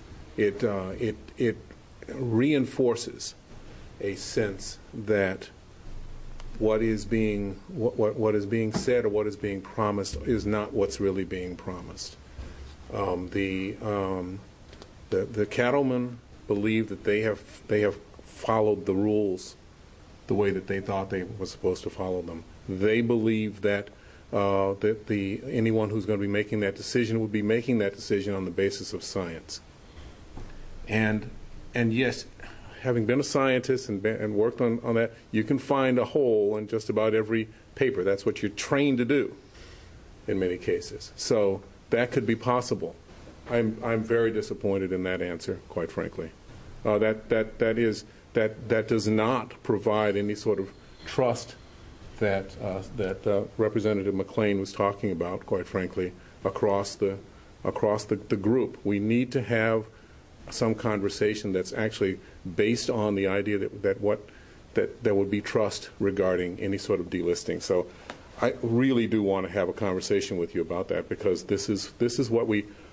It reinforces a sense that what is being said or what is being promised is not what's really being promised. The cattlemen believe that they have followed the rules the way that they thought they were supposed to follow them. They believe that anyone who's going to be making that decision would be making that decision on the basis of science. And yes, having been a scientist and worked on that, you can find a hole in just about every paper. That's what you're trained to do in many cases. So that could be possible. I'm very disappointed in that answer, quite frankly. that does not provide any sort of trust that Representative McLean was talking about, quite frankly, across the group. We need to have some conversation that's actually based on the idea that there would be trust regarding any sort of delisting. So I really do want to have a conversation with you about that, because this is what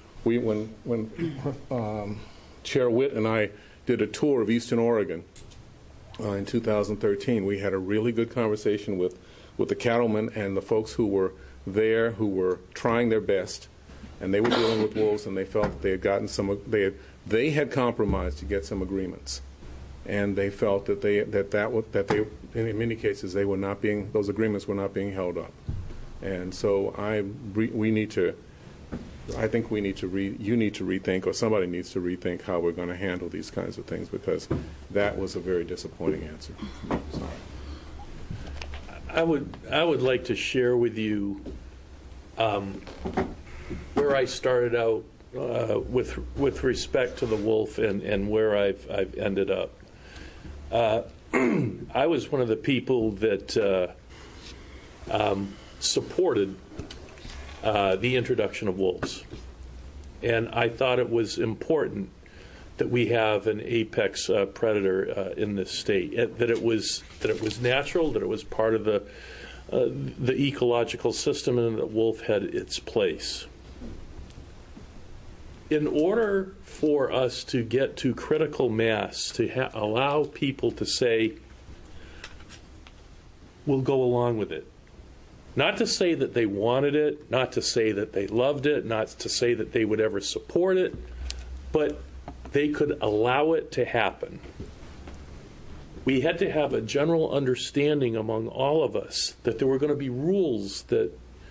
when Chair Witt and I did a tour of Eastern Oregon in 2013, we had a really good conversation with the cattlemen and the folks who were there, who were trying their best, and they were dealing with wolves, and they felt they had gotten they had compromised to get some agreements, and they felt that in many cases those agreements were not being held up, and so you need to rethink, or somebody needs to rethink how we're going to handle these kinds of things, because that was a very disappointing answer. Sorry.
I would like to share with you where I started out with respect to the wolf and where I've ended up. I was one of the people that supported the introduction of wolves, and I thought it was important that we have an apex predator in this state. That it was natural, that it was part of the ecological system, and that wolf had its place. In order for us to get to critical mass, to allow people to say, we'll go along with it. Not to say that they wanted it, not to say that they loved it, not to say that they would ever support it, but they could allow it to happen. We had to have a general understanding among all of us that there were going to be rules that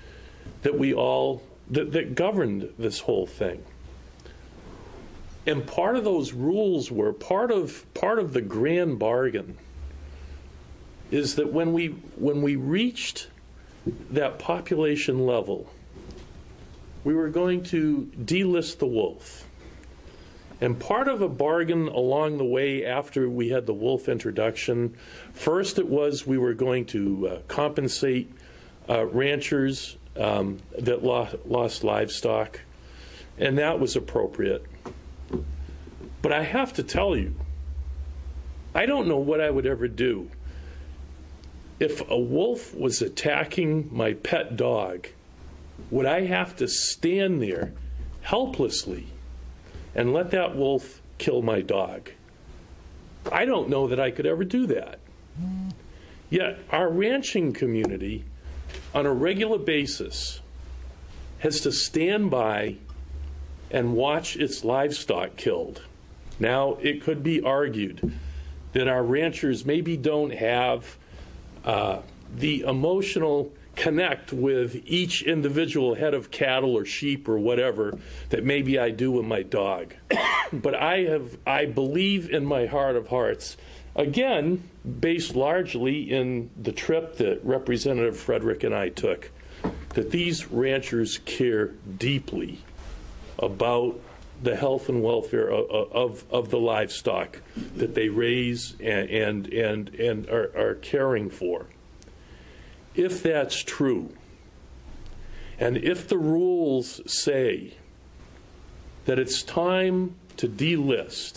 governed this whole thing. And part of those rules were part of the grand bargain is that when we reached that population level, we were going to delist the wolf. And part of a bargain along the way after we had the wolf introduction, first it was we were going to compensate ranchers that lost livestock, and that was appropriate. But I have to tell you, I don't know what I would ever do if a wolf was attacking my pet dog. Would I have to stand there helplessly and let that wolf kill my dog? I don't know that I could ever do that. Yet our ranching community, on a regular basis, has to stand by and watch its livestock killed. Now, it could be argued that our ranchers maybe don't have the emotional connect with each individual head of cattle or sheep or whatever that maybe I do with my dog. But I believe in my heart of hearts, again, based largely in the trip that Representative Frederick and I took, that these ranchers care deeply about the health and welfare of the livestock that they raise and are caring for. If that's true, and if the rules say that it's time to delist,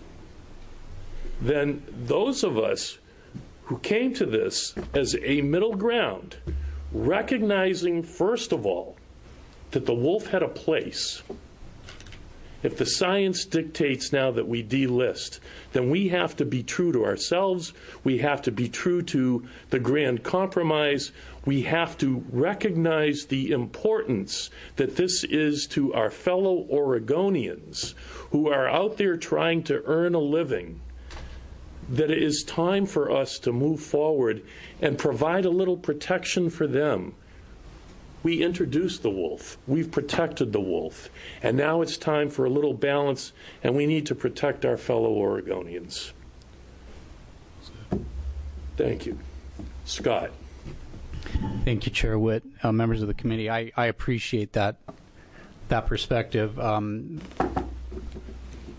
then those of us who came to this as a middle ground, recognizing, first of all, that the wolf had a place. If the science dictates now that we delist, then we have to be true to ourselves. We have to be true to the grand compromise. We have to recognize the importance that this is to our fellow Oregonians who are out there trying to earn a living, that it is time for us to move forward and provide a little protection for them. We introduced the wolf. We've protected the wolf. And now it's time for a little balance, and we need to protect our fellow Oregonians. Thank you. Scott.
Thank you, Chair Witt. Members of the committee, I appreciate that perspective.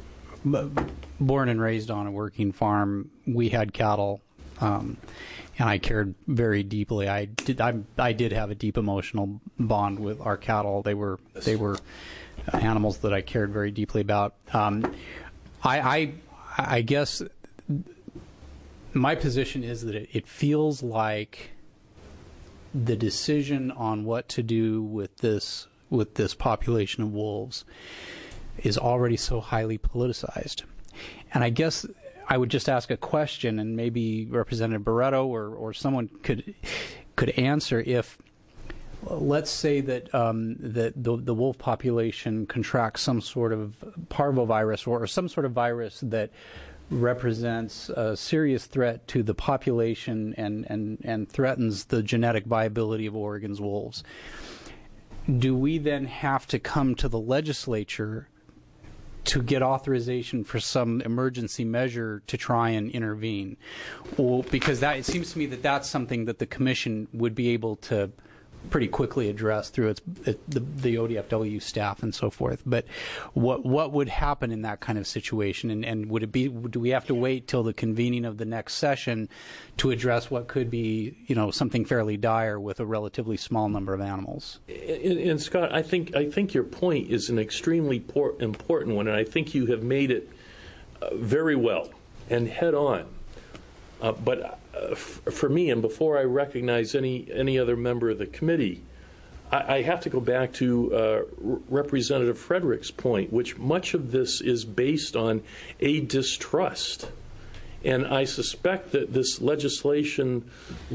born and raised on a working farm. We had cattle, and I cared very deeply. I did have a deep emotional bond with our cattle. They were animals that I cared very deeply about. I guess my position is that it feels like the decision on what to do with this population of wolves is already so highly politicized. And I guess I would just ask a question, and maybe Representative Barreto or someone could answer. If, let's say that the wolf population contracts some sort of parvovirus or some sort of virus that represents a serious threat to the population and threatens the genetic viability of Oregon's wolves, do we then have to come to the legislature to get authorization for some emergency measure to try and intervene? Well, because it seems to me that that's something that the commission would be able to pretty quickly address through the ODFW staff and so forth. But what would happen in that kind of situation? And do we have to wait till the convening of the next session to address what could be, something fairly dire with a relatively small number of animals?
And Scott, I think your point is an extremely important one, and I think you have made it very well and head on. But for me, and before I recognize any other member of the committee, I have to go back to Representative Frederick's point, which much of this is based on a distrust. And I suspect that this legislation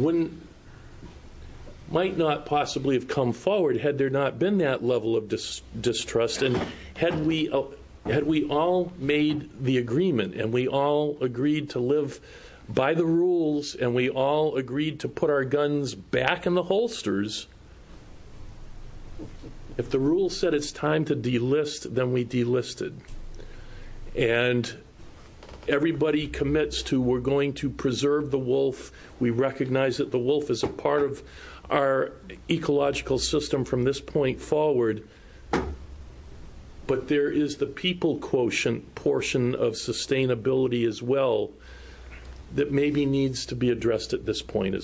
might not possibly have come forward had there not been that level of distrust. And had we all made the agreement and we all agreed to live by the rules, and we all agreed to put our guns back in the holsters, if the rule said it's time to delist, then we delisted. And everybody commits to, we're going to preserve the wolf. We recognize that the wolf is a part of our ecological system from this point forward. But there is the people quotient portion of sustainability as well that maybe needs to be addressed at this point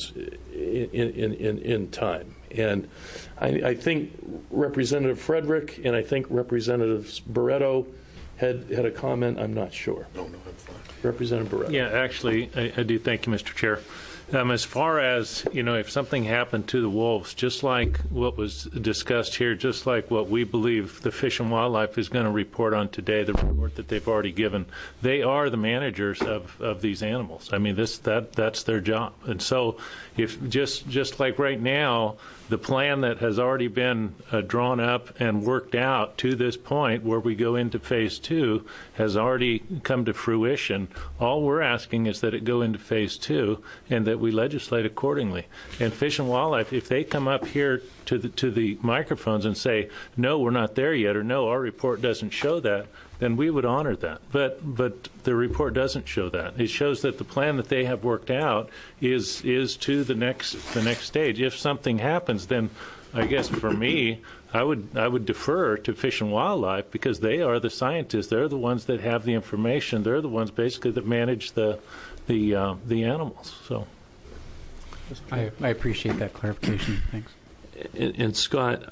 in time. And I think Representative Frederick and I think Representative Barreto had a comment. I'm not sure. No, I'm fine. Representative Barreto.
Yeah, actually, I do. Thank you, Mr. Chair. As far as, if something happened to the wolves, just like what was discussed here, just like what we believe the Fish and Wildlife is going to report on today, the report that they've already given, they are the managers of these animals. I mean, that's their job. And so if just like right now, the plan that has already been drawn up and worked out to this point where we go into phase 2 has already come to fruition. All we're asking is that it go into phase 2 and that we legislate accordingly. And Fish and Wildlife, if they come up here to the microphones and say, no, we're not there yet, or no, our report doesn't show that, then we would honor that. But the report doesn't show that. It shows that the plan that they have worked out is to the next stage. If something happens, then I guess for me, I would defer to Fish and Wildlife because they are the scientists. They're the ones that have the information. They're the ones basically that manage the animals. So
I appreciate that clarification. Thanks.
And Scott,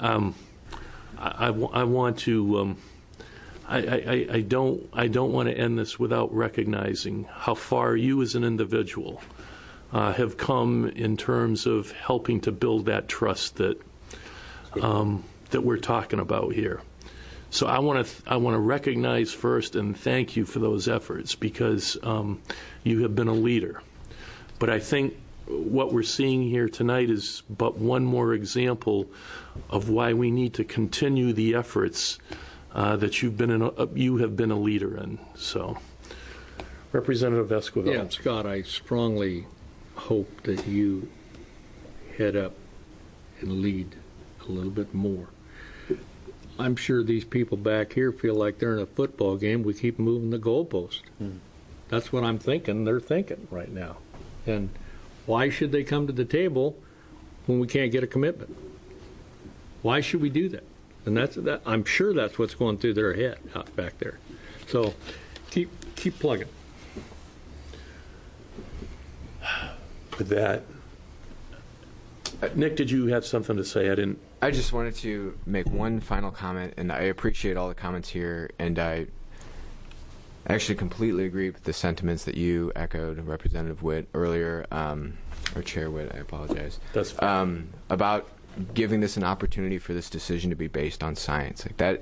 I want to. I don't want to end this without recognizing how far you as an individual have come in terms of helping to build that trust that we're talking about here. So I want to recognize first and thank you for those efforts because you have been a leader. But I think what we're seeing here tonight is but one more example of why we need to continue the efforts that you have been a leader in. So, Representative Esquivel.
Yeah, Scott, I strongly hope that you head up and lead a little bit more. I'm sure these people back here feel like they're in a football game. We keep moving the goalpost. That's what I'm thinking. They're thinking right now. And why should they come to the table when we can't get a commitment? Why should we do that? And I'm sure that's what's going through their head out back there. So Keep plugging.
With that, Nick, did you have something to say?
I just wanted to make one final comment, and I appreciate all the comments here, and I actually completely agree with the sentiments that you echoed, Representative Witt, earlier, or Chair Witt, I apologize.
That's fine.
About giving this an opportunity for this decision to be based on science. Like that.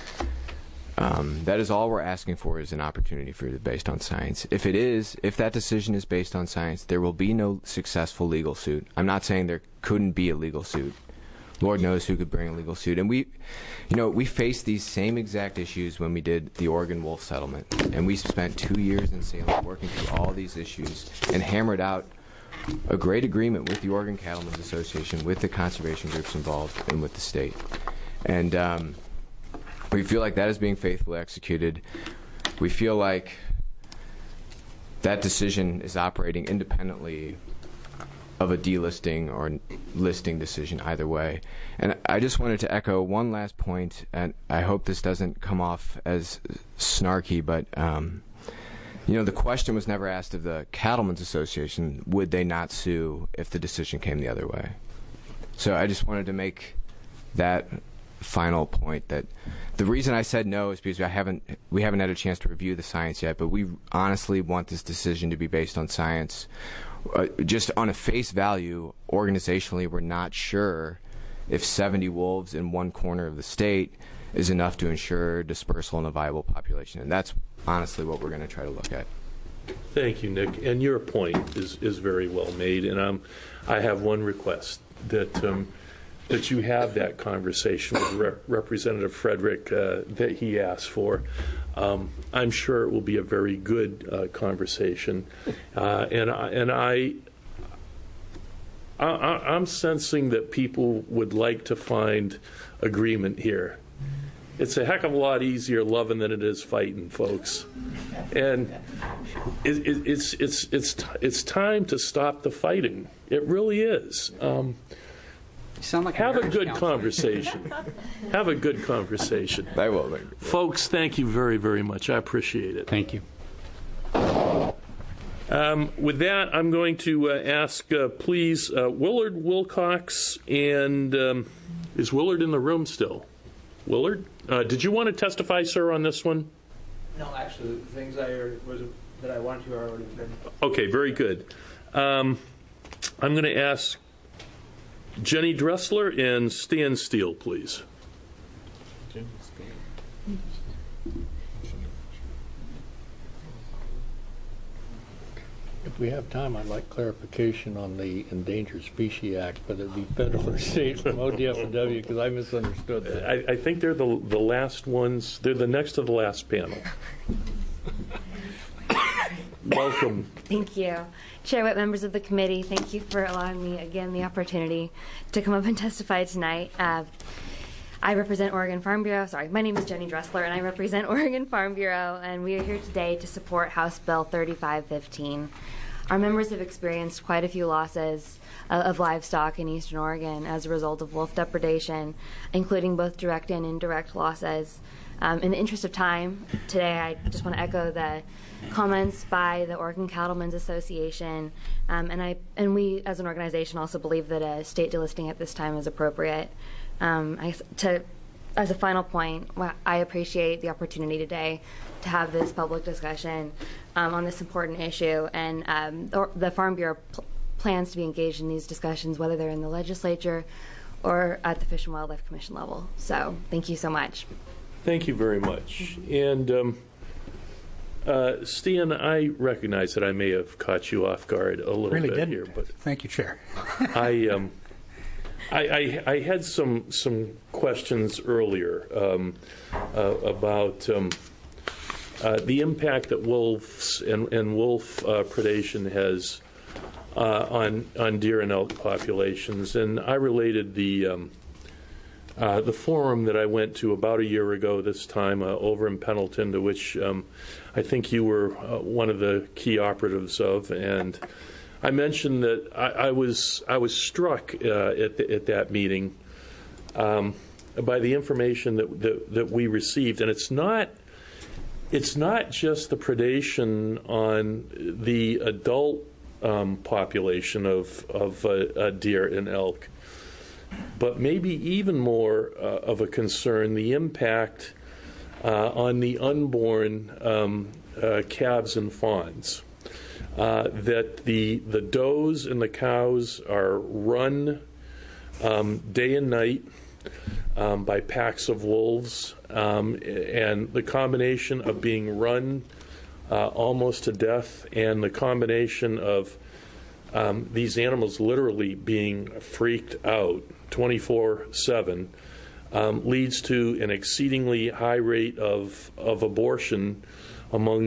That is all we're asking for, is an opportunity for it based on science. If that decision is based on science, there will be no successful legal suit. I'm not saying there couldn't be a legal suit. Lord knows who could bring a legal suit. And we faced these same exact issues when we did the Oregon wolf settlement. And we spent 2 years in Salem working through all these issues and hammered out a great agreement with the Oregon Cattlemen's Association, with the conservation groups involved, and with the state. And we feel like that is being faithfully executed. We feel like that decision is operating independently of a delisting or listing decision either way. And I just wanted to echo one last point, and I hope this doesn't come off as snarky, but the question was never asked of the Cattlemen's Association, would they not sue if the decision came the other way? So I just wanted to make that final point, that the reason I said no is because we haven't had a chance to review the science yet, but we honestly want this decision to be based on science. Just on a face value, organizationally, we're not sure if 70 wolves in one corner of the state is enough to ensure dispersal in a viable population, and that's honestly what we're going to try to look at.
Thank you, Nick. And your point is very well made. And I have one request, that you have that conversation with Representative Frederick that he asked for. I'm sure it will be a very good conversation, and I'm sensing that people would like to find agreement here. It's a heck of a lot easier loving than it is fighting, folks, and it's time to stop the fighting. It really is. Have a good conversation. Have a good conversation.
I will.
Folks, thank you very, very much. I appreciate it.
Thank you.
With that, I'm going to ask, please, Willard Wilcox, and is Willard in the room still? Willard, did you want to testify, sir, on this one?
No, actually, the things that I wanted to are already been.
Okay, very good. I'm going to ask Jenny Dressler and Stan Steele, please.
If we have time, I'd like clarification on the Endangered Species Act, but it'd be federal or state from ODF&W, because I misunderstood that.
I think they're the last ones. They're the next to the last panel. Welcome.
Thank you. Chair Witt, members of the committee, thank you for allowing me again the opportunity to come up and testify tonight. I represent Oregon Farm Bureau. Sorry, my name is Jenny Dressler, and I represent Oregon Farm Bureau, and we are here today to support House Bill 3515. Our members have experienced quite a few losses of livestock in eastern Oregon as a result of wolf depredation, including both direct and indirect losses. In the interest of time, today I just want to echo the comments by the Oregon Cattlemen's Association, and we as an organization also believe that a state delisting at this time is appropriate. As a final point, I appreciate the opportunity today to have this public discussion on this important issue, and the Farm Bureau plans to be engaged in these discussions, whether they're in the legislature or at the Fish and Wildlife Commission level. So thank you so much.
Thank you very much. And Stan, I recognize that I may have caught you off guard a little bit here, but
thank you, Chair.
I had some questions earlier about the impact that wolves and wolf predation has on deer and elk populations, and I related the forum that I went to about a year ago this time over in Pendleton, to which I think you were one of the key operatives of, and I mentioned that I was struck at that meeting by the information that we received, and it's not it's not just the predation on the adult population of deer and elk, but maybe even more of a concern, the impact on the unborn calves and fawns. That the does and the cows are run day and night by packs of wolves, and the combination of being run almost to death and the combination of these animals literally being freaked out 24/7 leads to an exceedingly high rate of abortion among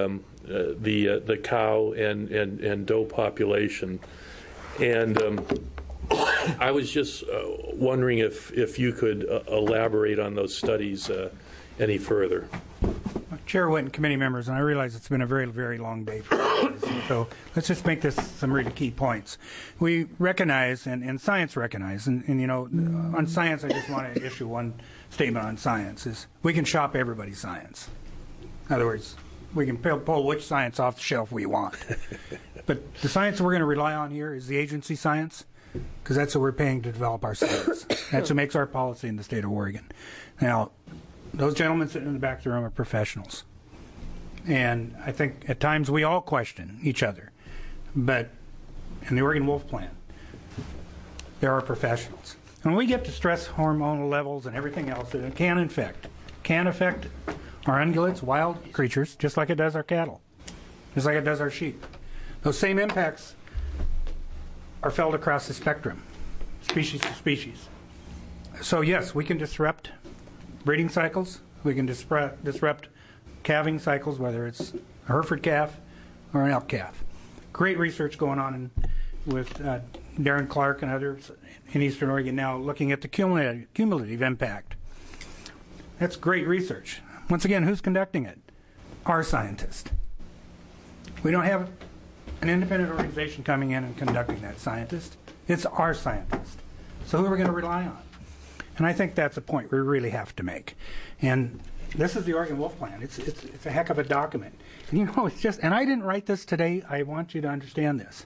the cow and doe population. And I was just wondering if you could elaborate on those studies any further.
Chair Witt and committee members, and I realize it's been a very, very long day for us, so let's just make this some really key points. We recognize, and science recognize, and you know, on science, I just want to issue one statement on science, is we can shop everybody's science. In other words, we can pull which science off the shelf we want. But the science that we're going to rely on here is the agency science, because that's what we're paying to develop our science. That's what makes our policy in the state of Oregon. Now, those gentlemen sitting in the back of the room are professionals. And I think at times we all question each other. But in the Oregon Wolf Plan, there are professionals. And when we get to stress hormonal levels and everything else that it can affect our ungulates, wild creatures, just like it does our cattle, just like it does our sheep. Those same impacts are felt across the spectrum, species to species. So yes, we can disrupt breeding cycles. We can disrupt calving cycles, whether it's a Hereford calf or an elk calf. Great research going on with Darren Clark and others in Eastern Oregon now looking at the cumulative impact. That's great research. Once again, who's conducting it? Our scientists. We don't have an independent organization coming in and conducting that scientist. It's our scientist. So who are we going to rely on? And I think that's a point we really have to make. And this is the Oregon Wolf Plan. It's a heck of a document. And you know, it's just, and I didn't write this today. I want you to understand this.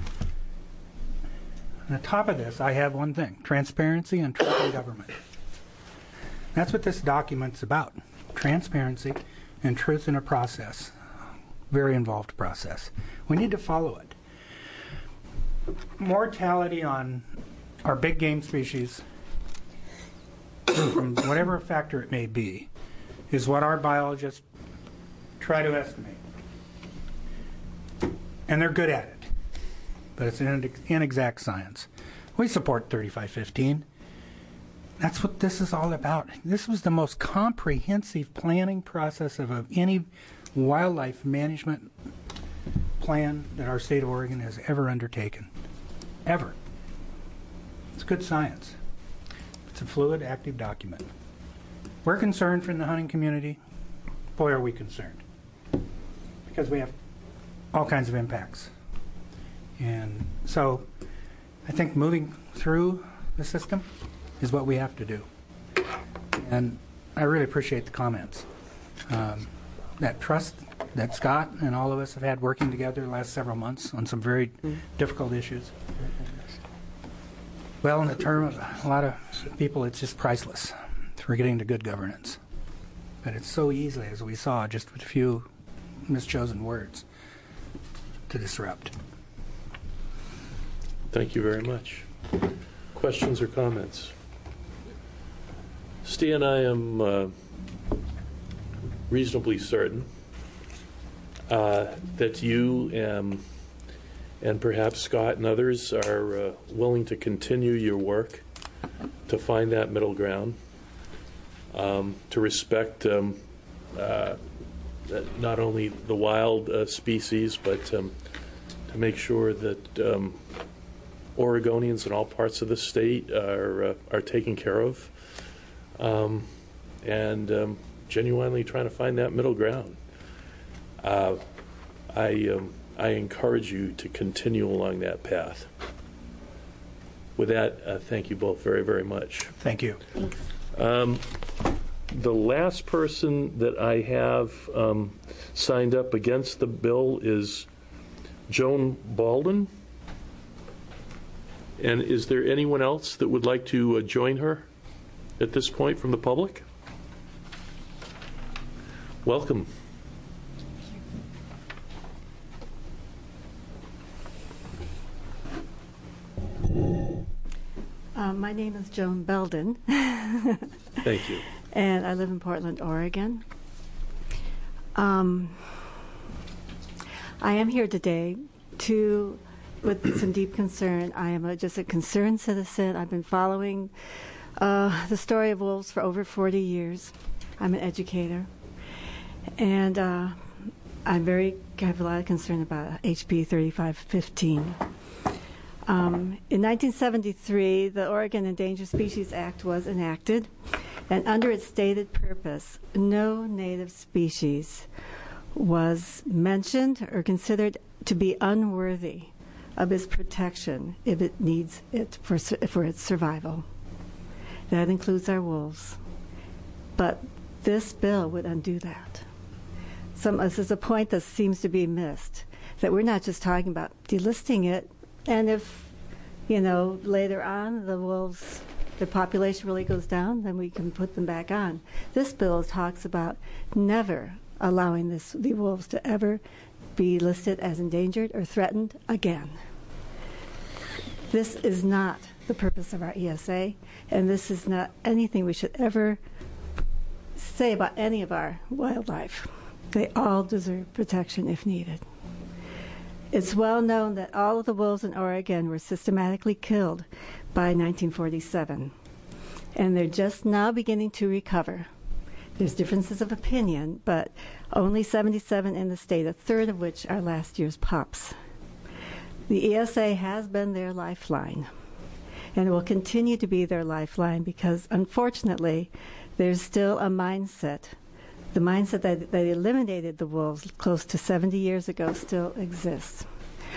On the top of this, I have one thing: transparency and truth in government. That's what this document's about: transparency and truth in a process. Very involved process. We need to follow it. Mortality on our big game species, from whatever factor it may be, is what our biologists try to estimate. And they're good at it. But it's an inexact science. We support 3515. That's what this is all about. This was the most comprehensive planning process of any wildlife management plan that our state of Oregon has ever undertaken. Ever. It's good science. It's a fluid, active document. We're concerned from the hunting community. Boy, are we concerned. Because we have all kinds of impacts. And so I think moving through the system is what we have to do. And I really appreciate the comments. That trust that Scott and all of us have had working together the last several months on some very difficult issues. Well, in the term of a lot of people, it's just priceless for getting to good governance. But it's so easily, as we saw, just with a few mischosen words, to disrupt.
Thank you very much. Questions or comments? Stan, I am reasonably certain that you and perhaps Scott and others are willing to continue your work to find that middle ground, to respect not only the wild species, but to make sure that Oregonians in all parts of the state are taken care of, and genuinely trying to find that middle ground. I encourage you to continue along that path. With that, thank you both very, very much.
Thank you.
Thanks.
The last person that I have signed up against the bill is Joan Balden. And is there anyone else that would like to join her at this point from the public? Welcome.
My name is Joan Belden.
Thank you.
And I live in Portland, Oregon. I am here today with some deep concern. I am just a concerned citizen. I've been following the story of wolves for over 40 years. I'm an educator. And I have a lot of concern about HB 3515. In 1973, the Oregon Endangered Species Act was enacted, and under its stated purpose, no native species was mentioned or considered to be unworthy of its protection if it needs it for its survival. That includes our wolves. But this bill would undo that. This is a point that seems to be missed, that we're not just talking about delisting it, and if, later on the population really goes down, then we can put them back on. This bill talks about never allowing the wolves to ever be listed as endangered or threatened again. This is not the purpose of our ESA, and this is not anything we should ever say about any of our wildlife. They all deserve protection if needed. It's well known that all of the wolves in Oregon were systematically killed by 1947, and they're just now beginning to recover. There's differences of opinion, but only 77 in the state, a third of which are last year's pups. The ESA has been their lifeline, and it will continue to be their lifeline because, unfortunately, there's still a mindset. The mindset that eliminated the wolves close to 70 years ago still exists.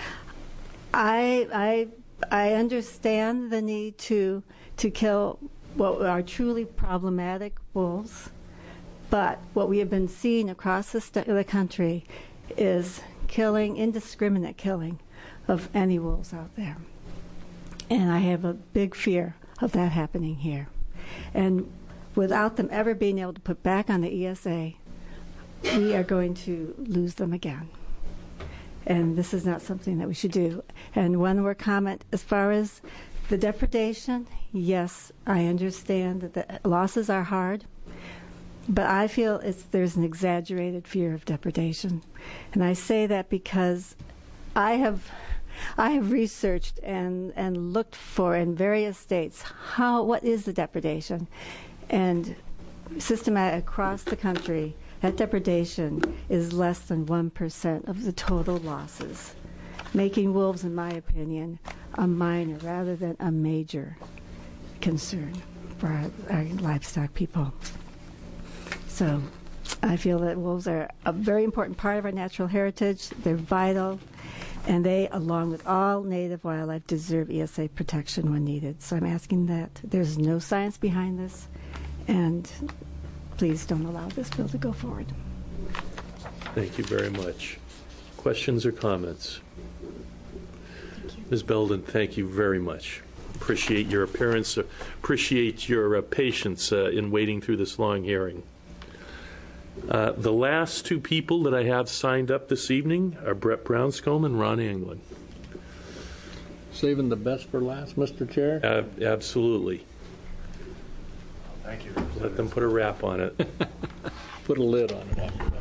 I understand the need to kill what are truly problematic wolves, but what we have been seeing across the country is indiscriminate killing of any wolves out there. And I have a big fear of that happening here. And without them ever being able to put back on the ESA, we are going to lose them again. And this is not something that we should do. And one more comment, as far as the depredation, yes, I understand that the losses are hard, but I feel there's an exaggerated fear of depredation. And I say that because I have researched and looked for in various states what is the depredation, and systematic across the country, that depredation is less than 1% of the total losses, making wolves, in my opinion, a minor rather than a major concern for our livestock people. So I feel that wolves are a very important part of our natural heritage. They're vital, and they, along with all native wildlife, deserve ESA protection when needed. So I'm asking that there's no science behind this, and please don't allow this bill to go forward.
Thank you very much. Questions or comments? Ms. Belden, thank you very much. Appreciate your appearance, appreciate your patience in waiting through this long hearing. The last two people that I have signed up this evening are Brett Brownscombe and Ron Anglin.
Saving the best for last, Mr. Chair?
Absolutely.
Thank you.
Let them put a wrap on it.
Put a lid on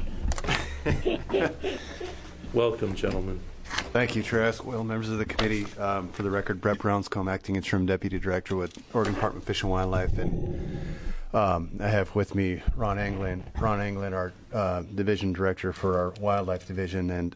it.
Welcome, gentlemen.
Thank you, Chair Esquivel, members of the committee. For the record, Brett Brownscombe, Acting Interim Deputy Director with Oregon Department of Fish and Wildlife, and I have with me Ron Anglin. Ron Anglin, our Division Director for our Wildlife Division, and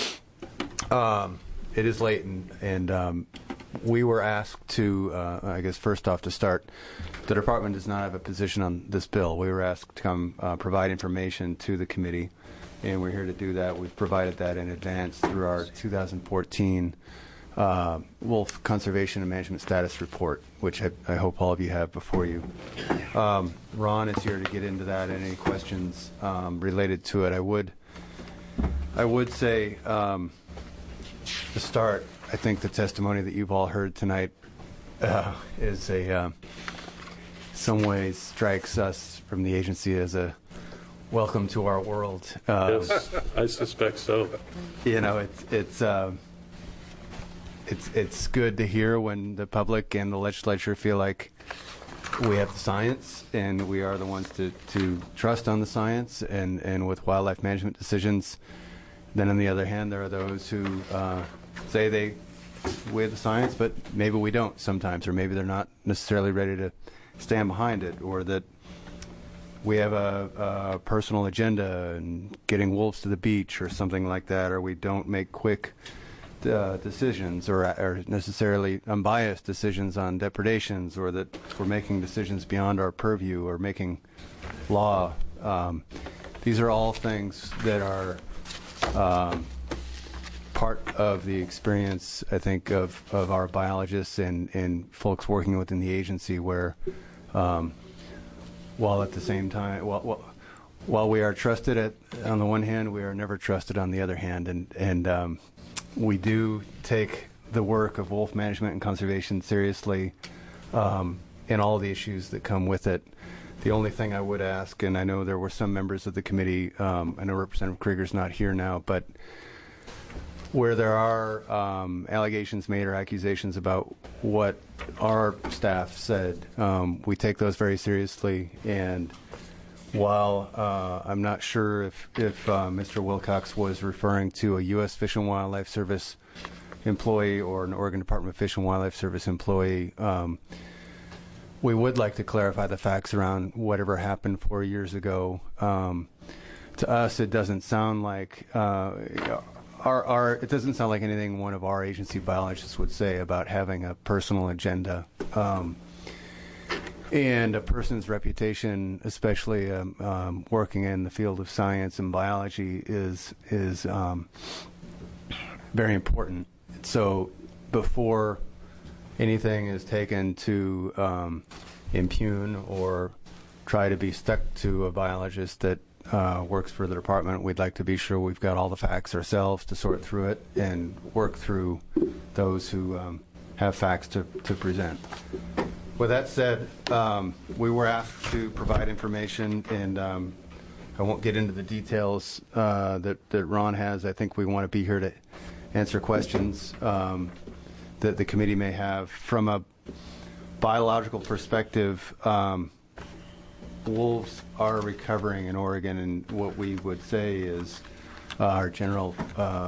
it is late, and we were asked to, I guess first off to start, the department does not have a position on this bill. We were asked to come provide information to the committee, and we're here to do that. We've provided that in advance through our 2014 wolf conservation and management status report, which I hope all of you have before you. Ron is here to get into that and any questions related to it. I would say to start, I think the testimony that you've all heard tonight is some ways strikes us from the agency as a welcome to our world.
Yes, I suspect so.
You know, it's good to hear when the public and the legislature feel like we have the science and we are the ones to trust on the science and with wildlife management decisions. Then on the other hand, there are those who say we have the science, but maybe we don't sometimes, or maybe they're not necessarily ready to stand behind it, or that we have a personal agenda and getting wolves to the beach or something like that, or we don't make quick decisions or necessarily unbiased decisions on depredations, or that we're making decisions beyond our purview or making law. These are all things that are part of the experience, I think, of our biologists and folks working within the agency, where while at the same time, while we are trusted on the one hand, we are never trusted on the other hand, and we do take the work of wolf management and conservation seriously, and all the issues that come with it. The only thing I would ask, and I know there were some members of the committee, I know Representative Krieger's not here now, but where there are allegations made or accusations about what our staff said, we take those very seriously. And while I'm not sure if Mr. Wilcox was referring to a U.S. Fish and Wildlife Service employee or an Oregon Department of Fish and Wildlife Service employee, we would like to clarify the facts around whatever happened 4 years ago. To us, it doesn't sound like it doesn't sound like anything one of our agency biologists would say about having a personal agenda. And a person's reputation, especially working in the field of science and biology, is very important. So before anything is taken to impugn or try to be stuck to a biologist that works for the department, we'd like to be sure we've got all the facts ourselves to sort through it and work through those who have facts to present. With that said, we were asked to provide information, and I won't get into the details that Ron has. I think we want to be here to answer questions that the committee may have. From a biological perspective, wolves are recovering in Oregon, and what we would say is our general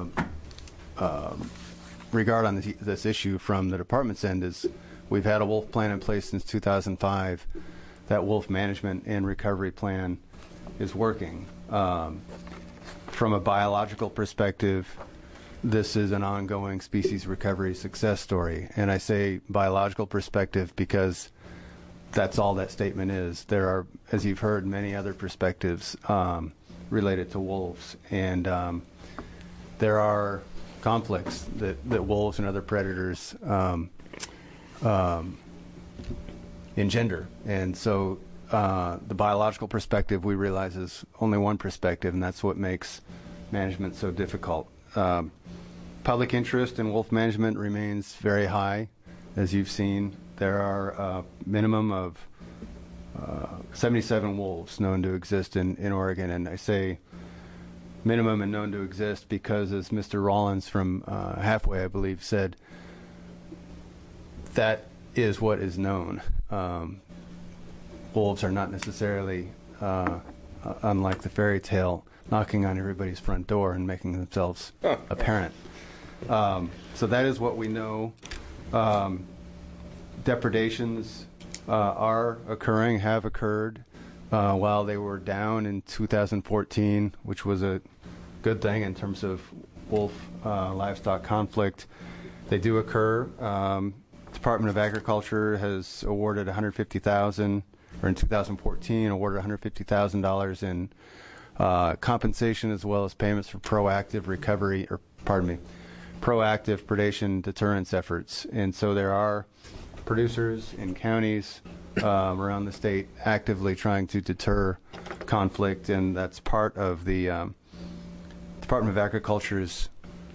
regard on this issue from the department's end is we've had a wolf plan in place since 2005. That wolf management and recovery plan is working. From a biological perspective, this is an ongoing species recovery success story. And I say biological perspective because that's all that statement is. There are, as you've heard, many other perspectives related to wolves. And there are conflicts that wolves and other predators engender. And so the biological perspective, we realize, is only one perspective, and that's what makes management so difficult. Public interest in wolf management remains very high. As you've seen, there are a minimum of 77 wolves known to exist in Oregon, and I say minimum and known to exist because, as Mr. Rollins from Halfway, I believe, said, that is what is known. Wolves are not necessarily, unlike the fairy tale, knocking on everybody's front door and making themselves apparent. So that is what we know. Depredations are occurring, have occurred, while they were down in 2014, which was a good thing in terms of wolf livestock conflict. They do occur. Department of Agriculture has awarded $150,000, or in 2014 awarded $150,000 in compensation as well as payments for proactive recovery, proactive predation deterrence efforts. And so there are producers in counties around the state actively trying to deter conflict, and that's part of the Department of Agriculture's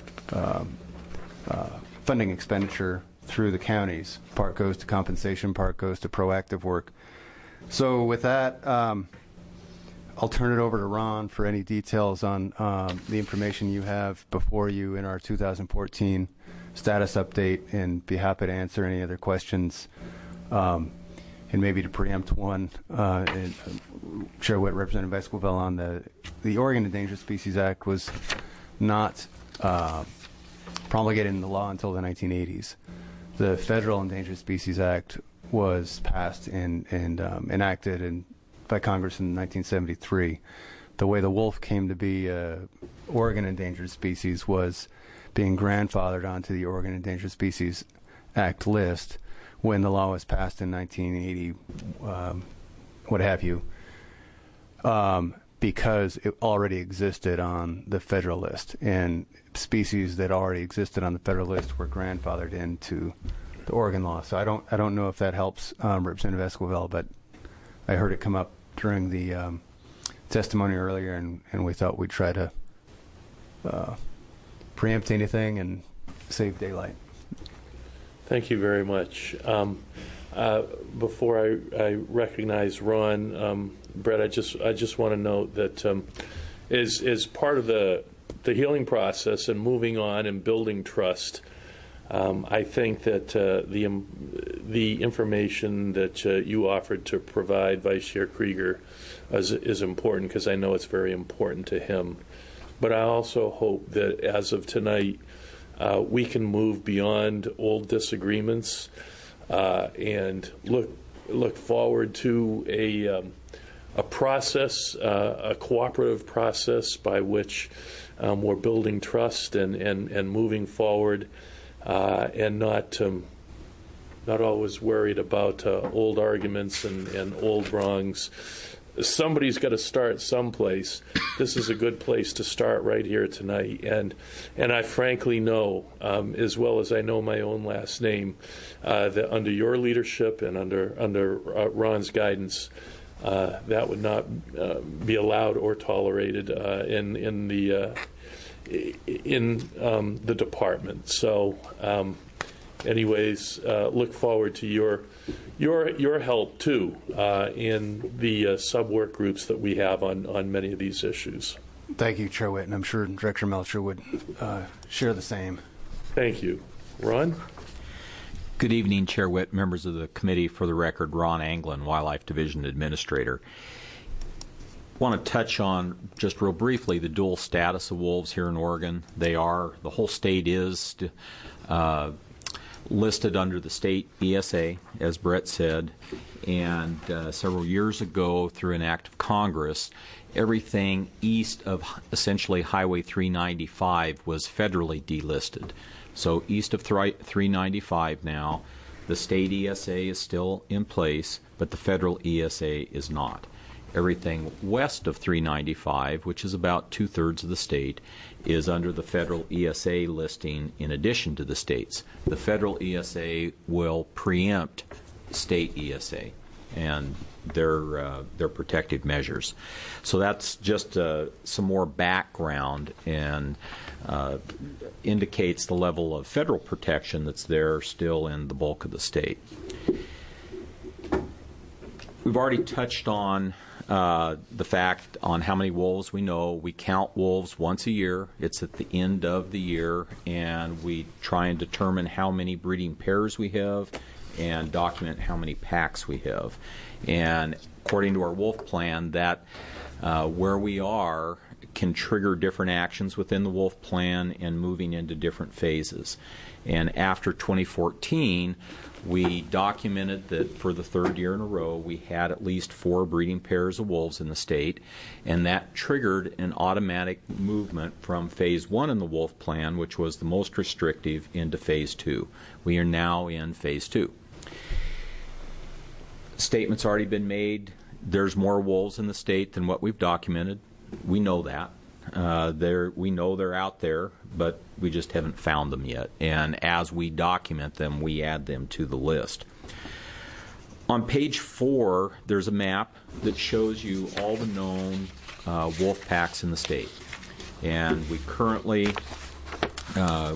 funding expenditure through the counties. Part goes to compensation, part goes to proactive work. So with that, I'll turn it over to Ron for any details on the information you have before you in our 2014 status update, and be happy to answer any other questions. And maybe to preempt one, Chair Witt, Representative Esquivel, on the Oregon Endangered Species Act was not promulgated into law until the 1980s. The Federal Endangered Species Act was passed and enacted by Congress in 1973. The way the wolf came to be Oregon endangered species was being grandfathered onto the Oregon Endangered Species Act list when the law was passed in 1980, what have you, because it already existed on the federal list, and species that already existed on the federal list were grandfathered into the Oregon law. So I don't know if that helps Representative Esquivel, but I heard it come up during the testimony earlier, and we thought we'd try to preempt anything and save daylight.
Thank you very much. Before I recognize Ron, Brett, I just want to note that as part of the healing process and moving on and building trust, I think that the information that you offered to provide Vice Chair Krieger is important, because I know it's very important to him. But I also hope that as of tonight, we can move beyond old disagreements and look forward to a process, a cooperative process by which we're building trust and moving forward, and not always worried about old arguments and old wrongs. Somebody's got to start someplace. This is a good place to start right here tonight. And I frankly know, as well as I know my own last name, that under your leadership and under Ron's guidance, that would not be allowed or tolerated in the department. So, anyways, look forward to your help too in the sub-work groups that we have on many of these issues.
Thank you, Chair Witt, and I'm sure Director Melcher would share the same.
Thank you. Ron?
Good evening, Chair Witt, members of the committee. For the record, Ron Anglin, Wildlife Division Administrator. I want to touch on, just real briefly, the dual status of wolves here in Oregon. The whole state is listed under the state ESA, as Brett said, and several years ago, through an act of Congress, everything east of essentially Highway 395 was federally delisted. So east of 395 now, the state ESA is still in place, but the federal ESA is not. Everything west of 395, which is about 2/3 of the state, is under the federal ESA listing in addition to the states. The federal ESA will preempt state ESA and their protective measures. So that's just some more background and indicates the level of federal protection that's there still in the bulk of the state. We've already touched on the fact on how many wolves we know. We count wolves once a year. It's at the end of the year, and we try and determine how many breeding pairs we have and document how many packs we have. And according to our wolf plan, that where we are can trigger different actions within the wolf plan and moving into different phases. And after 2014, we documented that for the third year in a row, we had at least 4 breeding pairs of wolves in the state, and that triggered an automatic movement from phase 1 in the wolf plan, which was the most restrictive, into phase 2. We are now in phase 2. Statement's already been made. There's more wolves in the state than what we've documented. We know that. We know they're out there, but we just haven't found them yet. And as we document them, we add them to the list. On page 4, there's a map that shows you all the known wolf packs in the state. And we currently have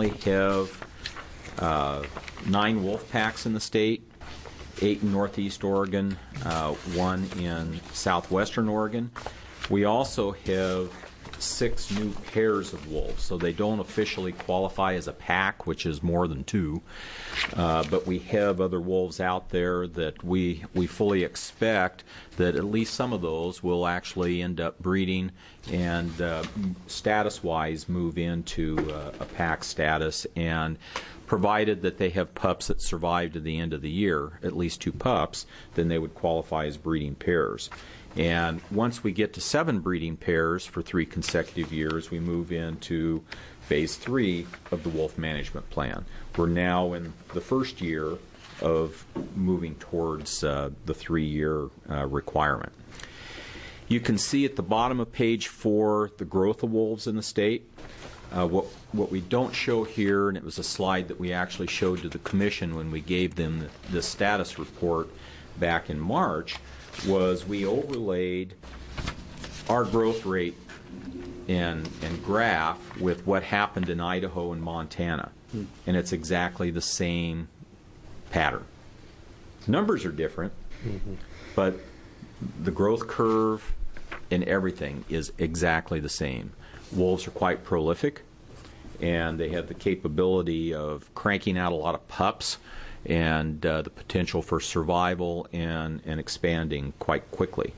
9 wolf packs in the state, 8 in northeast Oregon, 1 in southwestern Oregon. We also have 6 new pairs of wolves, so they don't officially qualify as a pack, which is more than 2. But we have other wolves out there that we fully expect that at least some of those will actually end up breeding and status-wise move into a pack status. And provided that they have pups that survive to the end of the year, at least 2 pups, then they would qualify as breeding pairs. And once we get to 7 breeding pairs for 3 consecutive years, we move into phase 3 of the wolf management plan. We're now in the first year of moving towards the 3-year requirement. You can see at the bottom of page 4 the growth of wolves in the state. What we don't show here, and it was a slide that we actually showed to the Commission when we gave them the status report back in March, was we overlaid our growth rate and graph with what happened in Idaho and Montana. And it's exactly the same pattern. Numbers are different, but the growth curve and everything is exactly the same. Wolves are quite prolific, and they have the capability of cranking out a lot of pups and the potential for survival and expanding quite quickly.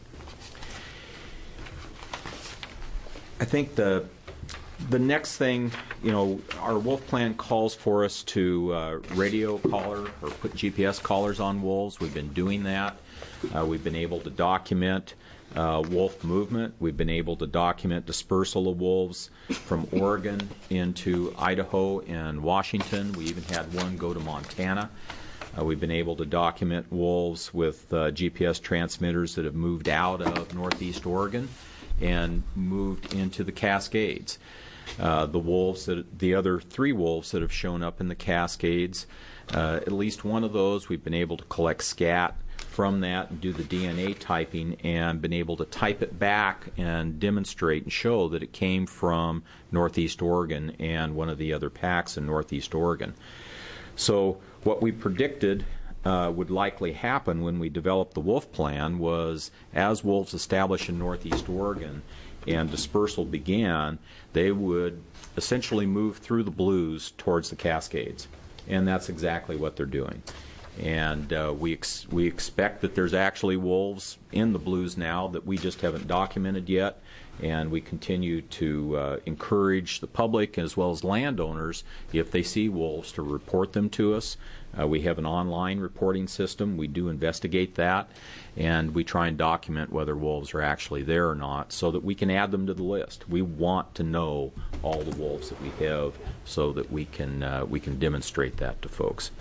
I think the next thing, our wolf plan calls for us to radio collar or put GPS collars on wolves. We've been doing that. We've been able to document wolf movement. We've been able to document dispersal of wolves from Oregon into Idaho and Washington. We even had one go to Montana. We've been able to document wolves with GPS transmitters that have moved out of northeast Oregon and moved into the Cascades. The other 3 wolves that have shown up in the Cascades, at least one of those we've been able to collect scat from that and do the DNA typing and been able to type it back and demonstrate and show that it came from northeast Oregon and one of the other packs in northeast Oregon. So what we predicted would likely happen when we developed the wolf plan was as wolves established in northeast Oregon and dispersal began, they would essentially move through the blues towards the Cascades. And that's exactly what they're doing. And we expect that there's actually wolves in the blues now that we just haven't documented yet. And we continue to encourage the public as well as landowners, if they see wolves, to report them to us. We have an online reporting system. We do investigate that, and we try and document whether wolves are actually there or not so that we can add them to the list. We want to know all the wolves that we have so that we can demonstrate that to folks.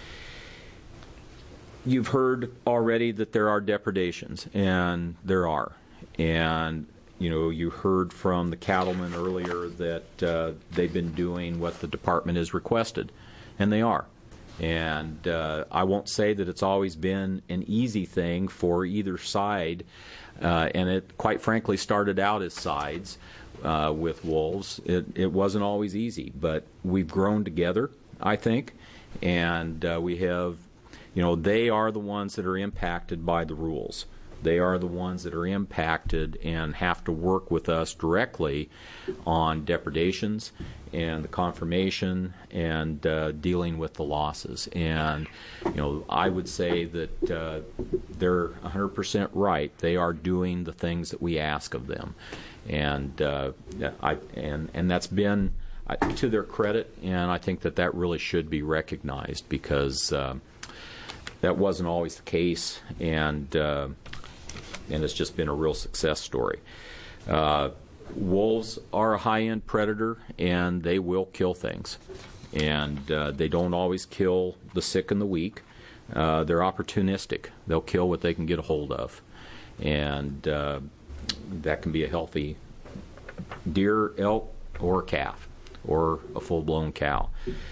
You've heard already that there are depredations, and there are. And you heard from the cattlemen earlier that they've been doing what the department has requested, and they are. And I won't say that it's always been an easy thing for either side, and it quite frankly started out as sides with wolves. It wasn't always easy, but we've grown together, I think, and we have, they are the ones that are impacted by the rules. They are the ones that are impacted and have to work with us directly on depredations and the confirmation and dealing with the losses. And, I would say that they're 100% right. They are doing the things that we ask of them. And that's been to their credit, and I think that really should be recognized because that wasn't always the case, and it's just been a real success story. Wolves are a high-end predator, and they will kill things. And they don't always kill the sick and the weak. They're opportunistic. They'll kill what they can get a hold of. And that can be a healthy deer, elk, or calf, or a full-blown cow.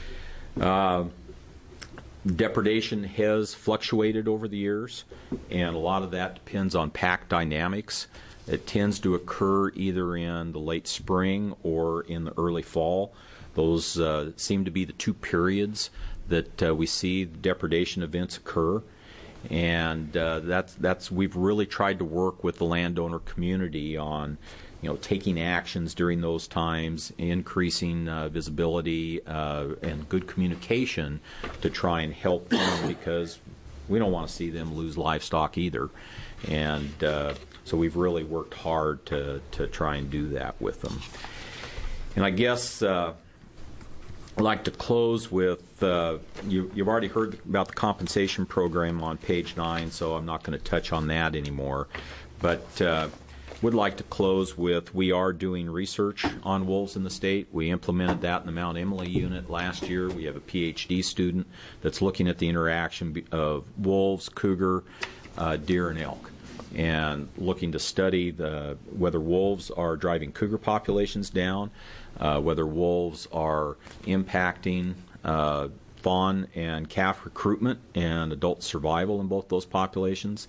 Depredation has fluctuated over the years, and a lot of that depends on pack dynamics. It tends to occur either in the late spring or in the early fall. Those seem to be the two periods that we see depredation events occur, and that's we've really tried to work with the landowner community on, taking actions during those times, increasing visibility and good communication to try and help them, because we don't want to see them lose livestock either. And so we've really worked hard to try and do that with them. And I guess I'd like to close with, you've already heard about the compensation program on page 9, so I'm not going to touch on that anymore. But would like to close with, we are doing research on wolves in the state. We implemented that in the Mount Emily unit last year. We have a PhD student that's looking at the interaction of wolves, cougar, deer, and elk, and looking to study whether wolves are driving cougar populations down, whether wolves are impacting fawn and calf recruitment and adult survival in both those populations,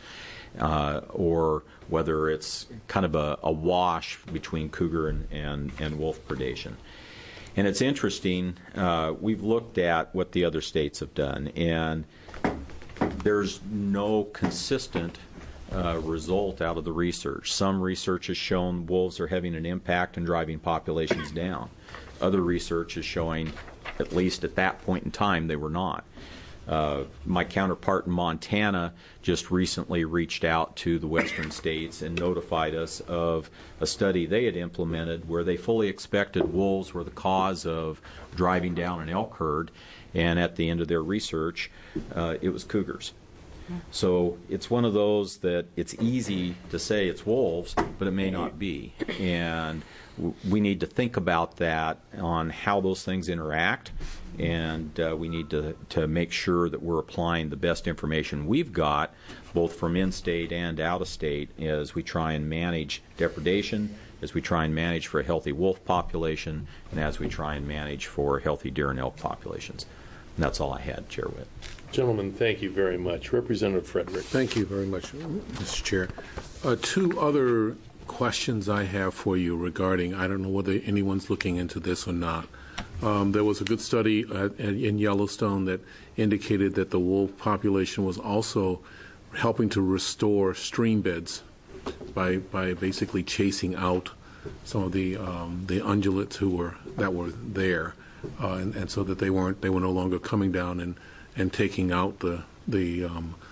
or whether it's kind of a wash between cougar and wolf predation. And it's interesting, we've looked at what the other states have done, and there's no consistent result out of the research. Some research has shown wolves are having an impact in driving populations down. Other research is showing, at least at that point in time, they were not. My counterpart in Montana just recently reached out to the western states and notified us of a study they had implemented where they fully expected wolves were the cause of driving down an elk herd, and at the end of their research, it was cougars. So it's one of those that it's easy to say it's wolves, but it may not be. And we need to think about that on how those things interact, and we need to make sure that we're applying the best information we've got, both from in-state and out-of-state, as we try and manage depredation, as we try and manage for a healthy wolf population, and as we try and manage for healthy deer and elk populations. And that's all I had, Chair Witt.
Gentlemen, thank you very much. Representative Frederick.
Thank you very much, Mr. Chair. Two other questions I have for you regarding, I don't know whether anyone's looking into this or not. There was a good study in Yellowstone that indicated that the wolf population was also helping to restore stream beds by basically chasing out some of the ungulates that were there, and so that they were no longer coming down and taking out the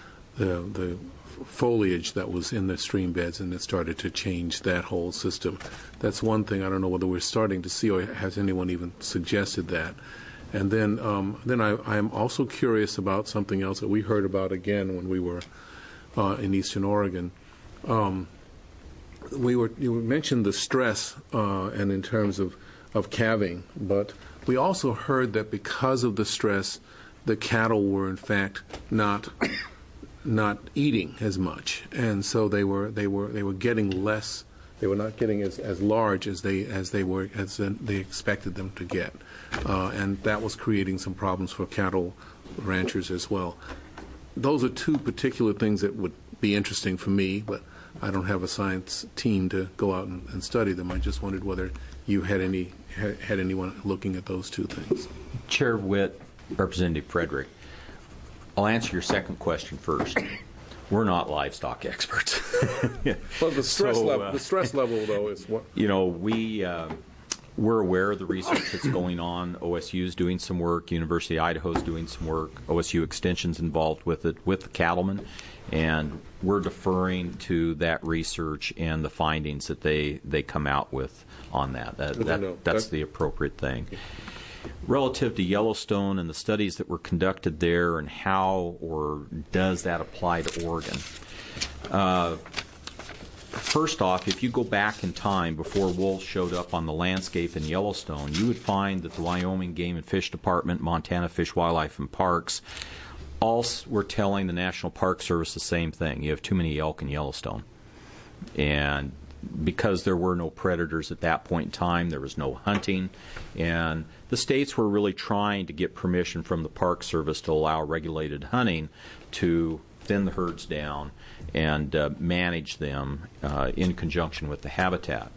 foliage that was in the stream beds, and it started to change that whole system. That's one thing. I don't know whether we're starting to see, or has anyone even suggested that. And then I'm also curious about something else that we heard about again when we were in Eastern Oregon. You mentioned the stress and in terms of calving, but we also heard that because of the stress, the cattle were in fact not eating as much, and so they were getting less. They were not getting as large as they expected them to get, and that was creating some problems for cattle ranchers as well. Those are two particular things that would be interesting for me, but I don't have a science team to go out and study them. I just wondered whether you had anyone looking at those two things.
Chair Witt, Representative Frederick, I'll answer your second question first. We're not livestock experts.
Well, the stress level, though, is what.
We're aware of the research that's going on. OSU's doing some work. University of Idaho's doing some work. OSU Extension's involved with it, with the cattlemen, and we're deferring to that research and the findings that they come out with on that. That's the appropriate thing. Relative to Yellowstone and the studies that were conducted there, and how or does that apply to Oregon? First off, if you go back in time before wolves showed up on the landscape in Yellowstone, you would find that the Wyoming Game and Fish Department, Montana Fish, Wildlife, and Parks all were telling the National Park Service the same thing. You have too many elk in Yellowstone. And because there were no predators at that point in time, there was no hunting, and the states were really trying to get permission from the Park Service to allow regulated hunting to thin the herds down and manage them in conjunction with the habitat.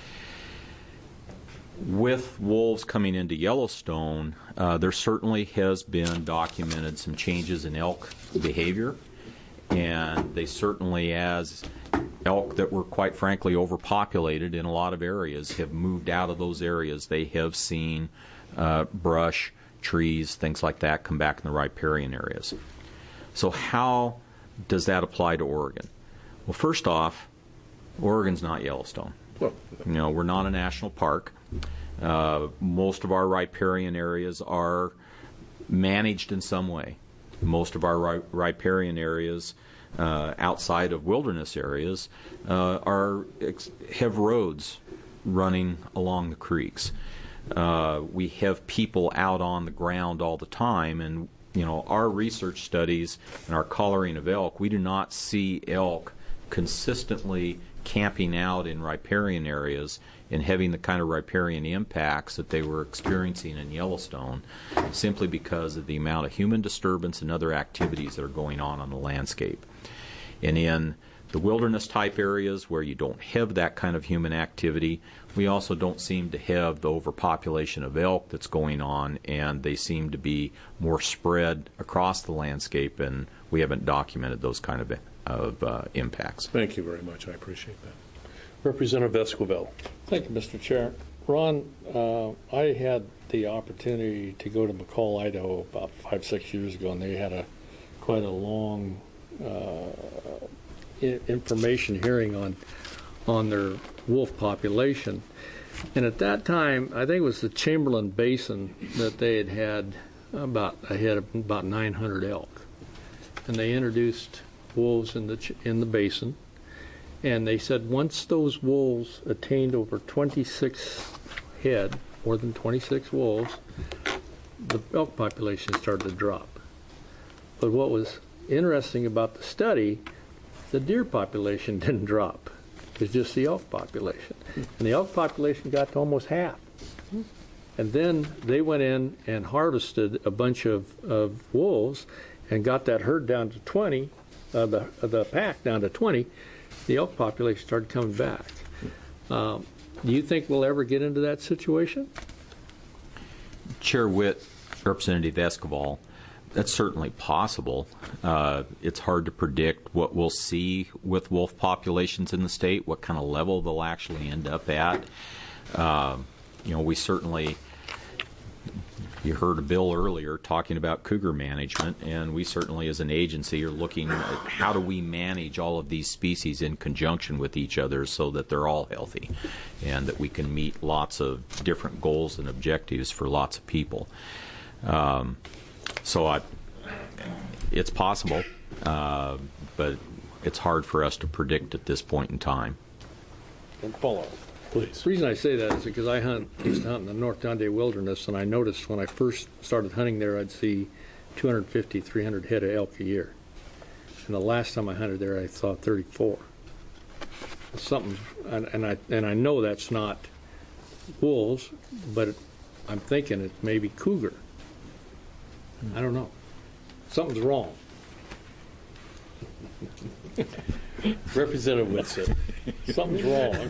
With wolves coming into Yellowstone, there certainly has been documented some changes in elk behavior, and they certainly, as elk that were quite frankly overpopulated in a lot of areas, have moved out of those areas. They have seen brush, trees, things like that come back in the riparian areas. So how does that apply to Oregon? Well, first off, Oregon's not Yellowstone.
Well,
we're not a national park. Most of our riparian areas are managed in some way. Most of our riparian areas outside of wilderness areas have roads running along the creeks. We have people out on the ground all the time, and our research studies and our collaring of elk, we do not see elk consistently camping out in riparian areas and having the kind of riparian impacts that they were experiencing in Yellowstone, simply because of the amount of human disturbance and other activities that are going on the landscape. And in the wilderness type areas where you don't have that kind of human activity, we also don't seem to have the overpopulation of elk that's going on, and they seem to be more spread across the landscape, and we haven't documented those kind of impacts.
Thank you very much. I appreciate that. Representative Esquivel.
Thank you, Mr. Chair. Ron, I had the opportunity to go to McCall, Idaho about 5-6 years ago, and they had quite a long information hearing on their wolf population. And at that time, I think it was the Chamberlain Basin that they had about 900 elk. And they introduced wolves in the basin. And they said once those wolves attained over 26 head, more than 26 wolves, the elk population started to drop. But what was interesting about the study, the deer population didn't drop. It was just the elk population. And the elk population got to almost half. And then they went in and harvested a bunch of wolves and got that herd down to 20, the pack down to 20. The elk population started coming back. Do you think we'll ever get into that situation?
Chair Witt, Representative Esquivel, that's certainly possible. It's hard to predict what we'll see with wolf populations in the state, what kind of level they'll actually end up at. We certainly, you heard a bill earlier talking about cougar management, and we certainly as an agency are looking at how do we manage all of these species in conjunction with each other so that they're all healthy and that we can meet lots of different goals and objectives for lots of people. It's possible, but it's hard for us to predict at this point in time.
And follow.
Please.
The reason I say that is because I used to hunt in the North Dundee Wilderness, and I noticed when I first started hunting there, I'd see 250, 300 head of elk a year. And the last time I hunted there, I saw 34. Something, and I know that's not wolves, but I'm thinking it's maybe cougar. I don't know. Something's wrong.
Representative Whitson.
Something's wrong.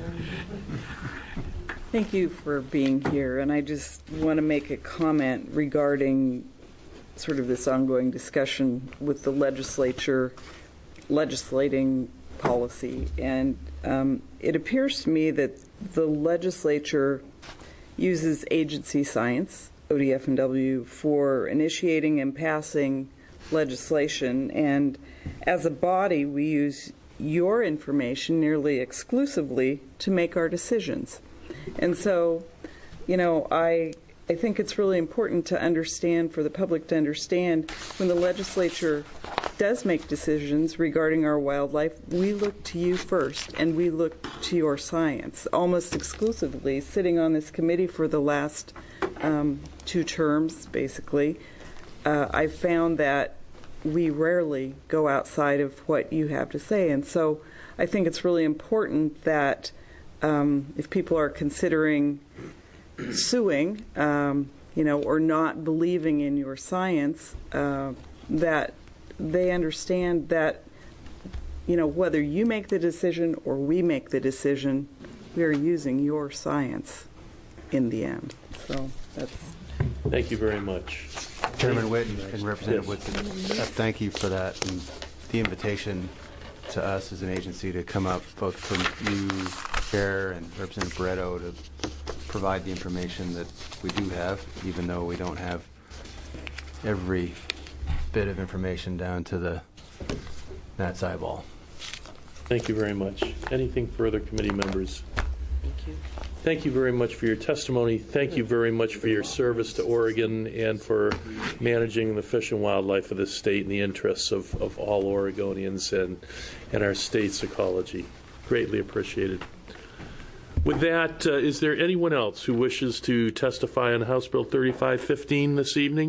Thank you for being here, and I just want to make a comment regarding sort of this ongoing discussion with the legislature legislating policy. And it appears to me that the legislature uses agency science, ODF&W, for initiating and passing legislation, and as a body we use your information nearly exclusively to make our decisions. And so, I think it's really important to understand, for the public to understand, when the legislature does make decisions regarding our wildlife, we look to you first, and we look to your science. Almost exclusively, sitting on this committee for the last 2 terms, basically, I've found that we rarely go outside of what you have to say. And so I think it's really important that if people are considering suing, or not believing in your science, that they understand that, whether you make the decision or we make the decision, we are using your science in the end. So that's.
Thank you very much.
Chairman Witt and Representative Woodson, thank you for that, and the invitation to us as an agency to come up, both from you, Chair, and Representative Barreto, to provide the information that we do have, even though we don't have every bit of information down to the gnat's eyeball.
Thank you very much. Anything further, committee members?
Thank you.
Thank you very much for your testimony. Thank you very much for your service to Oregon and for managing the fish and wildlife of this state in the interests of all Oregonians and our state's ecology. Greatly appreciated. With that, is there anyone else who wishes to testify on House Bill 3515 this evening?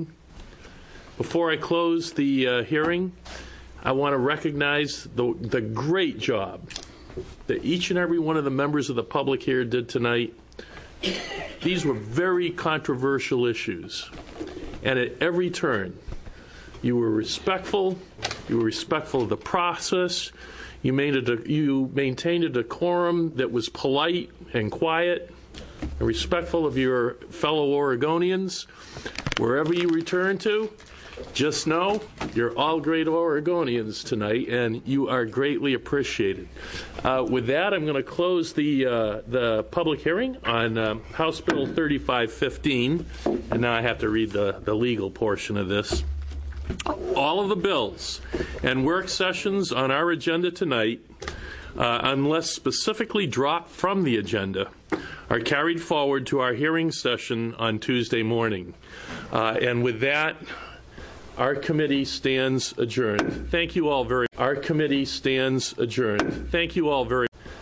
Before I close the hearing, I want to recognize the great job that each and every one of the members of the public here did tonight. These were very controversial issues, and at every turn, you were respectful. You were respectful of the process. You maintained a decorum that was polite and quiet, and respectful of your fellow Oregonians. Wherever you return to, just know you're all great Oregonians tonight, and you are greatly appreciated. With that, I'm going to close the public hearing on House Bill 3515, and now I have to read the legal portion of this. All of the bills and work sessions on our agenda tonight, unless specifically dropped from the agenda, are carried forward to our hearing session on Tuesday morning. And with that, our committee stands adjourned. Thank you all very much. Our committee stands adjourned. Thank you all very much.